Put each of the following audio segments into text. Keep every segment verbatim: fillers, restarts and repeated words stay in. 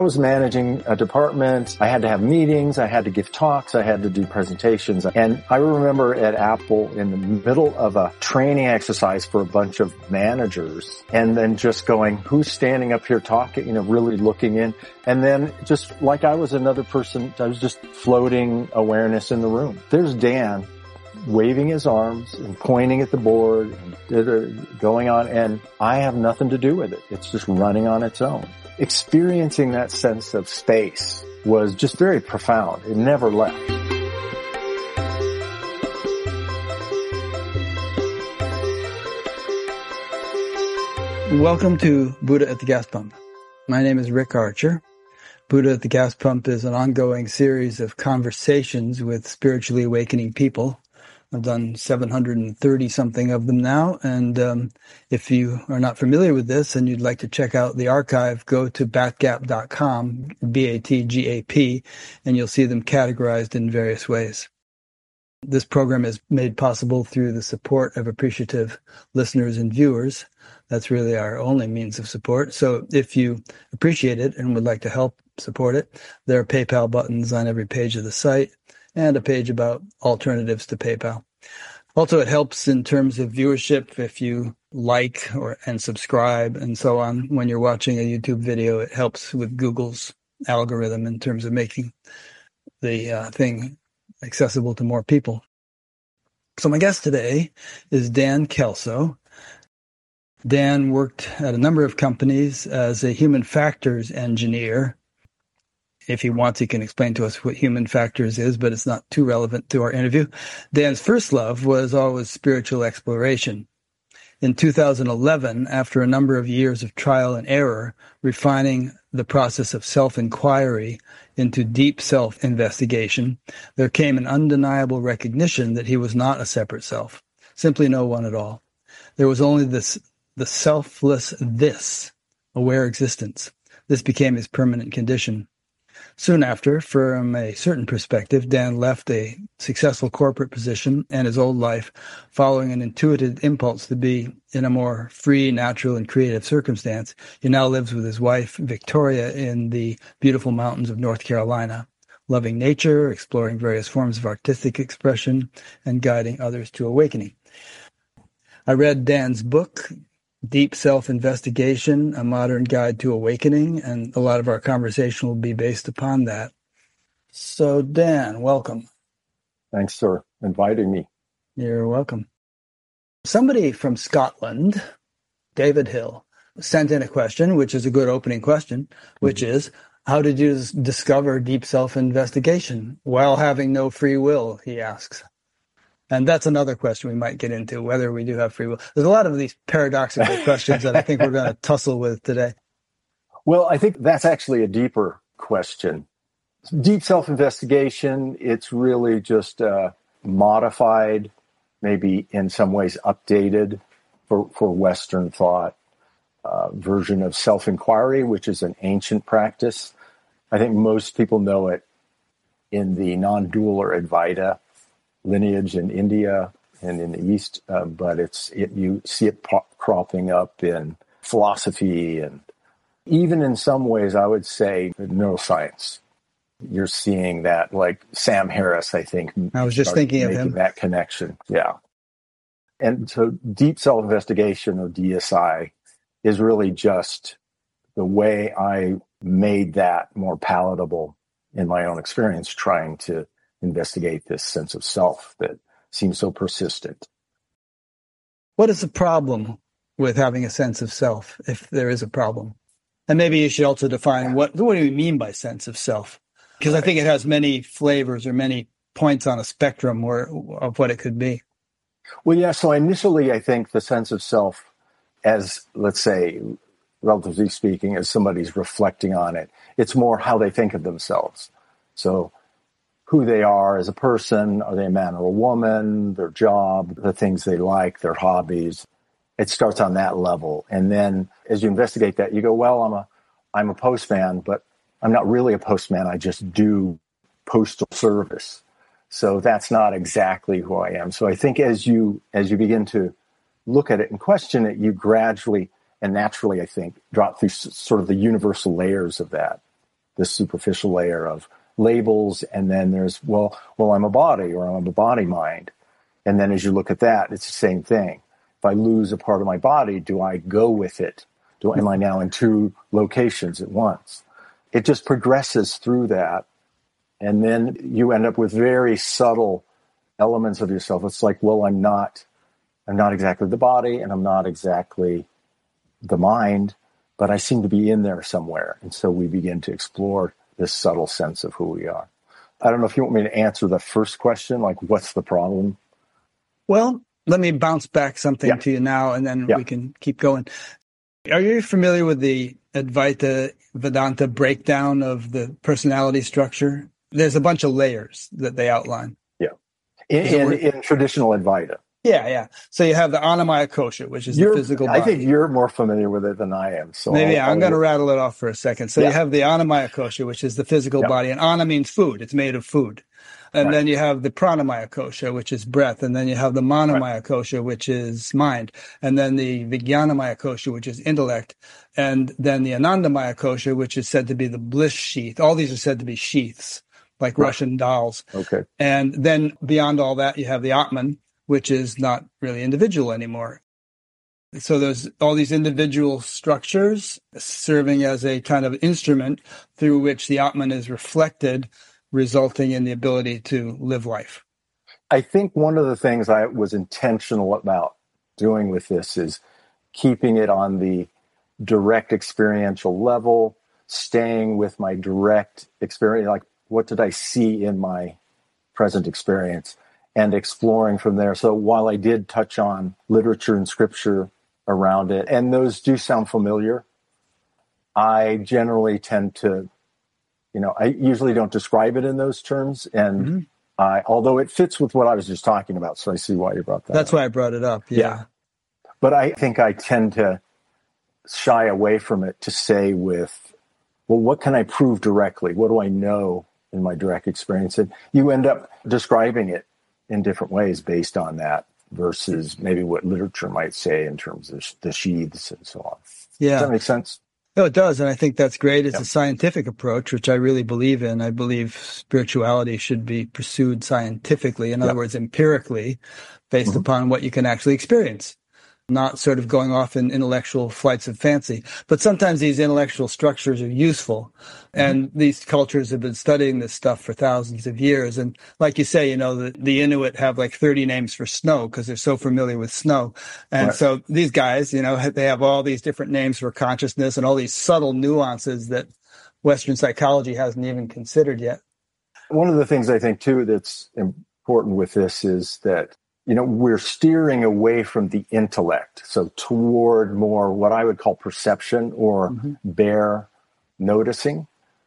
I was managing a department. I had to have meetings. I had to give talks. I had to do presentations. And I remember at Apple in the middle of a training exercise for a bunch of managers and then just going, who's standing up here talking, you know, really looking in. And then just like I was another person, I was just floating awareness in the room. There's Dan waving his arms and pointing at the board and going on. And I have nothing to do with it. It's just running on its own. Experiencing that sense of space was just very profound. It never left. Welcome to Buddha at the Gas Pump. My name is Rick Archer. Buddha at the Gas Pump is an ongoing series of conversations with spiritually awakening people. I've done seven hundred thirty something of them now, and um, if you are not familiar with this and you'd like to check out the archive, go to batgap dot com, B A T G A P, and you'll see them categorized in various ways. This program is made possible through the support of appreciative listeners and viewers. That's really our only means of support. So if you appreciate it and would like to help support it, there are PayPal buttons on every page of the site, and a page about alternatives to PayPal. Also, it helps in terms of viewership if you like or and subscribe and so on. When you're watching a YouTube video, it helps with Google's algorithm in terms of making the uh, thing accessible to more people. So my guest today is Dan Kelso. Dan worked at a number of companies as a human factors engineer. If he wants, he can explain to us what human factors is, but it's not too relevant to our interview. Dan's first love was always spiritual exploration. In two thousand eleven, after a number of years of trial and error, refining the process of self-inquiry into deep self-investigation, there came an undeniable recognition that he was not a separate self, simply no one at all. There was only this, the selfless this, aware existence. This became his permanent condition. Soon after, from a certain perspective, Dan left a successful corporate position and his old life, following an intuitive impulse to be in a more free, natural, and creative circumstance. He now lives with his wife, Victoria, in the beautiful mountains of North Carolina, loving nature, exploring various forms of artistic expression, and guiding others to awakening. I read Dan's book, Deep Self-Investigation, A Modern Guide to Awakening, and a lot of our conversation will be based upon that. So, Dan, welcome. Thanks for inviting me. You're welcome. Somebody from Scotland, David Hill, sent in a question, which is a good opening question, which mm-hmm. is, how did you discover deep self-investigation while having no free will, he asks. And that's another question we might get into, whether we do have free will. There's a lot of these paradoxical questions that I think we're going to tussle with today. Well, I think that's actually a deeper question. Deep self-investigation, it's really just uh, modified, maybe in some ways updated for, for Western thought, uh, version of self-inquiry, which is an ancient practice. I think most people know it in the non-dual or Advaita lineage in India and in the East, uh, but it's it, you see it po- cropping up in philosophy and even in some ways, I would say, neuroscience. You're seeing that, like Sam Harris, I think. I was just thinking of him. That connection, yeah. And so deep self-investigation, or D S I, is really just the way I made that more palatable in my own experience, trying to investigate this sense of self that seems so persistent. What is the problem with having a sense of self, if there is a problem? And maybe you should also define what, what do you mean by sense of self? Because I think it has many flavors or many points on a spectrum or, of what it could be. Well, yeah, so initially I think the sense of self as, let's say, relatively speaking, as somebody's reflecting on it, it's more how they think of themselves. So who they are as a person, are they a man or a woman, their job, the things they like, their hobbies. It starts on that level. And then as you investigate that, you go, well, I'm a, I'm a postman, but I'm not really a postman. I just do postal service. So that's not exactly who I am. So I think as you, as you begin to look at it and question it, you gradually and naturally, I think, drop through sort of the universal layers of that. this superficial layer of labels. And then there's, well, well, I'm a body, or I'm a body mind. And then as you look at that, it's the same thing. If I lose a part of my body, do I go with it? Do, am I now in two locations at once? It just progresses through that. And then you end up with very subtle elements of yourself. It's like, well, I'm not, I'm not exactly the body, and I'm not exactly the mind, but I seem to be in there somewhere. And so we begin to explore this subtle sense of who we are. I don't know if you want me to answer the first question, like what's the problem? Well, let me bounce back something yeah. to you now, and then yeah. we can keep going. Are you familiar with the Advaita Vedanta breakdown of the personality structure? There's a bunch of layers that they outline. Yeah. In, in, in traditional Advaita. Yeah, yeah. So you have the Annamaya Kosha, which is you're, the physical body. I think you're more familiar with it than I am. So Maybe I'll, I'm I'll, going to rattle it off for a second. So yeah. you have the Annamaya Kosha, which is the physical yeah. body. And Anna means food. It's made of food. And right. then you have the Pranamaya Kosha, which is breath. And then you have the Manomaya right. Kosha, which is mind. And then the Vijnanamaya Kosha, which is intellect. And then the Anandamaya Kosha, which is said to be the bliss sheath. All these are said to be sheaths, like right. Russian dolls. Okay. And then beyond all that, you have the Atman, which is not really individual anymore. So there's all these individual structures serving as a kind of instrument through which the Atman is reflected, resulting in the ability to live life. I think one of the things I was intentional about doing with this is keeping it on the direct experiential level, staying with my direct experience, like what did I see in my present experience, and exploring from there. So while I did touch on literature and scripture around it, and those do sound familiar, I generally tend to, you know, I usually don't describe it in those terms. And mm-hmm. I, although it fits with what I was just talking about, so I see why you brought that That's up. why I brought it up, yeah. yeah. But I think I tend to shy away from it to say with, well, what can I prove directly? What do I know in my direct experience? And you end up describing it in different ways based on that versus maybe what literature might say in terms of the sheaths and so on. Yeah. Does that make sense? No, it does. And I think that's great. It's yep. a scientific approach, which I really believe in. I believe spirituality should be pursued scientifically. In other yep. words, empirically, based mm-hmm. upon what you can actually experience. Not sort of going off in intellectual flights of fancy. But sometimes these intellectual structures are useful. And mm-hmm. these cultures have been studying this stuff for thousands of years. And like you say, you know, the, the Inuit have like thirty names for snow because they're so familiar with snow. And right. so these guys, you know, they have all these different names for consciousness and all these subtle nuances that Western psychology hasn't even considered yet. One of the things I think, too, that's important with this is that you know, we're steering away from the intellect, so toward more what I would call perception or mm-hmm. bare noticing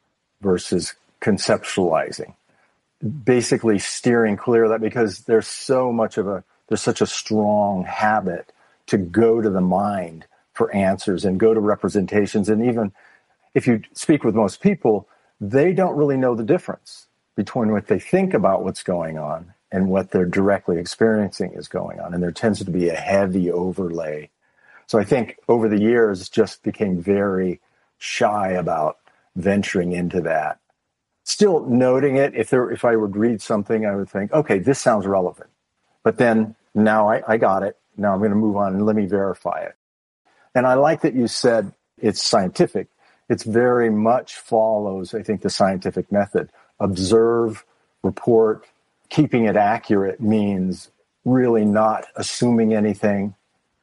versus conceptualizing. Basically steering clear of that because there's so much of a, there's such a strong habit to go to the mind for answers and go to representations. And even if you speak with most people, they don't really know the difference between what they think about what's going on and what they're directly experiencing is going on. And there tends to be a heavy overlay. So I think over the years just became very shy about venturing into that. Still noting it, if there, if I would read something, I would think, okay, this sounds relevant. But then now I, I got it. Now I'm going to move on and let me verify it. And I like that you said it's scientific. It's very much follows, I think, the scientific method. Observe, report. Keeping it accurate means really not assuming anything.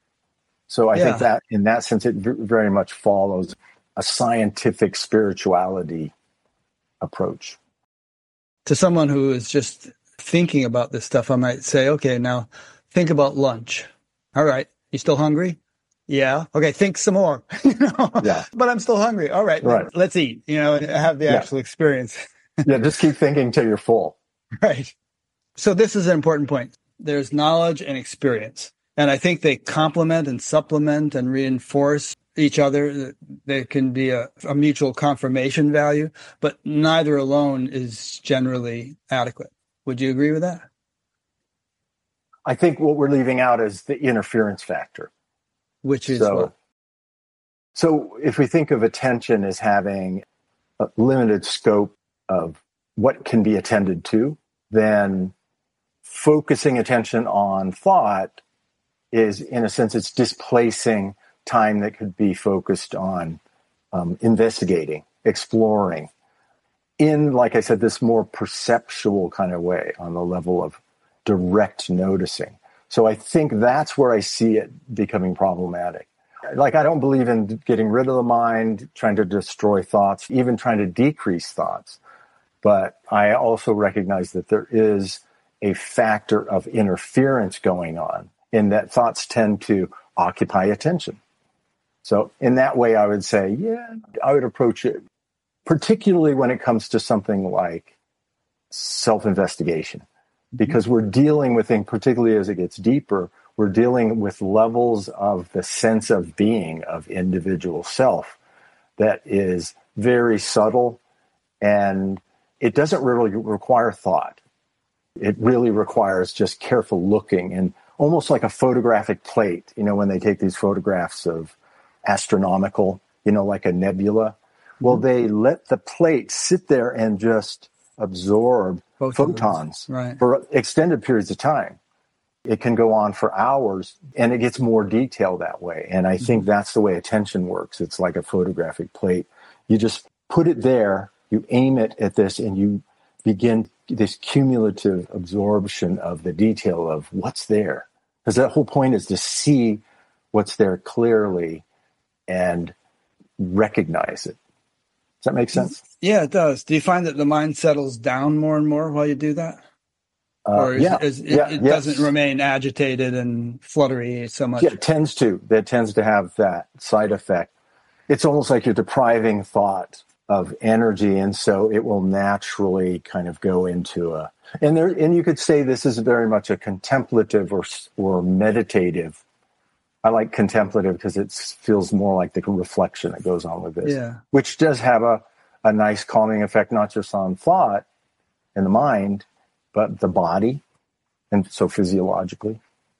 So I yeah. think that in that sense, it v- very much follows a scientific spirituality approach. To someone who is just thinking about this stuff, I might say, okay, now think about lunch. All right. You still hungry? Yeah. Okay. Think some more. you know? Yeah. But I'm still hungry. All right. right. Let's eat, you know, and have the yeah. actual experience. yeah. Just keep thinking till you're full. Right. So this is an important point. There's knowledge and experience. And I think they complement and supplement and reinforce each other. There can be a, a mutual confirmation value, but neither alone is generally adequate. Would you agree with that? I think what we're leaving out is the interference factor. Which is so, what? So if we think of attention as having a limited scope of what can be attended to, then focusing attention on thought is, in a sense, it's displacing time that could be focused on um, investigating, exploring, in, like I said, this more perceptual kind of way on the level of direct noticing. So I think that's where I see it becoming problematic. Like, I don't believe in getting rid of the mind, trying to destroy thoughts, even trying to decrease thoughts. But I also recognize that there is a factor of interference going on in that thoughts tend to occupy attention. So in that way, I would say, yeah, I would approach it, particularly when it comes to something like self-investigation, because we're dealing with things, particularly as it gets deeper, we're dealing with levels of the sense of being of individual self that is very subtle, and it doesn't really require thought. It really requires just careful looking, and almost like a photographic plate, you know, when they take these photographs of astronomical, you know, like a nebula. Well, they let the plate sit there and just absorb photons, photons right. for extended periods of time. It can go on for hours, and it gets more detailed that way. And I think that's the way attention works. It's like a photographic plate. You just put it there, you aim it at this, and you begin this cumulative absorption of the detail of what's there. Because that whole point is to see what's there clearly and recognize it. Does that make sense? Yeah, it does. Do you find that the mind settles down more and more while you do that? Uh, or is, yeah, is, it, yeah, it yes. doesn't remain agitated and fluttery so much? Yeah, it tends to. That tends to have that side effect. It's almost like you're depriving thought of energy, and so it will naturally kind of go into a. And there, and you could say this is very much a contemplative or or meditative. I like contemplative because it feels more like the reflection that goes on with this, yeah. which does have a, a nice calming effect, not just on thought and the mind, but the body, and so physiologically.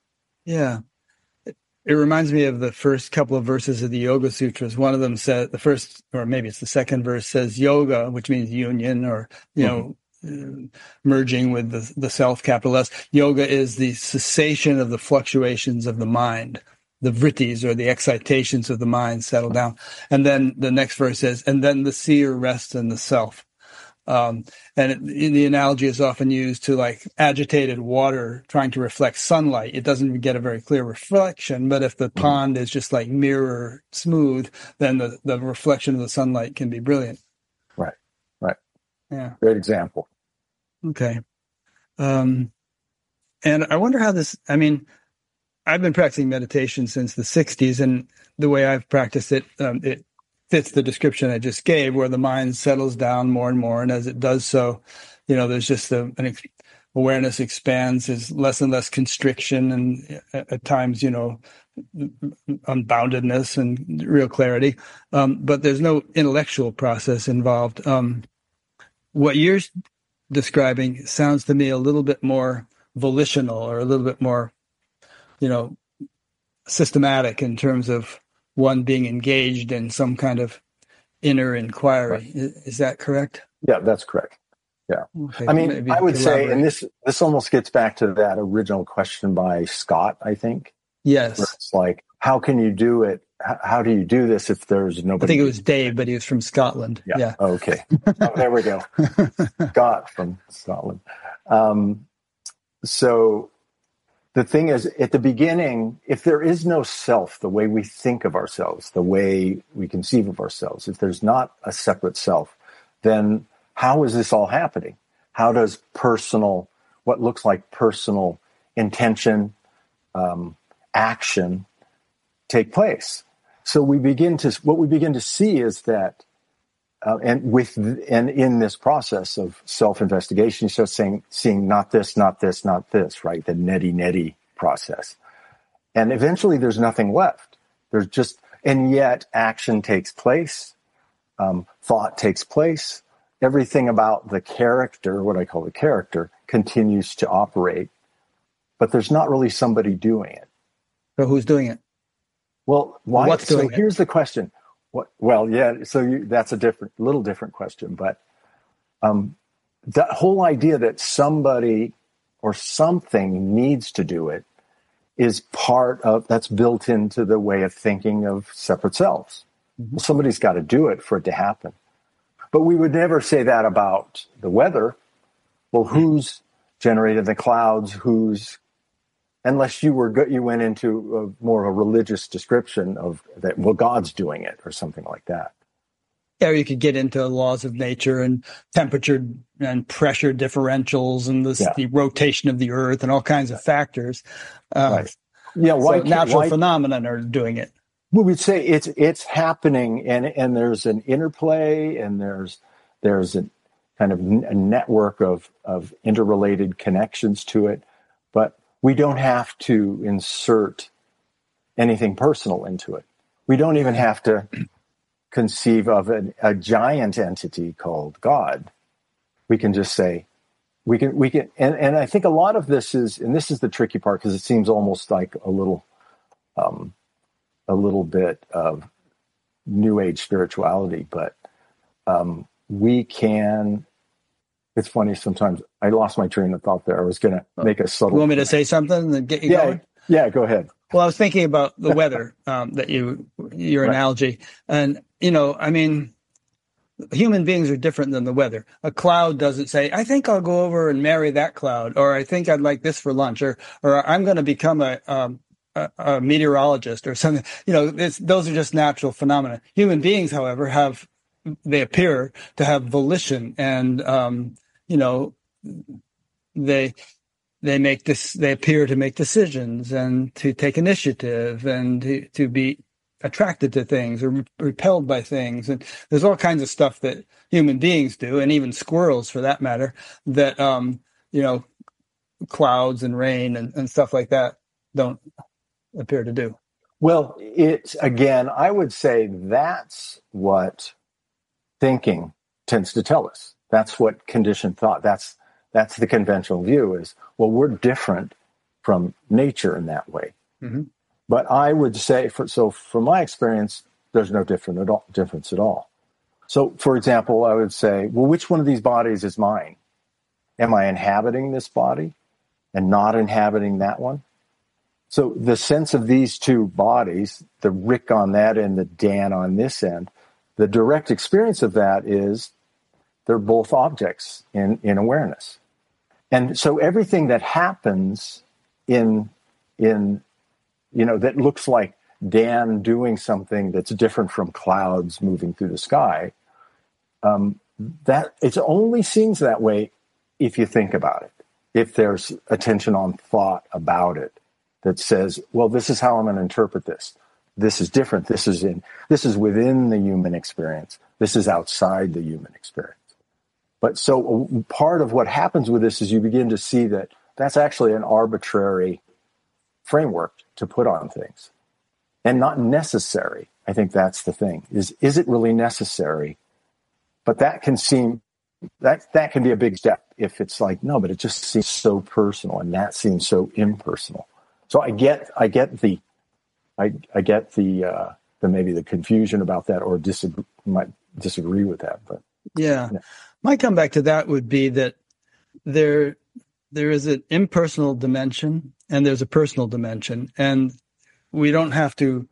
Yeah. It, it reminds me of the first couple of verses of the Yoga Sutras. One of them says, the first, or maybe it's the second verse, says yoga, which means union, or, you mm-hmm. know, uh, merging with the, the self, capital S. Yoga is the cessation of the fluctuations of the mind. The vrittis, or the excitations of the mind, settle down. And then the next verse says, and then the seer rests in the self. Um, and it, the analogy is often used to like agitated water trying to reflect sunlight. It doesn't get a very clear reflection, but if the mm-hmm. pond is just like mirror smooth, then the, the reflection of the sunlight can be brilliant. Right, right. Yeah. Great example. Okay. Um, and I wonder how this, I mean, I've been practicing meditation since the sixties, and the way I've practiced it, um, it fits the description I just gave, where the mind settles down more and more. And as it does so, you know, there's just a, an ex- awareness expands, there's less and less constriction, and at, at times, you know, unboundedness and real clarity. Um, but there's no intellectual process involved. Um, what you're describing sounds to me a little bit more volitional, or a little bit more, you know, systematic in terms of one being engaged in some kind of inner inquiry. Right. Is, is that correct? Yeah, that's correct. Yeah. Okay, I mean, I would elaborate. say, and this this almost gets back to that original question by Scott, I think. Yes. Where it's like, how can you do it? How, how do you do this if there's nobody? I think it was Dave, but he was from Scotland. Yeah. yeah. Okay. Oh, there we go. Scott from Scotland. Um, so the thing is, at the beginning, if there is no self, the way we think of ourselves, the way we conceive of ourselves, if there's not a separate self, then how is this all happening? How does personal, what looks like personal intention, um, action take place? So we begin to, what we begin to see is that, uh, and with, and in this process of self-investigation, you start saying, seeing not this, not this, not this, right? The neti-neti process. And eventually there's nothing left. There's just, and yet action takes place, um, thought takes place. Everything about the character, what I call the character, continues to operate, but there's not really somebody doing it. So who's doing it? Well, why? What's doing so it? Here's the question. What, well, yeah. So you, that's a different, little different question, but um, that whole idea that somebody or something needs to do it is part of, that's built into the way of thinking of separate selves. Mm-hmm. Well, somebody's got to do it for it to happen. But we would never say that about the weather. Well, who's generated the clouds? Who's, unless you were, you went into a, more of a religious description of that, well, God's doing it or something like that. Yeah, you could get into laws of nature and temperature and pressure differentials and the, yeah. the rotation of the earth and all kinds of factors. Uh, right. Yeah. Why so natural why, phenomena are doing it. Well, we'd say it's it's happening, and and there's an interplay, and there's there's a kind of a network of of interrelated connections to it, but we don't have to insert anything personal into it. We don't even have to conceive of an, a giant entity called God. We can just say, we can, we can, and, and I think a lot of this is, and this is the tricky part because it seems almost like a little, um, a little bit of New Age spirituality, but um, we can, it's funny sometimes, I lost my train of thought there. I was going to make a subtle. You want me to say something and get you yeah, going? Yeah, go ahead. Well, I was thinking about the weather, um, that you, your right. analogy. And, you know, I mean, human beings are different than the weather. A cloud doesn't say, I think I'll go over and marry that cloud, or I think I'd like this for lunch, or, or I'm going to become a, um, a, a meteorologist or something. You know, it's, those are just natural phenomena. Human beings, however, have, they appear to have volition and, um, you know, they, They make this. They appear to make decisions and to take initiative and to, to be attracted to things or repelled by things. And there's all kinds of stuff that human beings do, and even squirrels, for that matter, that um, you know, clouds and rain and, and stuff like that don't appear to do. Well, it's again, I would say that's what thinking tends to tell us. That's what conditioned thought. That's That's the conventional view is, well, we're different from nature in that way. Mm-hmm. But I would say, for, so from my experience, there's no different at all, difference at all. So, for example, I would say, well, which one of these bodies is mine? Am I inhabiting this body and not inhabiting that one? So the sense of these two bodies, the Rick on that end, the Dan on this end, the direct experience of that is they're both objects in, in awareness. And so everything that happens in, in, you know, that looks like Dan doing something that's different from clouds moving through the sky, um, that it only seems that way if you think about it. If there's attention on thought about it that says, well, this is how I'm going to interpret this. This is different. This is in, this is within the human experience. This is outside the human experience. But so part of what happens with this is you begin to see that that's actually an arbitrary framework to put on things and not necessary. I think that's the thing is, is it really necessary? But that can seem, that, that can be a big step if it's like, no, but it just seems so personal and that seems so impersonal. So I get, I get the, I, I get the, uh, the, maybe the confusion about that or disagree, might disagree with that, but yeah. yeah. My comeback to that would be that there there is an impersonal dimension and there's a personal dimension, and we don't have to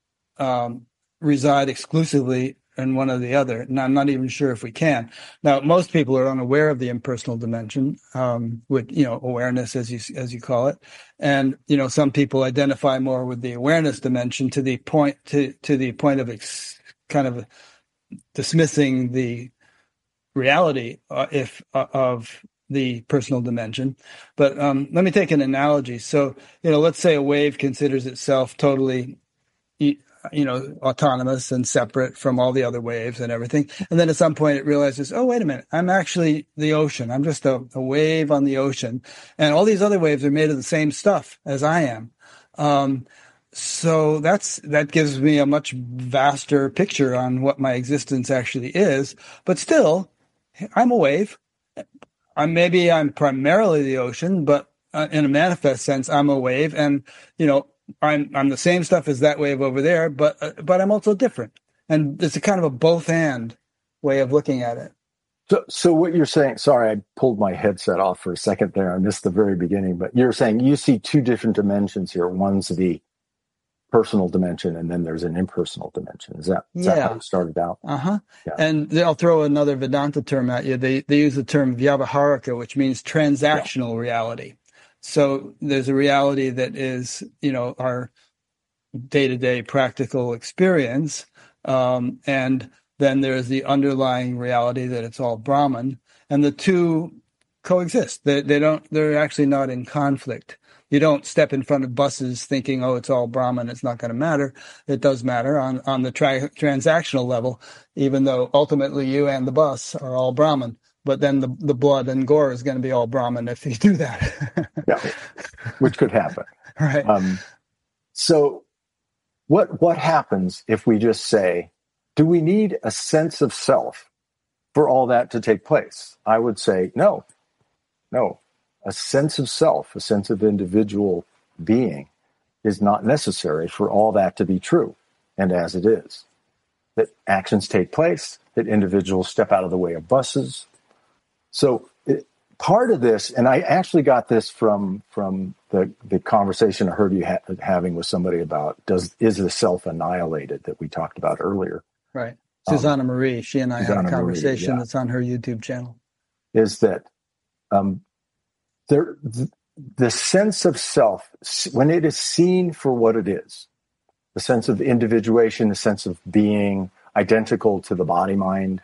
um, reside exclusively in one or the other. And I'm not even sure if we can. Now, most people are unaware of the impersonal dimension, um, with you know awareness, as you as you call it, and you know some people identify more with the awareness dimension to the point to to the point of ex, kind of dismissing the reality uh, if uh, of the personal dimension. But um, let me take an analogy. So, you know, let's say a wave considers itself totally, you know, autonomous and separate from all the other waves and everything. And then at some point it realizes, oh, wait a minute, I'm actually the ocean. I'm just a, a wave on the ocean. And all these other waves are made of the same stuff as I am. Um, So that's that gives me a much vaster picture on what my existence actually is. But still, I'm a wave. I'm maybe I'm primarily the ocean, but uh, in a manifest sense, I'm a wave, and you know, I'm I'm the same stuff as that wave over there, but uh, but I'm also different. And it's a kind of a both and way of looking at it. So, so what you're saying, sorry, I pulled my headset off for a second there. I missed the very beginning, but you're saying you see two different dimensions here. One's the personal dimension, and then there's an impersonal dimension. Is that, is Yeah. that how it started out? Uh-huh. Yeah. And I'll throw another Vedanta term at you. They they use the term vyavaharika, which means transactional Yeah. reality. So there's a reality that is, you know, our day-to-day practical experience. Um, and then there's the underlying reality that it's all Brahman. And the two coexist. They, they don't, they're actually not in conflict. You don't step in front of buses thinking, oh, it's all Brahman, it's not going to matter. It does matter on, on the tra- transactional level, even though ultimately you and the bus are all Brahman. But then the, the blood and gore is going to be all Brahman if you do that. Yeah, which could happen. Right. Um, so what what happens if we just say, do we need a sense of self for all that to take place? I would say no, no. A sense of self, a sense of individual being is not necessary for all that to be true. And as it is, that actions take place, that individuals step out of the way of buses. So it, part of this, and I actually got this from from the, the conversation I heard you ha- having with somebody about, does is the self annihilated that we talked about earlier. Right. Susanna um, Marie, she and I Susanna had a conversation Marie, yeah. that's on her YouTube channel. Is that um, there, the, the sense of self, when it is seen for what it is, the sense of individuation, the sense of being identical to the body-mind,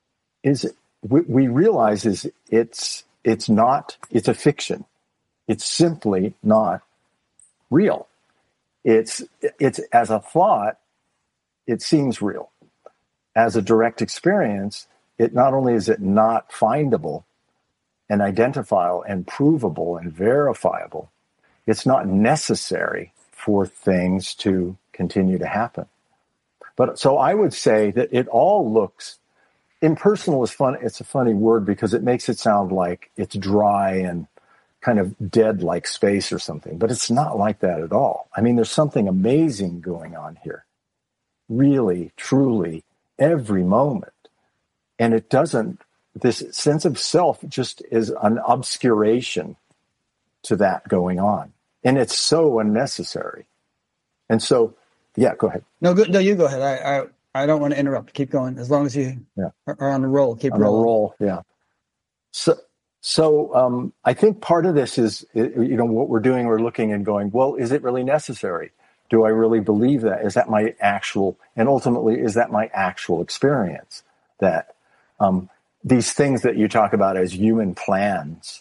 is we, we realize is it's it's not, it's a fiction. It's simply not real. It's it's as a thought, it seems real. As a direct experience, it not only is it not findable and identifiable and provable and verifiable, it's not necessary for things to continue to happen. But so I would say that it all looks, impersonal is fun. It's a funny word because it makes it sound like it's dry and kind of dead like space or something, but it's not like that at all. I mean, there's something amazing going on here. Really, truly, every moment. And it doesn't, this sense of self just is an obscuration to that going on. And it's so unnecessary. And so, yeah, go ahead. No, go, no, you go ahead. I, I, I don't want to interrupt. Keep going. As long as you yeah. are on a roll, keep on rolling. On a roll, yeah. So, so um, I think part of this is, you know, what we're doing, we're looking and going, well, is it really necessary? Do I really believe that? Is that my actual, and ultimately, is that my actual experience? That um, these things that you talk about as human plans,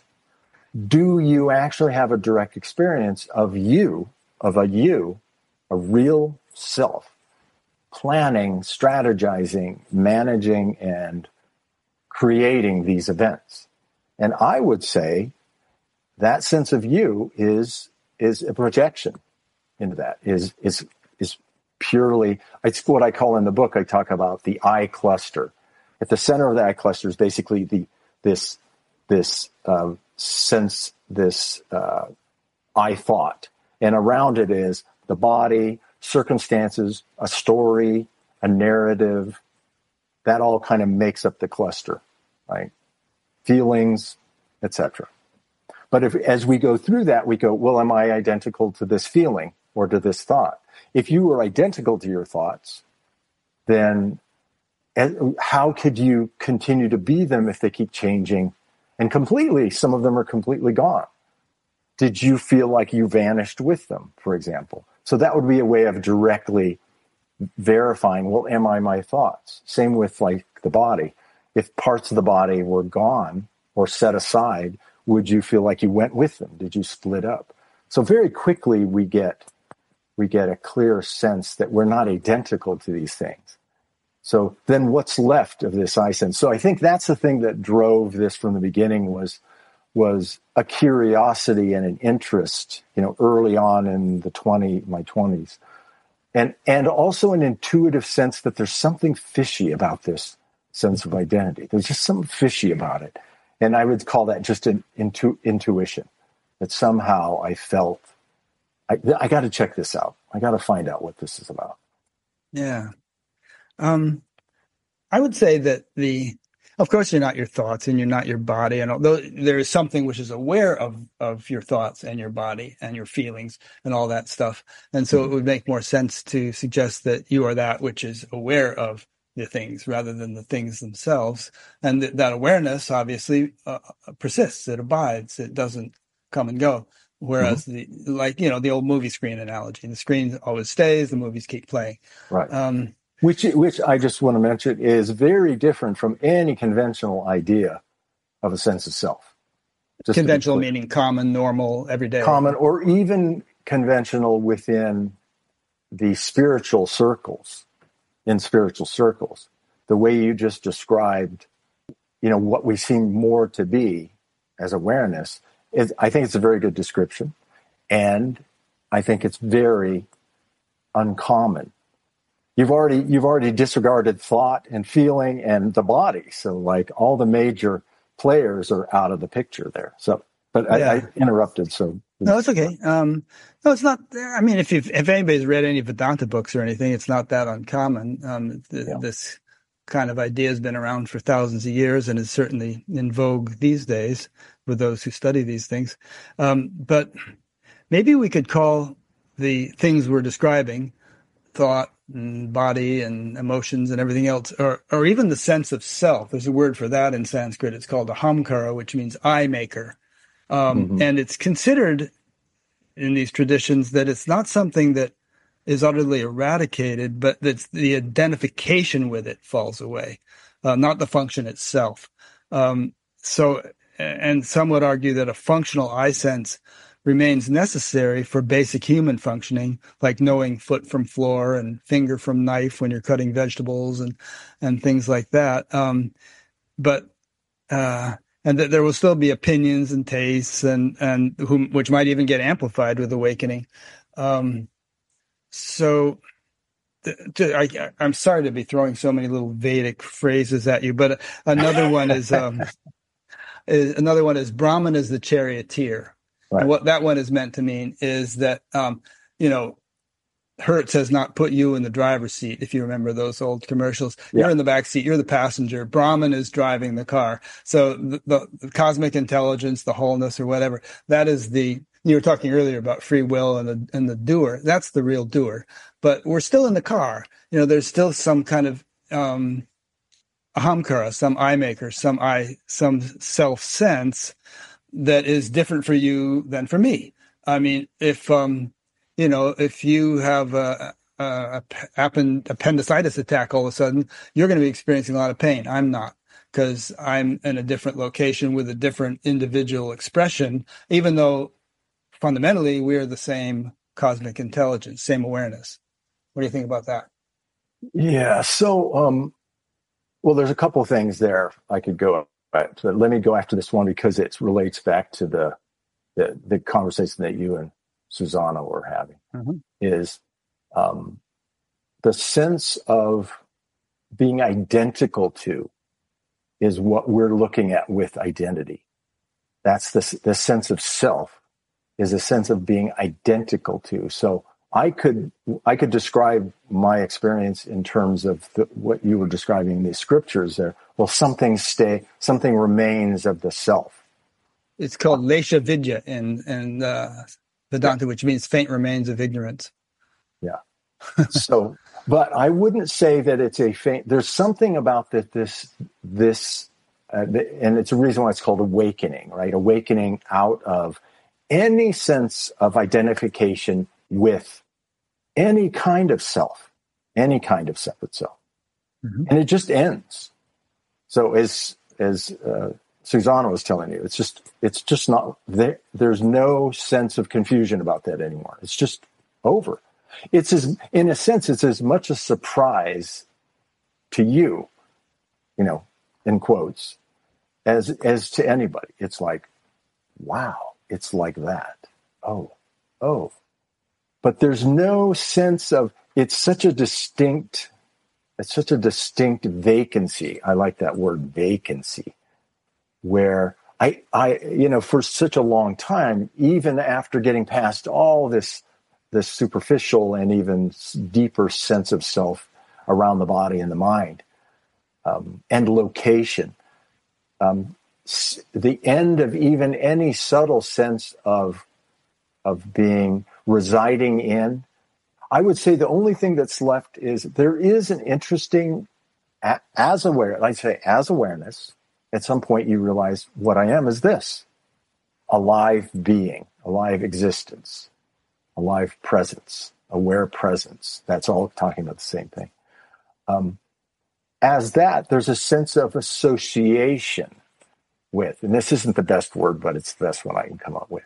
do you actually have a direct experience of you, of a you, a real self, planning, strategizing, managing, and creating these events? And I would say that sense of you is is a projection into that, is is is purely, it's what I call in the book, I talk about the I cluster. At the center of the I cluster is basically the this this um, sense, this uh, I thought. And around it is the body, circumstances, a story, a narrative. That all kind of makes up the cluster, right? Feelings, et cetera. But if, as we go through that, we go, well, am I identical to this feeling or to this thought? If you were identical to your thoughts, then how could you continue to be them if they keep changing? And completely, some of them are completely gone. Did you feel like you vanished with them, for example? So that would be a way of directly verifying, well, am I my thoughts? Same with like the body. If parts of the body were gone or set aside, would you feel like you went with them? Did you split up? So very quickly we get we get a clear sense that we're not identical to these things. So then what's left of this I sense? So I think that's the thing that drove this from the beginning was was a curiosity and an interest, you know, early on in the twenty my twenties. And and also an intuitive sense that there's something fishy about this sense of identity. There's just something fishy about it. And I would call that just an intu- intuition, that somehow I felt, I, I got to check this out. I got to find out what this is about. Yeah. Um, I would say that the, of course, you're not your thoughts and you're not your body. And although there is something which is aware of, of your thoughts and your body and your feelings and all that stuff. And so it would make more sense to suggest that you are that which is aware of the things rather than the things themselves. And th- that awareness obviously uh, persists. It abides. It doesn't come and go. Whereas mm-hmm. the, like, you know, the old movie screen analogy, the screen always stays, the movies keep playing. Right. Um, Which, which I just want to mention is very different from any conventional idea of a sense of self. Just conventional meaning common, normal, everyday. Common, or even conventional within the spiritual circles, in spiritual circles. The way you just described, you know, what we seem more to be as awareness, is, I think it's a very good description. And I think it's very uncommon. You've already you've already disregarded thought and feeling and the body. So like all the major players are out of the picture there. So, but yeah. I, I interrupted. So no, it's okay. Um, no, it's not. I mean, if you've, if anybody's read any Vedanta books or anything, it's not that uncommon. Um, th- yeah. This kind of idea has been around for thousands of years and is certainly in vogue these days with those who study these things. Um, but maybe we could call the things we're describing thought and body and emotions and everything else, or or even the sense of self. There's a word for that in Sanskrit. It's called ahamkara, which means I maker. Um, mm-hmm. And it's considered in these traditions that it's not something that is utterly eradicated, but that the identification with it falls away, uh, not the function itself. Um, so, and some would argue that a functional I sense remains necessary for basic human functioning, like knowing foot from floor and finger from knife when you're cutting vegetables and, and things like that. Um, but, uh, and that there will still be opinions and tastes and, and whom, which might even get amplified with awakening. Um, so th- I, I'm sorry to be throwing so many little Vedic phrases at you, but another one is, um, is another one is Brahman is the charioteer. Right. And what that one is meant to mean is that, um, you know, Hertz has not put you in the driver's seat, if you remember those old commercials. Yeah. You're in the back seat, you're the passenger. Brahman is driving the car. So the, the, the cosmic intelligence, the wholeness or whatever, that is the, you were talking earlier about free will and the, and the doer. That's the real doer. But we're still in the car. You know, there's still some kind of um, ahamkara, some I maker, some I, some self sense that is different for you than for me. I mean, if, um, you know, if you have a, a, a appendicitis attack all of a sudden, you're going to be experiencing a lot of pain. I'm not, because I'm in a different location with a different individual expression, even though fundamentally we are the same cosmic intelligence, same awareness. What do you think about that? Yeah. So, um, well, there's a couple of things there I could go. Right. So let me go after this one because it relates back to the the, the conversation that you and Susanna were having. Mm-hmm. Is um, the sense of being identical to is what we're looking at with identity. That's the the sense of self is a sense of being identical to. So I could I could describe my experience in terms of the, what you were describing in the scriptures there. Well, something stay, something remains of the self. It's called Lesha Vidya in, in uh, Vedanta, yeah. Which means faint remains of ignorance. Yeah. So, but I wouldn't say that it's a faint. There's something about that this this, uh, the, and it's a reason why it's called awakening, right? Awakening out of any sense of identification with any kind of self, any kind of separate self, mm-hmm. and it just ends. So as as uh, Susanna was telling you, it's just it's just not there. There's no sense of confusion about that anymore. It's just over. It's as in a sense, it's as much a surprise to you, you know, in quotes, as as to anybody. It's like, wow, it's like that. Oh, oh. But there's no sense of, it's such a distinct, it's such a distinct vacancy. I like that word, vacancy, where I, I, you know, for such a long time, even after getting past all this, this superficial and even deeper sense of self, around the body and the mind, um, and location. Um, s- the end of even any subtle sense of of being residing in. I would say the only thing that's left is there is an interesting, as aware, I say as awareness, at some point you realize what I am is this, a live being, a live existence, a live presence, aware presence. That's all talking about the same thing. Um, as that, there's a sense of association with, and this isn't the best word, but it's the best one I can come up with,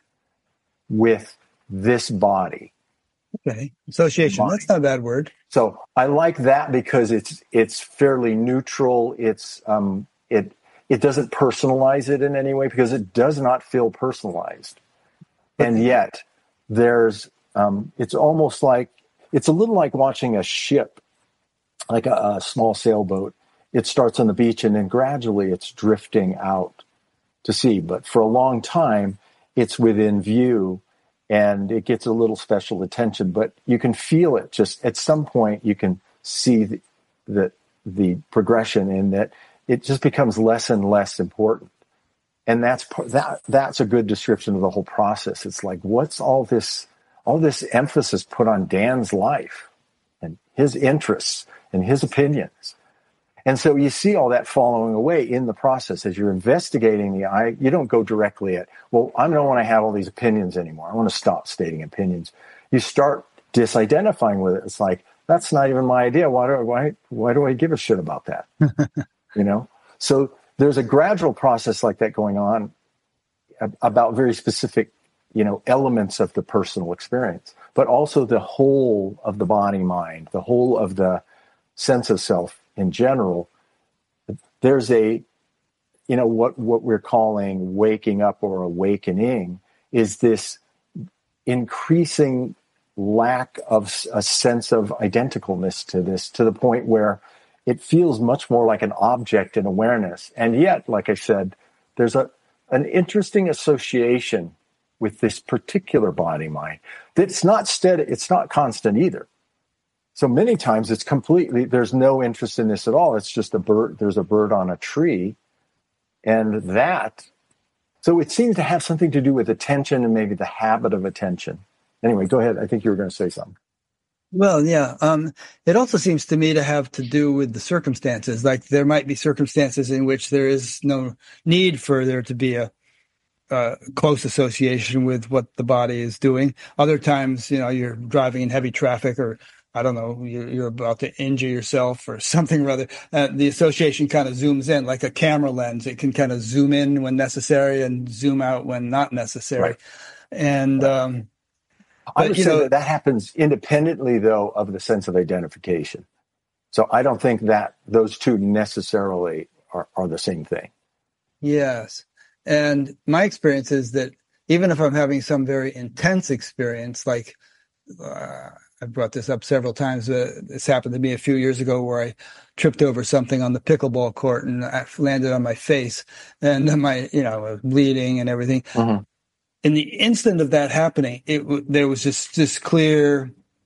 with this body. Okay. Association. Mind. That's not a bad word. So I like that because it's it's fairly neutral. It's um it it doesn't personalize it in any way because it does not feel personalized. And yet there's um it's almost like it's a little like watching a ship, like a, a small sailboat. It starts on the beach and then gradually it's drifting out to sea. But for a long time, it's within view. And it gets a little special attention, but you can feel it. Just at some point, you can see the, the the progression in that it just becomes less and less important. And that's that that's a good description of the whole process. It's like, what's all this all this emphasis put on Dan's life and his interests and his opinions? And so you see all that falling away in the process as you're investigating the I. You don't go directly at, well, I don't want to have all these opinions anymore. I want to stop stating opinions. You start disidentifying with it. It's like, that's not even my idea. Why do I, why, why do I give a shit about that? You know? So there's a gradual process like that going on about very specific, you know, elements of the personal experience, but also the whole of the body mind, the whole of the sense of self in general. There's a, you know, what, what we're calling waking up or awakening is this increasing lack of a sense of identicalness to this, to the point where it feels much more like an object in awareness. And yet, like I said, there's a an interesting association with this particular body mind that's not steady, it's not constant either. So many times it's completely, there's no interest in this at all. It's just a bird, there's a bird on a tree. And that, so it seems to have something to do with attention and maybe the habit of attention. Anyway, go ahead. I think you were going to say something. Well, yeah. Um, it also seems to me to have to do with the circumstances. Like there might be circumstances in which there is no need for there to be a, a close association with what the body is doing. Other times, you know, you're driving in heavy traffic or I don't know, you're, you're about to injure yourself or something rather. Uh, the association kind of zooms in like a camera lens. It can kind of zoom in when necessary and zoom out when not necessary. Right. And, right. um, I would but, you say know, that that happens independently, though, of the sense of identification. So I don't think that those two necessarily are, are the same thing. Yes. And my experience is that even if I'm having some very intense experience, like, uh, I've brought this up several times. Uh, this happened to me a few years ago where I tripped over something on the pickleball court and I landed on my face and my, you know, bleeding and everything. Mm-hmm. In the instant of that happening, it there was just this clear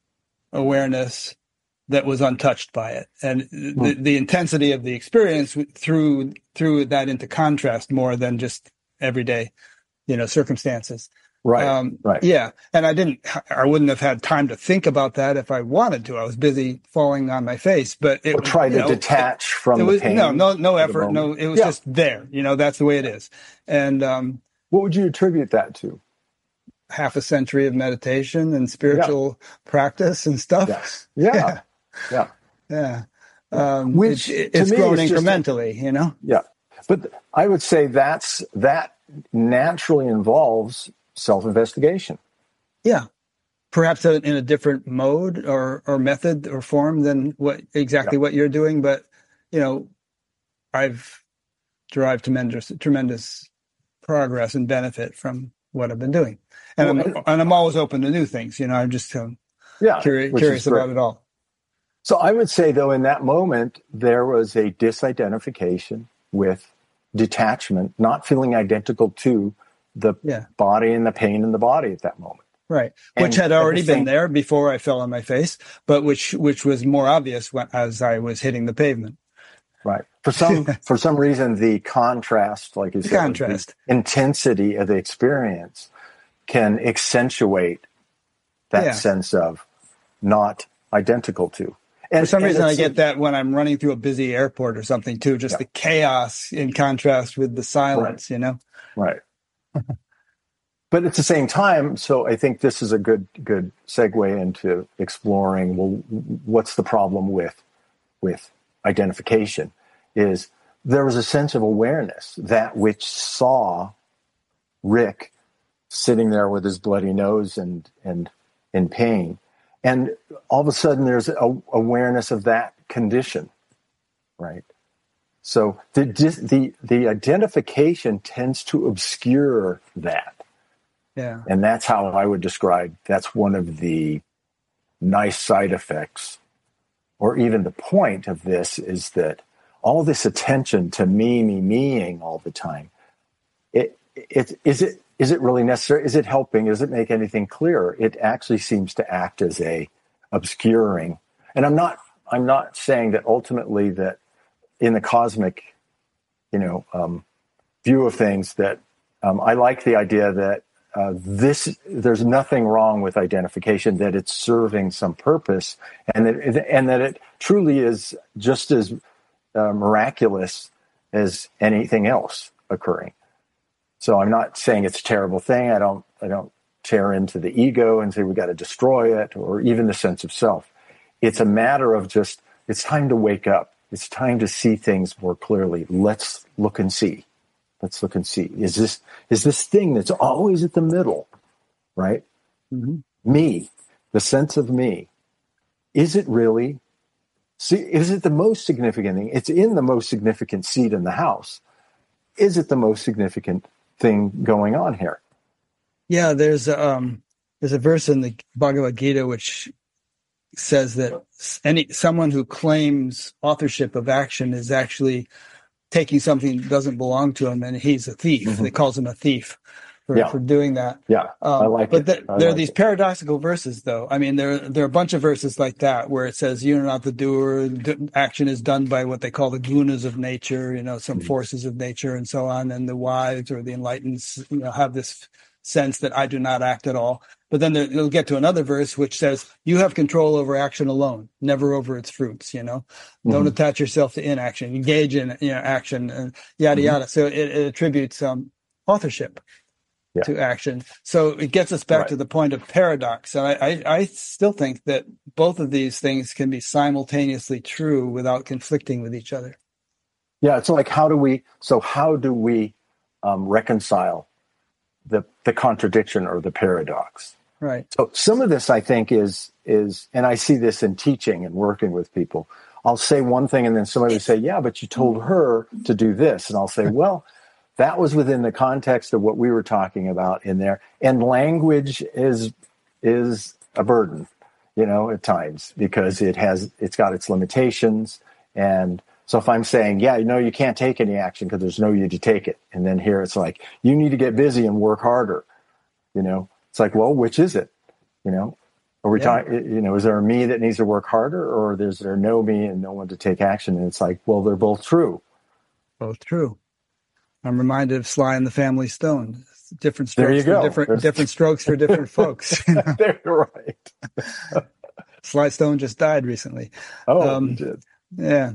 awareness that was untouched by it, and mm-hmm. the the intensity of the experience threw threw that into contrast more than just everyday, you know, circumstances. Right. Um, right. Yeah. And I didn't, I wouldn't have had time to think about that if I wanted to. I was busy falling on my face, but it or try to know, detach it, from it was, the pain. No, no, no effort. No, it was yeah. just there. You know, that's the way it is. And, um, what would you attribute that to? Half a century of meditation and spiritual yeah. practice and stuff. Yes. Yeah. Yeah. Yeah. yeah. Um, Which it, it's grown incrementally, a, you know? Yeah. But I would say that's, that naturally involves self-investigation. Yeah. Perhaps in a different mode or, or method or form than what exactly yeah. what you're doing. But, you know, I've derived tremendous, tremendous progress and benefit from what I've been doing. And, well, I'm, and I'm always open to new things. You know, I'm just um, yeah, curious, curious about it all. So I would say, though, in that moment, there was a disidentification with detachment, not feeling identical to the yeah. body and the pain in the body at that moment. Right. Which And had at the already been same, there before I fell on my face, but which, which was more obvious when, as I was hitting the pavement. right. For some, The for some reason, the contrast, like you said, the contrast. intensity of the experience can accentuate that Yeah. sense of not identical to. For And, some and reason, I it's, get that when I'm running through a busy airport or something too, just yeah, the chaos in contrast with the right, silence, you know? right. But at the same time, so I think this is a good, good segue into exploring, well, what's the problem with, with identification is there was a sense of awareness, that which saw Rick sitting there with his bloody nose and, and in pain. And all of a sudden there's a awareness of that condition, right? So the, the, the identification tends to obscure that. Yeah. And that's how I would describe, that's one of the nice side effects, or even the point of this is that all this attention to me, me, meing all the time, it, it, is it, is it really necessary? Is it helping? Does it make anything clearer? It actually seems to act as a obscuring. And I'm not, I'm not saying that ultimately that in the cosmic, you know, um, view of things that um, I like the idea that uh, this, there's nothing wrong with identification, that it's serving some purpose, and that, it, and that it truly is just as uh, miraculous as anything else occurring. So I'm not saying it's a terrible thing. I don't, I don't tear into the ego and say we got to destroy it, or even the sense of self. It's a matter of just, it's time to wake up. It's time to see things more clearly. Let's look and see. Let's look and see. Is this, is this thing that's always at the middle, right? Mm-hmm. Me, the sense of me. Is it really, see, is it the most significant thing? It's in the most significant seat in the house. Is it the most significant thing going on here? Yeah. There's, um, there's a verse in the Bhagavad Gita which says that any someone who claims authorship of action is actually taking something that doesn't belong to him, and he's a thief. Mm-hmm. They calls him a thief for, yeah. for doing that. Yeah, um, I like but it. the, I there like are these it. paradoxical verses, though. I mean, there there are a bunch of verses like that where it says, "You're not the doer. Action is done by what they call the gunas of nature. You know, some mm-hmm. forces of nature, and so on." And the wise or the enlightened, you know, have this sense that I do not act at all. But then there, you'll get to another verse which says, you have control over action alone, never over its fruits, you know. Mm-hmm. Don't attach yourself to inaction, engage in, you know, action, and yada, mm-hmm. yada. So it, it attributes um, authorship yeah. to action. So it gets us back right. to the point of paradox. And I, I, I still think that both of these things can be simultaneously true without conflicting with each other. Yeah, it's like, how do we, so how do we um, reconcile the the contradiction or the paradox? Right. So some of this, I think, is, is, and I see this in teaching and working with people. I'll say one thing and then somebody will say, yeah, but you told her to do this. And I'll say, well, that was within the context of what we were talking about in there. And language is, is a burden, you know, at times, because it has, it's got its limitations. And so if I'm saying, yeah, you know, you can't take any action because there's no you to take it. And then here it's like, you need to get busy and work harder, you know. It's like, well, which is it? You know, are we yeah. talking, you know, is there a me that needs to work harder, or is there no me and no one to take action? And it's like, well, they're both true. Both true. I'm reminded of Sly and the Family Stone. Different strokes there you for go. different, There's... different strokes for different folks. They're right. Sly Stone just died recently. Oh, um, he did. Yeah.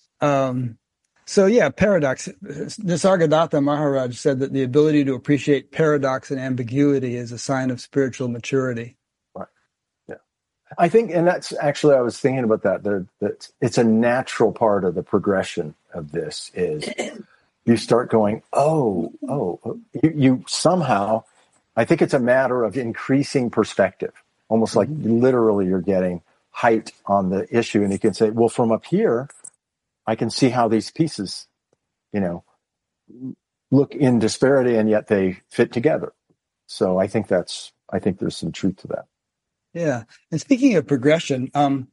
Um, So yeah, paradox. Nisargadatta Maharaj said that the ability to appreciate paradox and ambiguity is a sign of spiritual maturity. Right. Yeah. I think, and that's actually, I was thinking about that, that, that it's a natural part of the progression of this is you start going, oh, oh, you, you somehow, I think it's a matter of increasing perspective, almost like literally you're getting height on the issue. And you can say, well, from up here, I can see how these pieces, you know, look in disparity and yet they fit together. So I think that's, I think there's some truth to that. Yeah. And speaking of progression, um,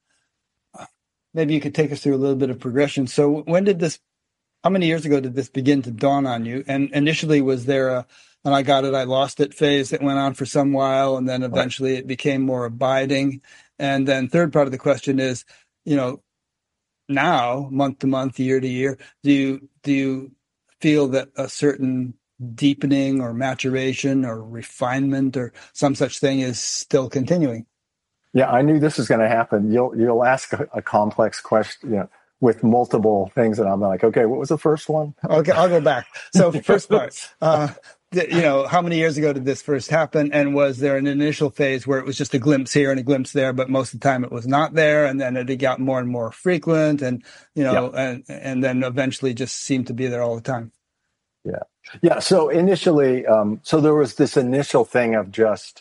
maybe you could take us through a little bit of progression. So when did this, how many years ago did this begin to dawn on you? And initially, was there a, and I got it, I lost it phase that went on for some while, and then eventually right. it became more abiding. And then third part of the question is, you know, now, month to month, year to year, do you, do you feel that a certain deepening or maturation or refinement or some such thing is still continuing? Yeah, I knew this was going to happen. You'll you'll ask a, a complex question, you know, with multiple things, and I'm like, okay, what was the first one? Okay, I'll go back. So first part, uh, th- you know, how many years ago did this first happen? And was there an initial phase where it was just a glimpse here and a glimpse there, but most of the time it was not there, and then it got more and more frequent, and you know, yeah. and and then eventually just seemed to be there all the time. Yeah, yeah. So initially, um, so there was this initial thing of just.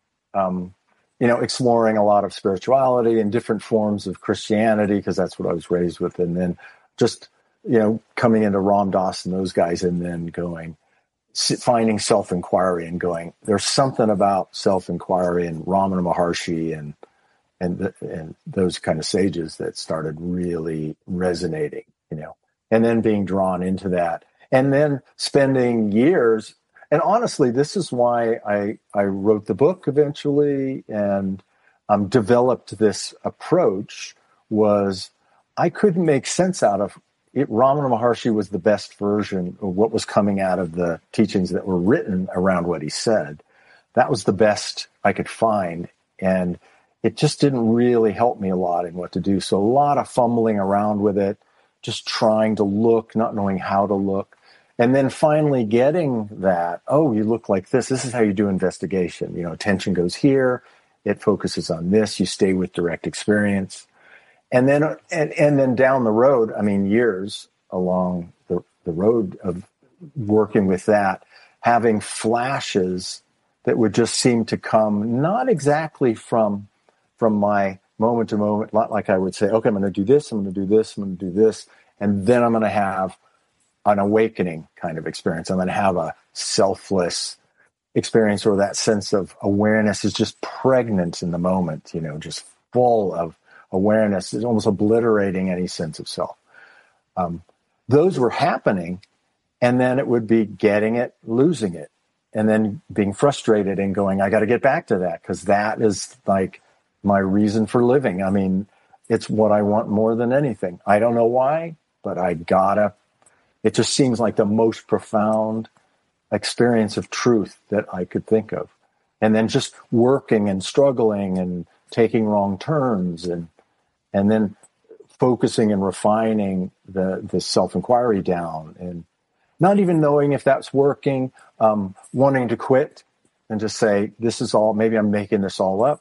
Um, you know, exploring a lot of spirituality and different forms of Christianity, because that's what I was raised with. And then just, you know, coming into Ram Dass and those guys, and then going, finding self-inquiry and going, there's something about self-inquiry and Ramana Maharshi and, and, the, and those kind of sages that started really resonating, you know, and then being drawn into that. And then spending years. And honestly, this is why I, I wrote the book eventually and um, developed this approach, was I couldn't make sense out of it. Ramana Maharshi was the best version of what was coming out of the teachings that were written around what he said. That was the best I could find. And it just didn't really help me a lot in what to do. So a lot of fumbling around with it, just trying to look, not knowing how to look. And then finally getting that, oh, you look like this. This is how you do investigation. You know, attention goes here. It focuses on this. You stay with direct experience. And then and, and then down the road, I mean, years along the, the road of working with that, having flashes that would just seem to come not exactly from, from my moment to moment, like I would say, okay, I'm going to do this, I'm going to do this, I'm going to do this, and then I'm going to have an awakening kind of experience. I'm going to have a selfless experience, or that sense of awareness is just pregnant in the moment, you know, just full of awareness. It's almost obliterating any sense of self. Um, those were happening, and then it would be getting it, losing it, and then being frustrated and going, I got to get back to that, because that is like my reason for living. I mean, it's what I want more than anything. I don't know why, but I gotta. It just seems like the most profound experience of truth that I could think of. And then just working and struggling and taking wrong turns, and and then focusing and refining the, the self-inquiry down, and not even knowing if that's working, um, wanting to quit and just say, this is all, maybe I'm making this all up.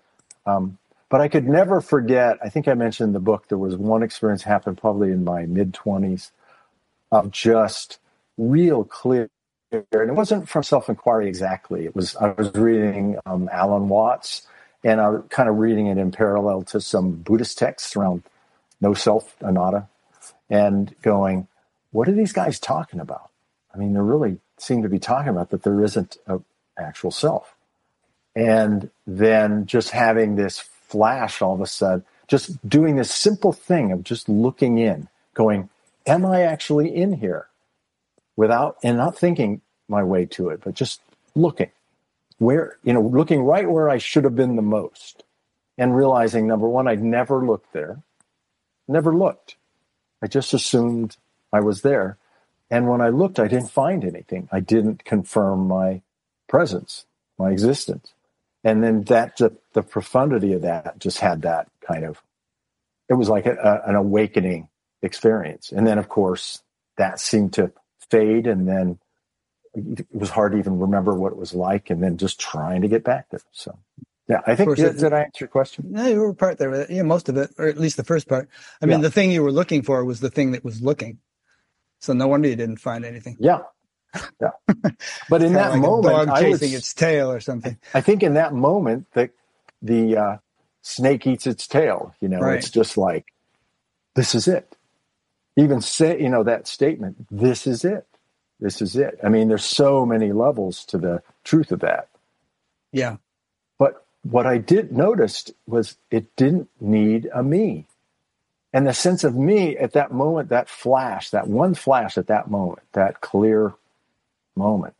Um, but I could never forget, I think I mentioned in the book, there was one experience happened probably in my mid-twenties, of just real clear, and it wasn't from self-inquiry exactly. It was, I was reading um, Alan Watts, and I was kind of reading it in parallel to some Buddhist texts around no self, anatta, and going, what are these guys talking about? I mean, they really seem to be talking about that there isn't an actual self. And then just having this flash all of a sudden, just doing this simple thing of just looking in, going, am I actually in here? Without, and not thinking my way to it, but just looking where, you know, looking right where I should have been the most, and realizing, number one, I'd never looked there, never looked. I just assumed I was there. And when I looked, I didn't find anything. I didn't confirm my presence, my existence. And then that, the, the profundity of that just had that kind of, it was like a, a, an awakening experience. And then, of course, that seemed to fade, and then it was hard to even remember what it was like, and then just trying to get back there. So, yeah, I think, did, did I answer your question? No, you were part there. Yeah, most of it, or at least the first part. I mean, yeah. The thing you were looking for was the thing that was looking. So no wonder you didn't find anything. Yeah. Yeah. But in that like moment, a dog chasing I was, its tail or something. I think in that moment, the, the uh, snake eats its tail. You know, right. It's just like, this is it. Even say, you know, that statement, this is it. This is it. I mean, there's so many levels to the truth of that. Yeah. But what I did notice was it didn't need a me. And the sense of me at that moment, that flash, that one flash at that moment, that clear moment,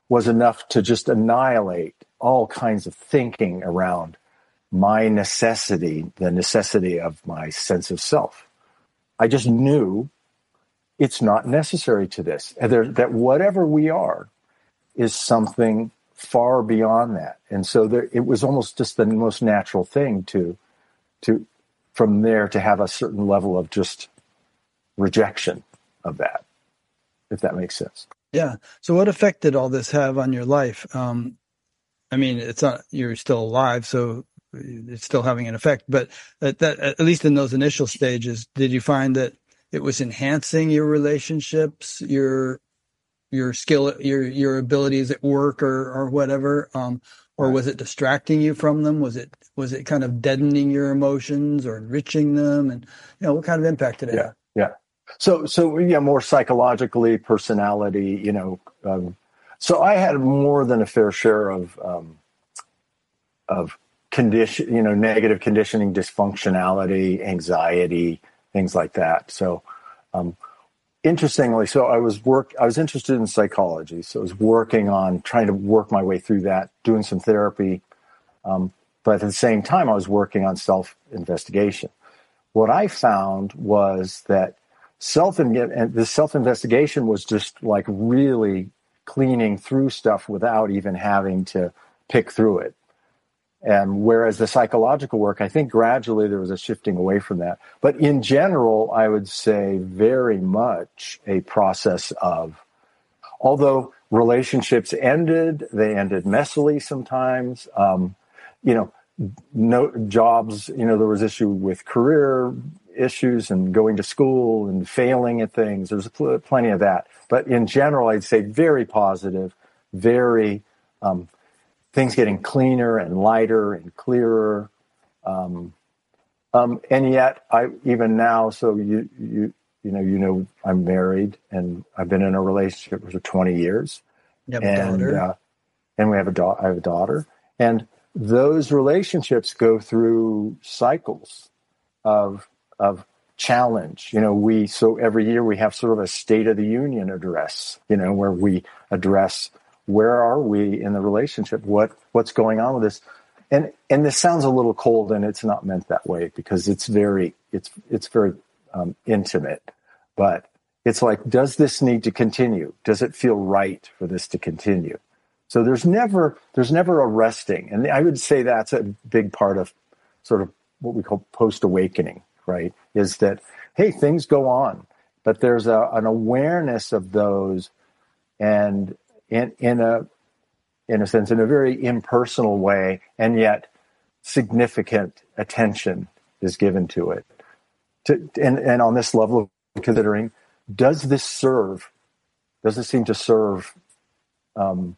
was enough to just annihilate all kinds of thinking around my necessity, the necessity of my sense of self. I just knew it's not necessary to this, and there, that whatever we are is something far beyond that. And so there, it was almost just the most natural thing to, to, from there to have a certain level of just rejection of that, if that makes sense. Yeah. So what effect did all this have on your life? Um, I mean, it's not, you're still alive, so it's still having an effect, but at that, at least in those initial stages, did you find that it was enhancing your relationships, your, your skill, your, your abilities at work or, or whatever? Um, or was it distracting you from them? Was it, was it kind of deadening your emotions or enriching them? And, you know, what kind of impact did it yeah, have? Yeah. So, so, yeah, more psychologically, personality, you know, um, so I had more than a fair share of, um, of condition, you know, negative conditioning, dysfunctionality, anxiety, things like that. So, um, interestingly, so I was work, I was interested in psychology. So I was working on trying to work my way through that, doing some therapy. Um, but at the same time, I was working on self-investigation. What I found was that self and the self-investigation was just like really cleaning through stuff without even having to pick through it. And whereas the psychological work, I think gradually there was a shifting away from that. But in general, I would say very much a process of, although relationships ended, they ended messily sometimes. Um, you know, no jobs, you know, there was issue with career issues and going to school and failing at things. There's pl- plenty of that. But in general, I'd say very positive, very, um, things getting cleaner and lighter and clearer. Um, um, and yet I, even now, so you, you, you know, you know, I'm married and I've been in a relationship for twenty years. You have a and, daughter. Uh, and we have a daughter, I have a daughter, and those relationships go through cycles of, of challenge. You know, we, so every year we have sort of a State of the Union address, you know, where we address where are we in the relationship? What what's going on with this? And and this sounds a little cold, and it's not meant that way because it's very it's it's very um, intimate. But it's like, does this need to continue? Does it feel right for this to continue? So there's never there's never a resting, and I would say that's a big part of sort of what we call post-awakening, right? Is that, hey, things go on, but there's a, an awareness of those, and In, in a, in a sense, in a very impersonal way, and yet significant attention is given to it. To, and, and on this level of considering, does this serve? Does it seem to serve um,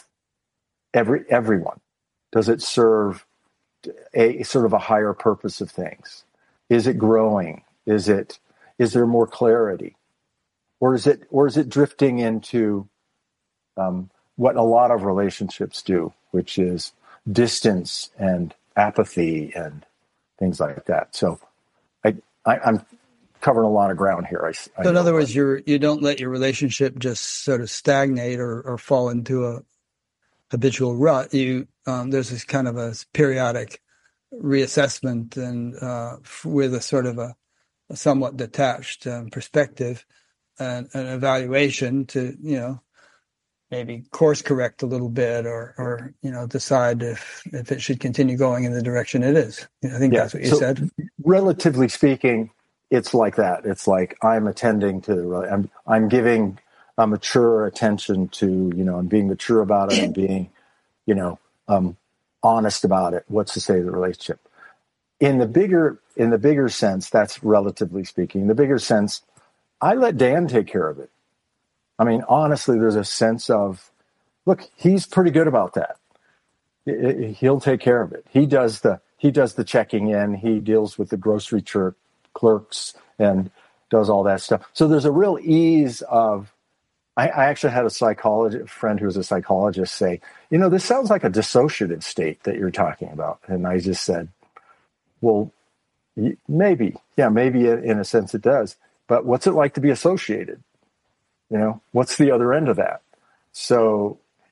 every everyone? Does it serve a sort of a higher purpose of things? Is it growing? Is it? Is there more clarity, or is it? Or is it drifting into Um, what a lot of relationships do, which is distance and apathy and things like that. So I, I, I'm covering a lot of ground here. I, I So in know, other but, words, you're, you don't let your relationship just sort of stagnate or, or fall into a habitual rut. You, um, there's this kind of a periodic reassessment and, uh, with a sort of a, a somewhat detached um, perspective and an evaluation to, you know, maybe course correct a little bit or, or, you know, decide if, if it should continue going in the direction it is. I think yeah. that's what you So said. relatively speaking, it's like that. It's like I'm attending to, I'm, I'm giving a mature attention to, you know, I'm being mature about it and being, you know, um, honest about it. What's to say of the relationship? In the bigger, in the bigger sense, that's relatively speaking. In the bigger sense, I let Dan take care of it. I mean, honestly, there's a sense of, look, he's pretty good about that. He'll take care of it. He does the he does the checking in. He deals with the grocery church clerks and does all that stuff. So there's a real ease of. I, I actually had a psychologist friend who was a psychologist say, you know, this sounds like a dissociative state that you're talking about. And I just said, well, maybe, yeah, maybe in a sense it does. But what's it like to be associated? You know, what's the other end of that? So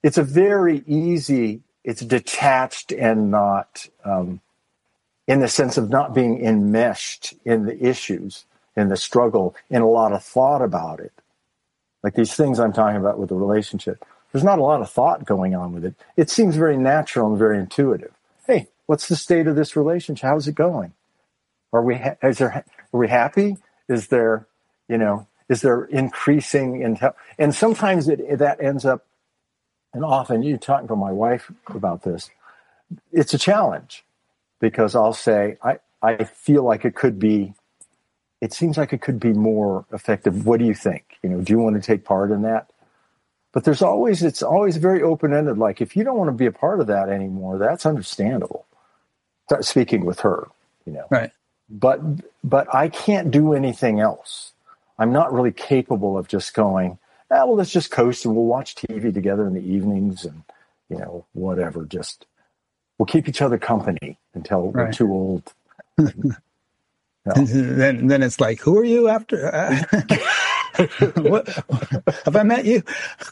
it's a very easy, it's detached and not, um, in the sense of not being enmeshed in the issues, in the struggle, in a lot of thought about it. Like these things I'm talking about with the relationship, there's not a lot of thought going on with it. It seems very natural and very intuitive. Hey, what's the state of this relationship? How's it going? Are we, ha- is there, are we happy? Is there, you know, is there increasing intel? And sometimes it, it, that ends up, and often you talking to my wife about this, it's a challenge because I'll say, I, I feel like it could be, it seems like it could be more effective. What do you think? You know, do you want to take part in that? But there's always, it's always very open-ended. Like, if you don't want to be a part of that anymore, that's understandable. Speaking with her, you know. Right. But, but I can't do anything else. I'm not really capable of just going, ah, well, let's just coast and we'll watch T V together in the evenings and, you know, whatever. Just, we'll keep each other company until right. we're too old. No. then, then it's like, who are you after? Uh, what, have I met you?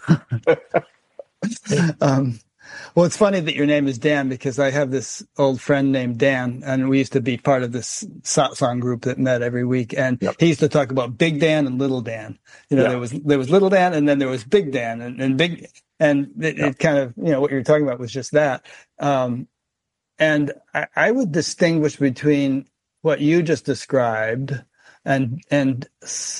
um, well, it's funny that your name is Dan because I have this old friend named Dan, and we used to be part of this satsang group that met every week. And yep. he used to talk about Big Dan and Little Dan. You know, yeah. there was there was Little Dan, and then there was Big Dan, and, and Big, and it, yeah. it kind of, you know, what you're talking about was just that. Um, and I, I would distinguish between what you just described and and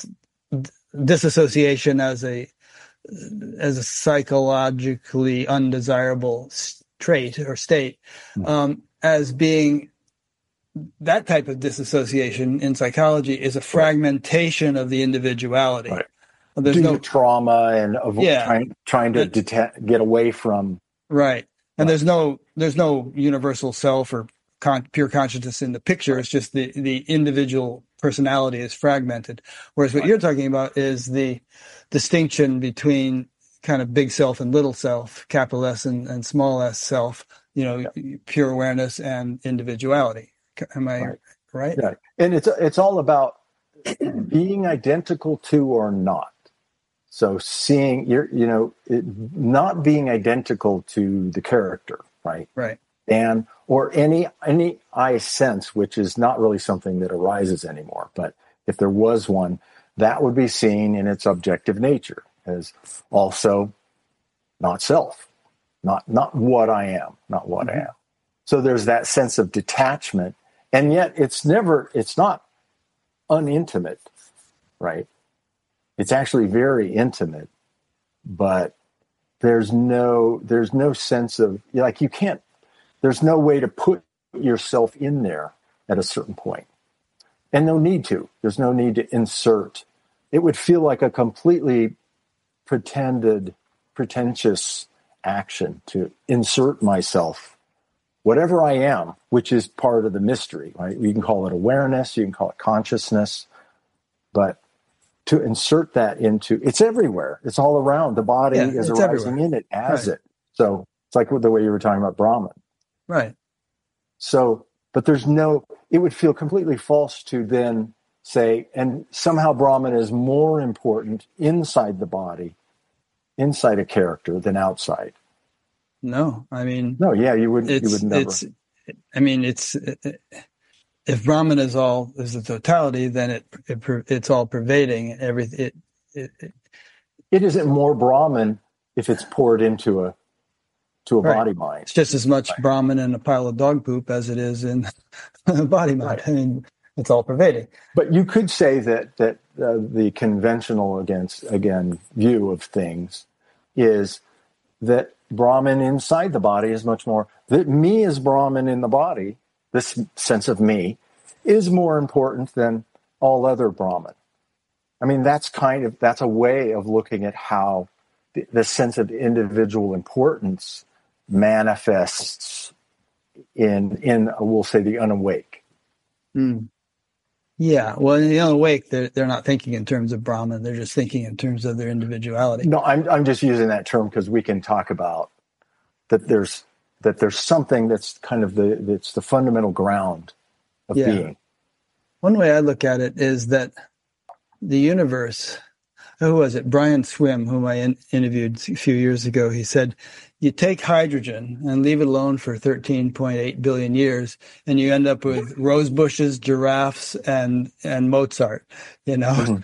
disassociation as a as a psychologically undesirable trait or state, um, as being that type of disassociation in psychology is a fragmentation of the individuality. Right. There's Due no to trauma and avo- yeah. trying trying to deta- get away from right. And right. there's no there's no universal self or con- pure consciousness in the picture. Right. It's just the the individual personality is fragmented. Whereas what right. you're talking about is the distinction between kind of big self and little self, capital S and, and small s self, you know, yeah. pure awareness and individuality. Am I right? right? Yeah. And it's it's all about being identical to or not. So seeing, you're, you know, it, not being identical to the character, right? Right. And, or any, any I sense, which is not really something that arises anymore. But if there was one, that would be seen in its objective nature as also not self, not, not what I am, not what mm-hmm. I am. So there's that sense of detachment. And yet it's never, it's not unintimate, right? It's actually very intimate, but there's no, there's no sense of, like, you can't, there's no way to put yourself in there at a certain point. And no need to. There's no need to insert. It would feel like a completely pretended, pretentious action to insert myself, whatever I am, which is part of the mystery, right? You can call it awareness, you can call it consciousness, but to insert that into, it's everywhere. It's all around. The body yeah, is arising everywhere. In it as right. it. So it's like the way you were talking about Brahman. Right. So, but there's no, it would feel completely false to then say, and somehow Brahman is more important inside the body, inside a character than outside. No, I mean. No, yeah, you would, you would never. It's, I mean, it's, it, if Brahman is all, is the totality, then it, it it's all pervading. Every, it, it, it, it isn't more Brahman if it's poured into a, to a right. body mind. It's just as much right. Brahman in a pile of dog poop as it is in a body mind. Right. I mean, it's all pervading. But you could say that that uh, the conventional against again view of things is that Brahman inside the body is much more, that me as Brahman in the body, this sense of me, is more important than all other Brahman. I mean, that's kind of, that's a way of looking at how the, the sense of individual importance manifests in, in we'll say, the unawake. Mm. Yeah, well, in the unawake, they're, they're not thinking in terms of Brahman. They're just thinking in terms of their individuality. No, I'm I'm just using that term because we can talk about that there's that there's something that's kind of the that's the fundamental ground of yeah. being. One way I look at it is that the universe, who was it? Brian Swim, whom I in, interviewed a few years ago. He said, you take hydrogen and leave it alone for thirteen point eight billion years, and you end up with rose bushes, giraffes, and, and Mozart, you know? Mm-hmm.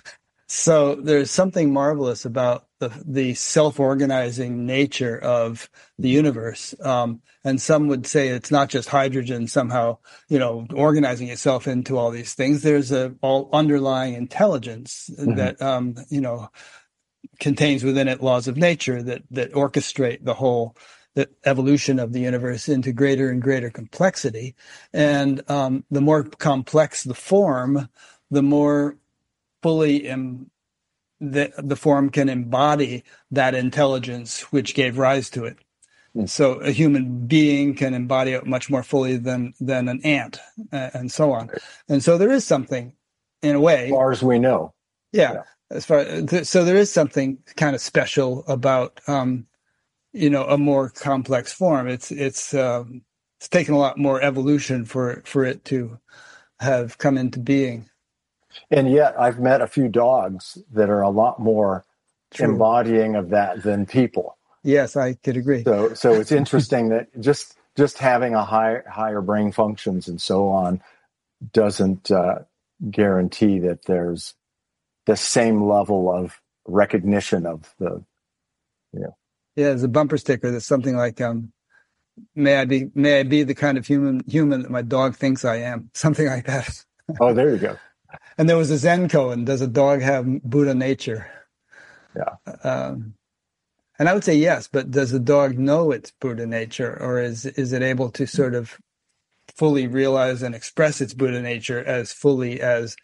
So there's something marvelous about the, the self-organizing nature of the universe. Um, and some would say it's not just hydrogen somehow, you know, organizing itself into all these things. There's a all underlying intelligence mm-hmm. that, um, you know, contains within it laws of nature that, that orchestrate the whole the evolution of the universe into greater and greater complexity. And um, the more complex the form, the more fully em- the, the form can embody that intelligence which gave rise to it. And so a human being can embody it much more fully than than an ant, uh, and so on. And so there is something, in a way, as far as we know. Yeah. yeah. As far th- so there is something kind of special about um, you know, a more complex form. It's it's um, it's taken a lot more evolution for for it to have come into being. And yet, I've met a few dogs that are a lot more True. embodying of that than people. Yes, I could agree. So, so it's interesting that just just having a higher higher brain functions and so on doesn't uh, guarantee that there's the same level of recognition of the, you know. Yeah, there's a bumper sticker that's something like, um, "May I be may I be the kind of human human that my dog thinks I am," something like that. Oh, there you go. And there was a Zen koan, does a dog have Buddha nature? Yeah. Um, and I would say yes, but does the dog know its Buddha nature, or is is it able to sort of fully realize and express its Buddha nature as fully as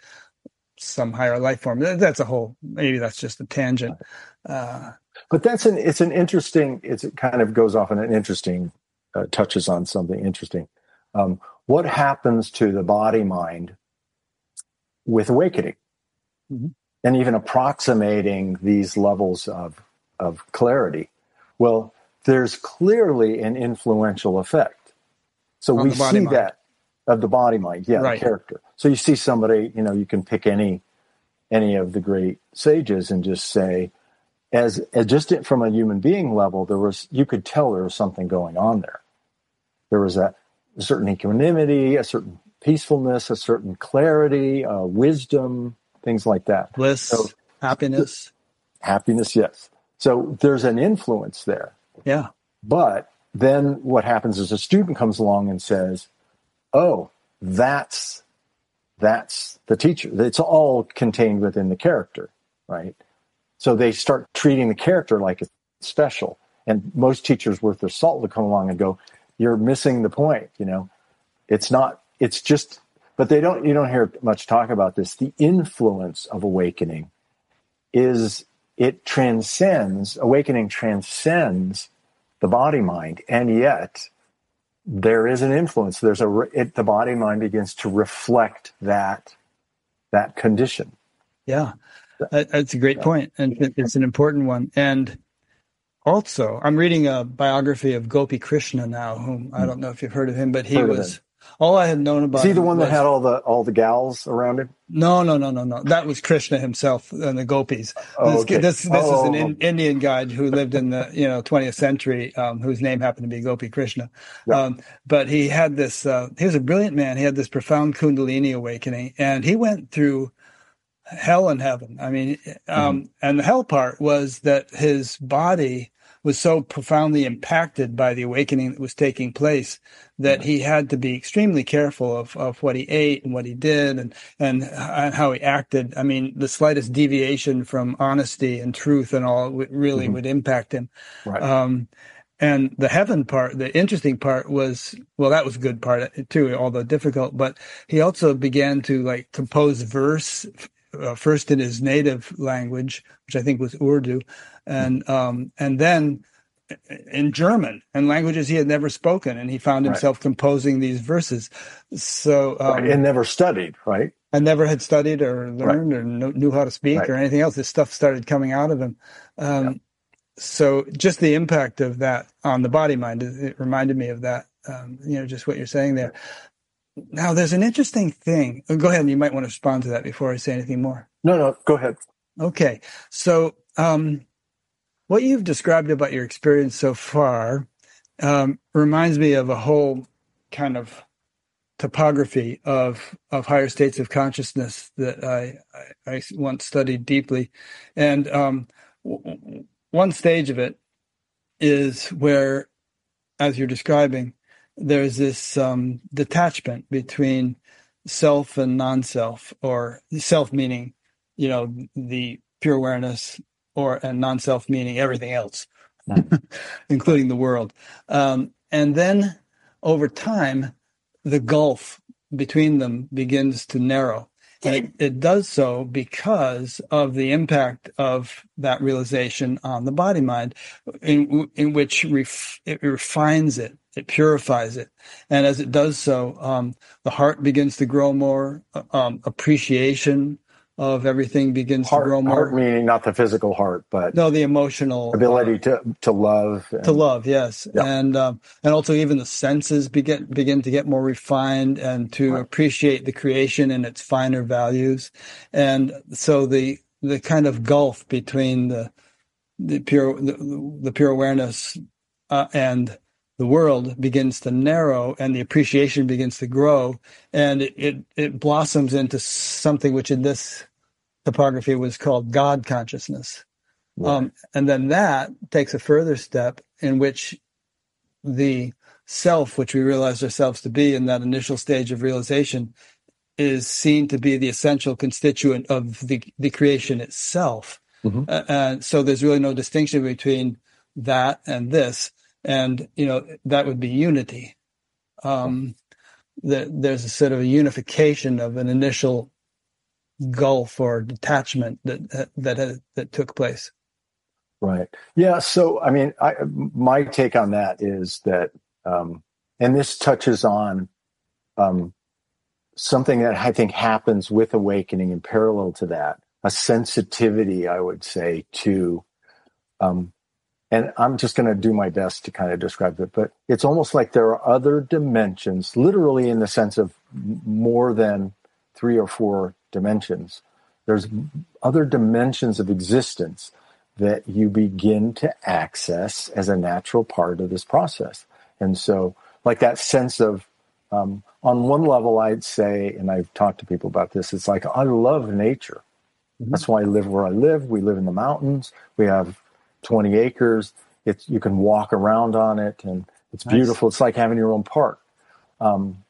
some higher life form? That's a whole, maybe that's just a tangent. Uh, but that's an, it's an interesting, it's, it kind of goes off on an interesting, uh, touches on something interesting. Um, what happens to the body mind with awakening, mm-hmm. and even approximating these levels of of clarity? Well, there's clearly an influential effect. So On we see mind. that of the body mind, yeah, right. the character. So you see somebody, you know, you can pick any any of the great sages and just say, as, as just from a human being level, there was, you could tell there was something going on there. There was a, a certain equanimity, a certain peacefulness, a certain clarity, uh, wisdom, things like that. Bliss, so, happiness. Happiness, yes. So there's an influence there. Yeah. But then what happens is a student comes along and says, oh, that's that's the teacher. It's all contained within the character, right? So they start treating the character like it's special. And most teachers worth their salt will come along and go, you're missing the point, you know. It's not, it's just, but they don't, you don't hear much talk about this. The influence of awakening is, it transcends, awakening transcends the body mind, and yet there is an influence. There's a, it, the body mind begins to reflect that, that condition. Yeah, that's a great point, and it's an important one. And also, I'm reading a biography of Gopi Krishna now, whom I don't know if you've heard of him, but he heard was, all I had known about him. Is he the him one was, that had all the all the gals around him? No, no, no, no, no. That was Krishna himself and the gopis. Oh, this okay. this, this oh, is an oh, in, Indian guide who lived in the you know twentieth century, um, whose name happened to be Gopi Krishna. Yeah. Um, but he had this. Uh, he was a brilliant man. He had this profound Kundalini awakening, and he went through hell and heaven. I mean, um, mm-hmm. and the hell part was that his body was so profoundly impacted by the awakening that was taking place that he had to be extremely careful of, of what he ate and what he did and, and how he acted. I mean, the slightest deviation from honesty and truth and all really mm-hmm. would impact him. Right. Um, and the heaven part, the interesting part was, well, that was a good part too, although difficult, but he also began to like compose verse Uh, first in his native language, which I think was Urdu, and um, and then in German and languages he had never spoken, and he found himself right. composing these verses. So um, right. and never studied, right? I never had studied or learned right. or kn- knew how to speak right. or anything else. This stuff started coming out of him. Um, yeah. So just the impact of that on the body mind, it, it reminded me of that. Um, you know, just what you're saying there. Now, there's an interesting thing. Go ahead, and you might want to respond to that before I say anything more. No, no, go ahead. Okay. So, um, what you've described about your experience so far um, reminds me of a whole kind of topography of of higher states of consciousness that I I, I once studied deeply, and um, w- one stage of it is where, as you're describing, there's this um, detachment between self and non-self, or self meaning, you know, the pure awareness, or and non-self meaning everything else, including the world. Um, and then over time, the gulf between them begins to narrow. And it, it does so because of the impact of that realization on the body mind, in, in which ref, it refines it, it purifies it. And as it does so, um, the heart begins to grow more, um, appreciation of everything begins to grow Heart, heart more. meaning not the physical heart, but No, the emotional ability uh, to to love. And, to love, yes, yeah, and um, and also even the senses begin begin to get more refined and to right. appreciate the creation and its finer values, and so the the kind of gulf between the the pure the, the pure awareness uh, and the world begins to narrow, and the appreciation begins to grow, and it, it it blossoms into something which in this topography was called God consciousness. Right. Um, and then that takes a further step in which the self, which we realize ourselves to be in that initial stage of realization, is seen to be the essential constituent of the, the creation itself. Mm-hmm. Uh, and so there's really no distinction between that and this. And, you know, that would be unity. Um, the, there's a sort of a unification of an initial gulf or detachment that, that, that took place. Right. Yeah. So, I mean, I, my take on that is that, um, and this touches on um, something that I think happens with awakening in parallel to that, a sensitivity, I would say, to, um, and I'm just going to do my best to kind of describe it, but it's almost like there are other dimensions, literally in the sense of more than three or four dimensions. There's other dimensions of existence that you begin to access as a natural part of this process. And so, like that sense of, um, on one level, I'd say, and I've talked to people about this, it's like, I love nature. Mm-hmm. That's why I live where I live. We live in the mountains. We have twenty acres. It's, you can walk around on it, and it's Nice. beautiful. It's like having your own park. Um,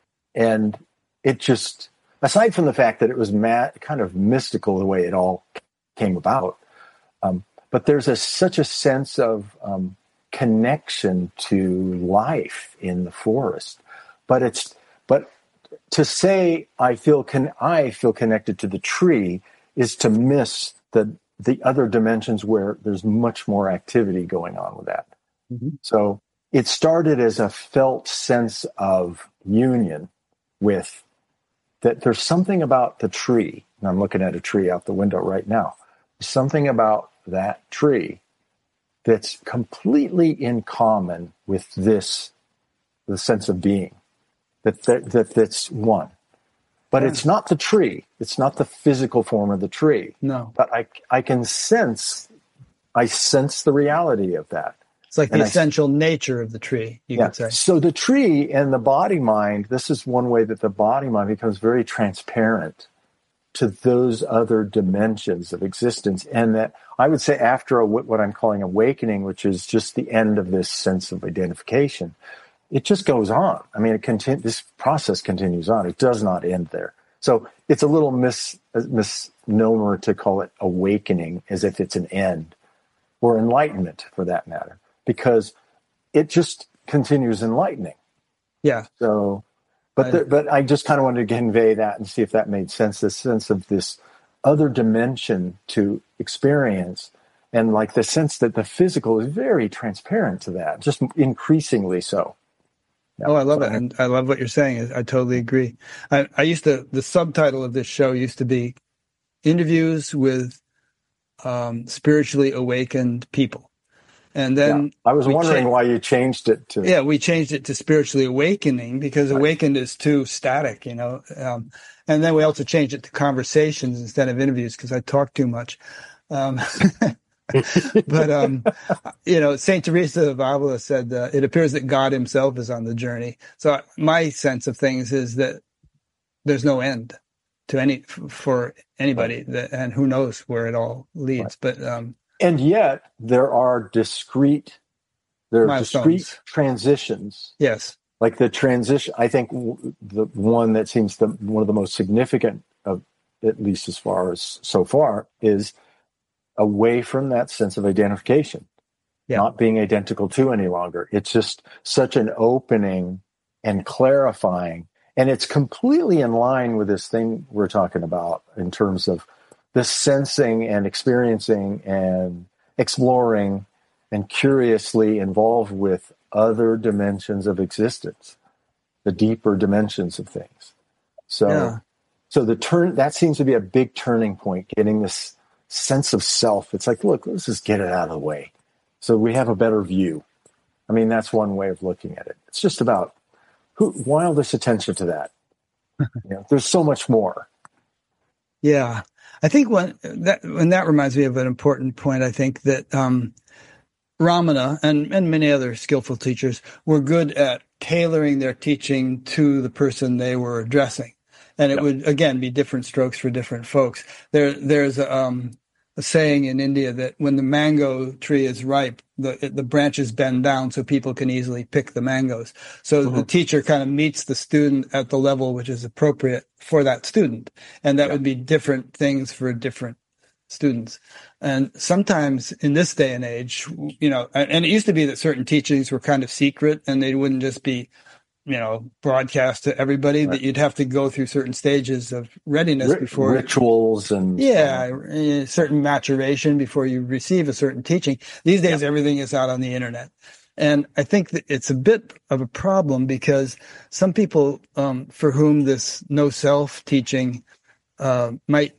and it just, aside from the fact that it was mad, kind of mystical the way it all came about, Um, but there's a, such a sense of um, connection to life in the forest. But it's but to say I feel con- I feel connected to the tree is to miss the the other dimensions where there's much more activity going on with that. Mm-hmm. So it started as a felt sense of union with that. There's something about the tree, and I'm looking at a tree out the window right now. Something about that tree that's completely in common with this, the sense of being, that, that, that that's one. But yeah. It's not the tree. It's not the physical form of the tree. No. But I, I can sense, I sense the reality of that. It's like the and essential I, nature of the tree, you yeah. could say. So the tree and the body mind, this is one way that the body mind becomes very transparent to those other dimensions of existence. And that I would say after a, what I'm calling awakening, which is just the end of this sense of identification, it just goes on. I mean, it continu- this process continues on. It does not end there. So it's a little mis- misnomer to call it awakening as if it's an end, or enlightenment for that matter, because it just continues enlightening. Yeah. So... But the, but I just kind of wanted to convey that and see if that made sense, this sense of this other dimension to experience, and like the sense that the physical is very transparent to that, just increasingly so. Yeah. Oh, I love so, it. And I love what you're saying. I totally agree. I, I used to, the subtitle of this show used to be Interviews with um, Spiritually Awakened People. And then yeah. I was we wondering cha- why you changed it to. yeah, we changed it to spiritually awakening because right. awakened is too static, you know. Um, and then we also changed it to conversations instead of interviews because I talk too much. Um, but, um, you know, Saint Teresa of Avila said, uh, it appears that God himself is on the journey. So my sense of things is that there's no end to any, for anybody right. that, and who knows where it all leads. Right. But, um, and yet there are discrete, there are milestones. discrete transitions. Yes. Like the transition, I think the one that seems the, one of the most significant of, at least as far as so far, is away from that sense of identification, yeah. not being identical to any longer. It's just such an opening and clarifying. And it's completely in line with this thing we're talking about in terms of the sensing and experiencing and exploring and curiously involved with other dimensions of existence, the deeper dimensions of things. So, yeah. so the turn, that seems to be a big turning point, getting this sense of self. It's like, look, let's just get it out of the way so we have a better view. I mean, that's one way of looking at it. It's just about who, wildest attention to that. You know, there's so much more. Yeah. I think when that, when that reminds me of an important point, I think that, um, Ramana and, and many other skillful teachers were good at tailoring their teaching to the person they were addressing. And it yep. would, again, be different strokes for different folks. There, there's a, um, a saying in India that when the mango tree is ripe, the the branches bend down so people can easily pick the mangoes. So mm-hmm. the teacher kind of meets the student at the level which is appropriate for that student. And that yep. would be different things for different students. And sometimes in this day and age, you know, and it used to be that certain teachings were kind of secret and they wouldn't just be, you know, broadcast to everybody, right. that you'd have to go through certain stages of readiness R- before rituals and yeah, uh, certain maturation before you receive a certain teaching. These days, yeah. everything is out on the internet. And I think that it's a bit of a problem because some people, um, for whom this no self teaching, uh, might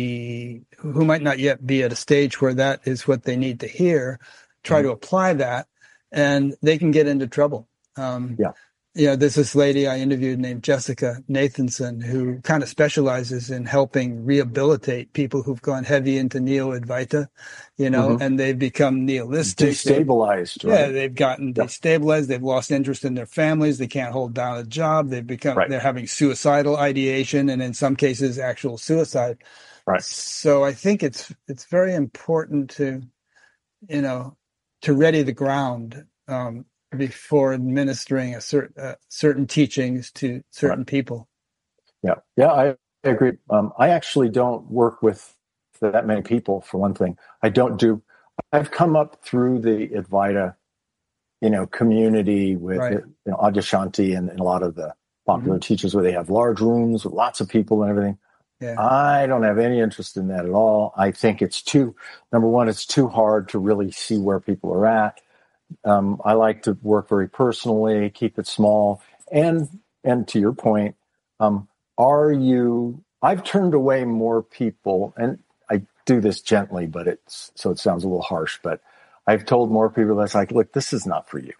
be, who might not yet be at a stage where that is what they need to hear, try mm-hmm. to apply that and they can get into trouble. Um, yeah. You know, there's this lady I interviewed named Jessica Nathanson who kind of specializes in helping rehabilitate people who've gone heavy into Neo-Advaita, you know, mm-hmm. and they've become nihilistic. Destabilized, they've, right? Yeah, they've gotten yep. destabilized. They've lost interest in their families. They can't hold down a job. They've become, right. they're having suicidal ideation and in some cases actual suicide. Right. So I think it's, it's very important to, you know, to ready the ground, um, before administering a certain uh, certain teachings to certain right. people. Yeah, yeah, I agree. Um, I actually don't work with that many people. For one thing, I don't do. I've come up through the Advaita, you know, community with right. you know Adyashanti and, and a lot of the popular mm-hmm. teachers where they have large rooms with lots of people and everything. Yeah. I don't have any interest in that at all. I think it's too. Number one, it's too hard to really see where people are at. Um, I like to work very personally, keep it small. And, and to your point, um, are you, I've turned away more people, and I do this gently, but it's, so it sounds a little harsh, but I've told more people that's like, look, this is not for you.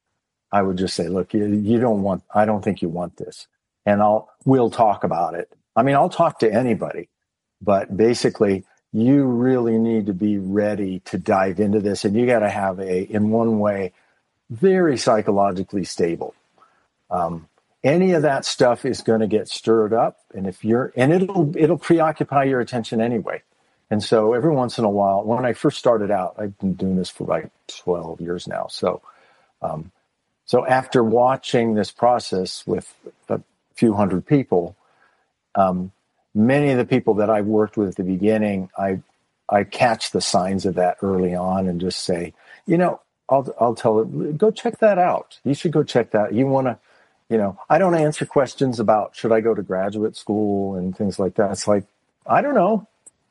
I would just say, look, you, you don't want, I don't think you want this. And I'll, we'll talk about it. I mean, I'll talk to anybody, but basically, you really need to be ready to dive into this. And you got to have a, in one way, very psychologically stable. Um, any of that stuff is going to get stirred up. And if you're, and it'll, it'll preoccupy your attention anyway. And so every once in a while, when I first started out, I've been doing this for like twelve years now. So, um, so after watching this process with a few hundred people, um, many of the people that I worked with at the beginning, I I catch the signs of that early on and just say, you know, I'll I'll tell them, go check that out. You should go check that. You want to, you know, I don't answer questions about should I go to graduate school and things like that. It's like, I don't know.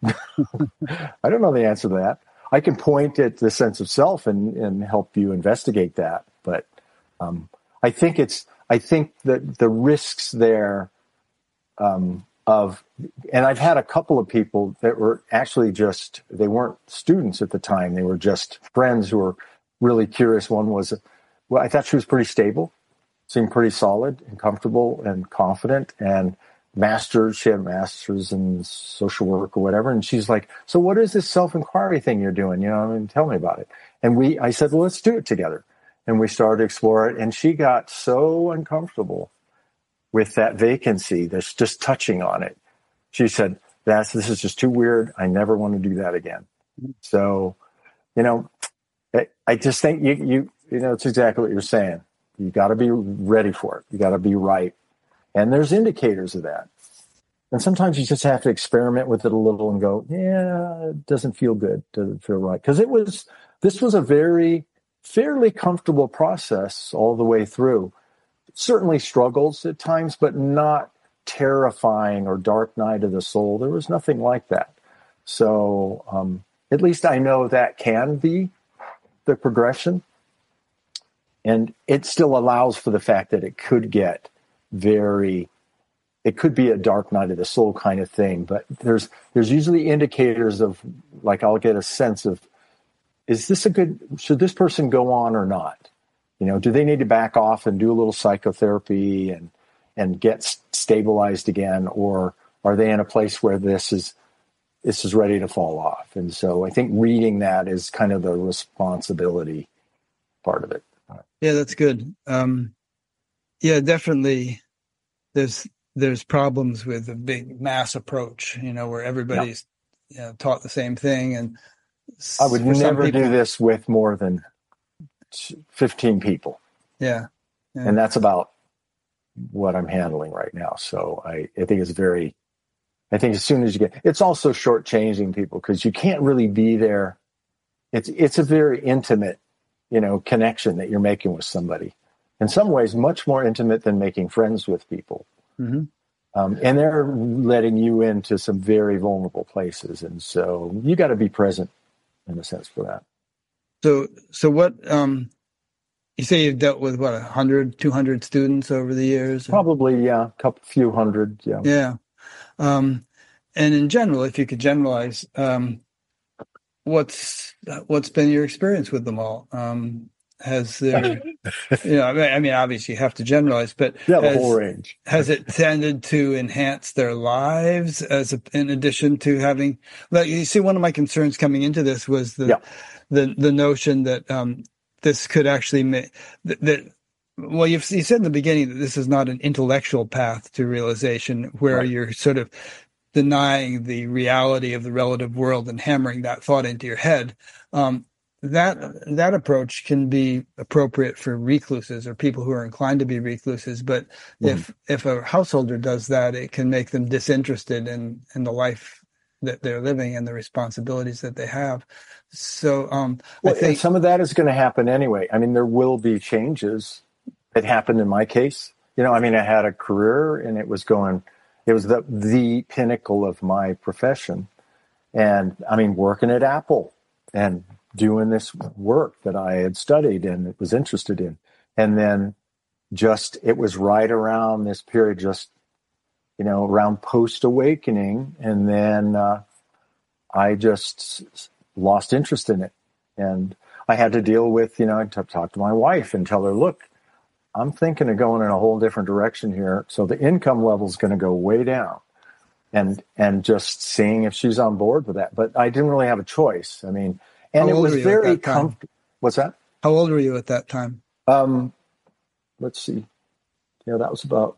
I don't know the answer to that. I can point at the sense of self and, and help you investigate that. But um, I think it's, I think that the risks there, um, of, and I've had a couple of people that were actually just, they weren't students at the time. They were just friends who were really curious. One was, well, I thought she was pretty stable, seemed pretty solid and comfortable and confident, and master's, she had a master's in social work or whatever. And she's like, so what is this self-inquiry thing you're doing? You know, I mean, tell me about it. And we, I said, well, let's do it together. And we started to explore it. And she got so uncomfortable with that vacancy that's just touching on it. She said, that's, this is just too weird. I never want to do that again. So, you know, I, I just think you, you, you know, it's exactly what you're saying. You got to be ready for it. You got to be right. And there's indicators of that. And sometimes you just have to experiment with it a little and go, yeah, it doesn't feel good. Doesn't feel right. Because it was, this was a very, fairly comfortable process all the way through. Certainly struggles at times, but not terrifying or dark night of the soul. There was nothing like that. So um, at least I know that can be the progression. And it still allows for the fact that it could get very, it could be a dark night of the soul kind of thing. But there's there's usually indicators of, like, I'll get a sense of, is this a good, should this person go on or not? You know, do they need to back off and do a little psychotherapy and and get stabilized again, or are they in a place where this is this is ready to fall off? And so I think reading that is kind of the responsibility part of it. Yeah, that's good. Um, yeah, definitely. There's there's problems with a big mass approach, you know, where everybody's yeah. you know, taught the same thing. And I would never people, do this with more than fifteen people. Yeah. yeah. And that's about what I'm handling right now. So I, I think it's very, I think as soon as you get, it's also shortchanging people because you can't really be there. It's, it's a very intimate, you know, connection that you're making with somebody. In some ways, much more intimate than making friends with people. Mm-hmm. Um, and they're letting you into some very vulnerable places. And so you got to be present in a sense for that. So, so what, um, you say you've dealt with what, a hundred, two hundred students over the years? Or? Probably, yeah, a couple, few hundred. Yeah. Yeah. Um, and in general, if you could generalize, um, what's, what's been your experience with them all? Um, has there, you know, I mean, obviously you have to generalize, but yeah, the has, whole range. Has it tended to enhance their lives as a, in addition to having, like, you see, one of my concerns coming into this was the, yeah. the, the notion that, um, this could actually make that, that well, you've, you said in the beginning that this is not an intellectual path to realization where right. you're sort of denying the reality of the relative world and hammering that thought into your head. Um, that, that approach can be appropriate for recluses or people who are inclined to be recluses. But mm-hmm. if, if a householder does that, it can make them disinterested in, in the life that they're living and the responsibilities that they have. So, um, well, I think some of that is going to happen anyway. I mean, there will be changes that happened in my case. You know, I mean, I had a career and it was going, it was the, the pinnacle of my profession. And I mean, working at Apple and doing this work that I had studied and was interested in. And then just, it was right around this period, just, you know, around post-awakening. And then uh, I just lost interest in it. And I had to deal with, you know, I t- talk to my wife and tell her, look, I'm thinking of going in a whole different direction here. So the income level is going to go way down. And and just seeing if she's on board with that. But I didn't really have a choice. I mean, and it was very comfortable. What's that? How old were you at that time? Um, let's see. Yeah, that was about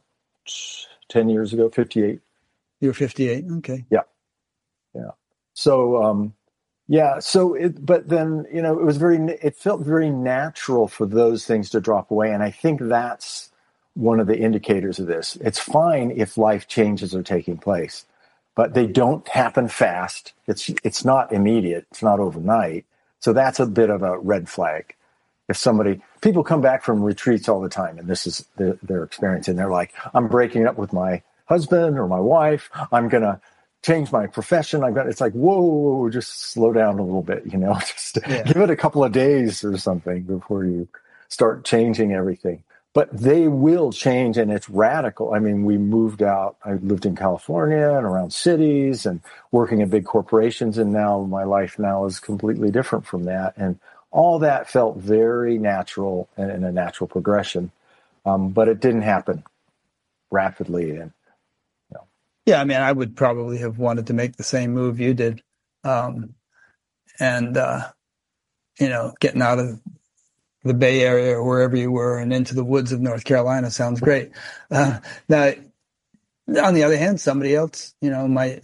ten years ago, fifty-eight. You were fifty-eight? Okay. Yeah. Yeah. So, um, yeah. So, it, but then, you know, it was very, it felt very natural for those things to drop away. And I think that's one of the indicators of this. It's fine if life changes are taking place, but they don't happen fast. It's, it's not immediate. It's not overnight. So that's a bit of a red flag. If somebody, people come back from retreats all the time, and this is the, their experience, and they're like, I'm breaking up with my husband or my wife. I'm going to change my profession. I've got, it's like, whoa, just slow down a little bit, you know, just yeah. give it a couple of days or something before you start changing everything. But they will change, and it's radical. I mean, we moved out. I lived in California and around cities and working in big corporations, and now my life now is completely different from that. And all that felt very natural and, and a natural progression. Um, but it didn't happen rapidly. And you know. Yeah, I mean, I would probably have wanted to make the same move you did. Um, and, uh, you know, getting out of the Bay Area or wherever you were and into the woods of North Carolina sounds great. Uh, now, on the other hand, somebody else, you know, might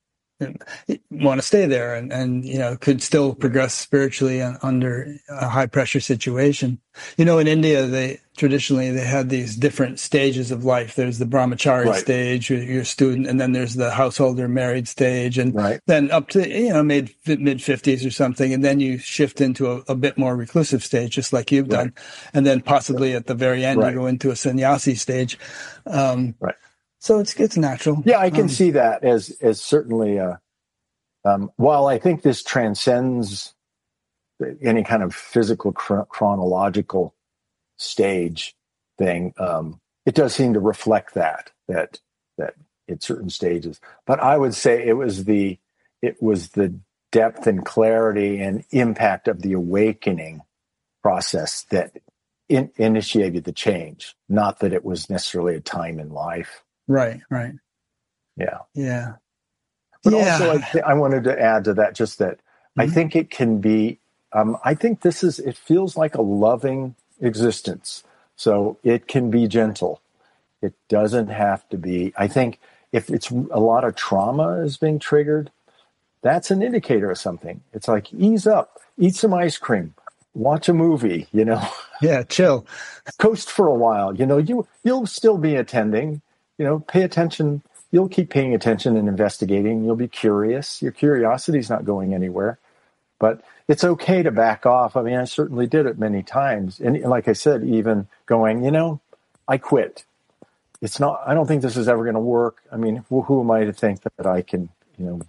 want to stay there and, and, you know, could still progress spiritually under a high pressure situation. You know, in India, they traditionally, they had these different stages of life. There's the brahmachari Right. stage, you're, you're a student, and then there's the householder married stage, and right. then up to, you know, mid, mid fifties or something. And then you shift into a, a bit more reclusive stage, just like you've done. Right. And then possibly at the very end, right. you go into a sannyasi stage. Um, right. So it's it's natural. Yeah, I can um, see that as as certainly. A, um, while I think this transcends any kind of physical chron- chronological stage thing, um, it does seem to reflect that that that at certain stages. But I would say it was the it was the depth and clarity and impact of the awakening process that in, initiated the change. Not that it was necessarily a time in life. Right, right. Yeah. Yeah. But yeah. also, I, th- I wanted to add to that just that mm-hmm. I think it can be, um, I think this is, it feels like a loving existence. So it can be gentle. It doesn't have to be, I think if it's a lot of trauma is being triggered, that's an indicator of something. It's like, ease up, eat some ice cream, watch a movie, you know. Yeah, chill. Coast for a while, you know, you, you'll still be attending. You know, pay attention. You'll keep paying attention and investigating. You'll be curious. Your curiosity is not going anywhere. But it's okay to back off. I mean, I certainly did it many times. And like I said, even going, you know, I quit. It's not, I don't think this is ever going to work. I mean, who, who am I to think that I can, you know,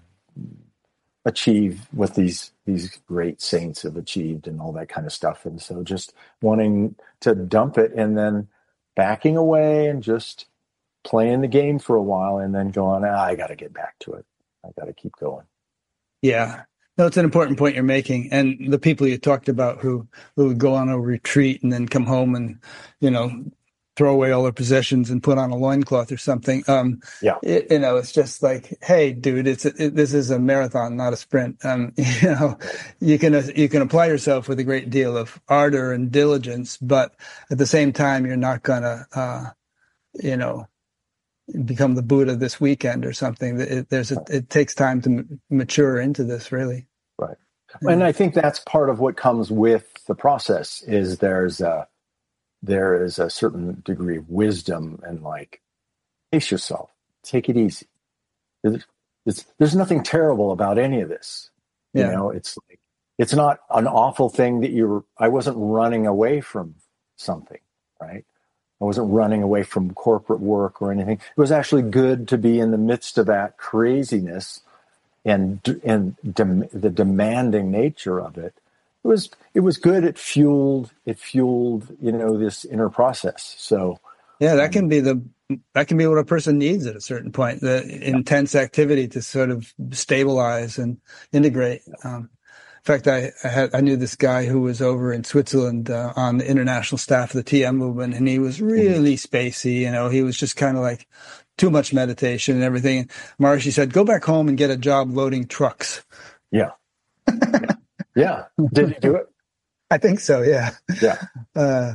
achieve what these these great saints have achieved and all that kind of stuff. And so just wanting to dump it and then backing away and just playing the game for a while and then going, ah, I got to get back to it. I got to keep going. Yeah. No, it's an important point you're making. And the people you talked about who, who would go on a retreat and then come home and, you know, throw away all their possessions and put on a loincloth or something. Um, yeah. It, you know, it's just like, hey, dude, it's a, it, this is a marathon, not a sprint. Um, you know, you can uh, you can apply yourself with a great deal of ardor and diligence, but at the same time, you're not gonna, uh, you know, become the Buddha this weekend or something. It, there's a, it takes time to m- mature into this, really. Right. Yeah. And I think that's part of what comes with the process is there's a, there is a certain degree of wisdom and like, pace yourself, take it easy. It's, it's, there's nothing terrible about any of this. You yeah. know, it's like, it's not an awful thing that you're, I wasn't running away from something, right? I wasn't running away from corporate work or anything. It was actually good to be in the midst of that craziness and and dem, the demanding nature of it. It was it was good. It fueled it fueled you know this inner process. So yeah, that can be the that can be what a person needs at a certain point. The yeah. intense activity to sort of stabilize and integrate. Um, In fact, I, I had I knew this guy who was over in Switzerland uh, on the international staff of the T M movement, and he was really mm-hmm. spacey. You know, he was just kind of like too much meditation and everything. And Maharishi said, "Go back home and get a job loading trucks." Yeah, yeah. yeah. Did he do it? I think so. Yeah. Yeah. Uh,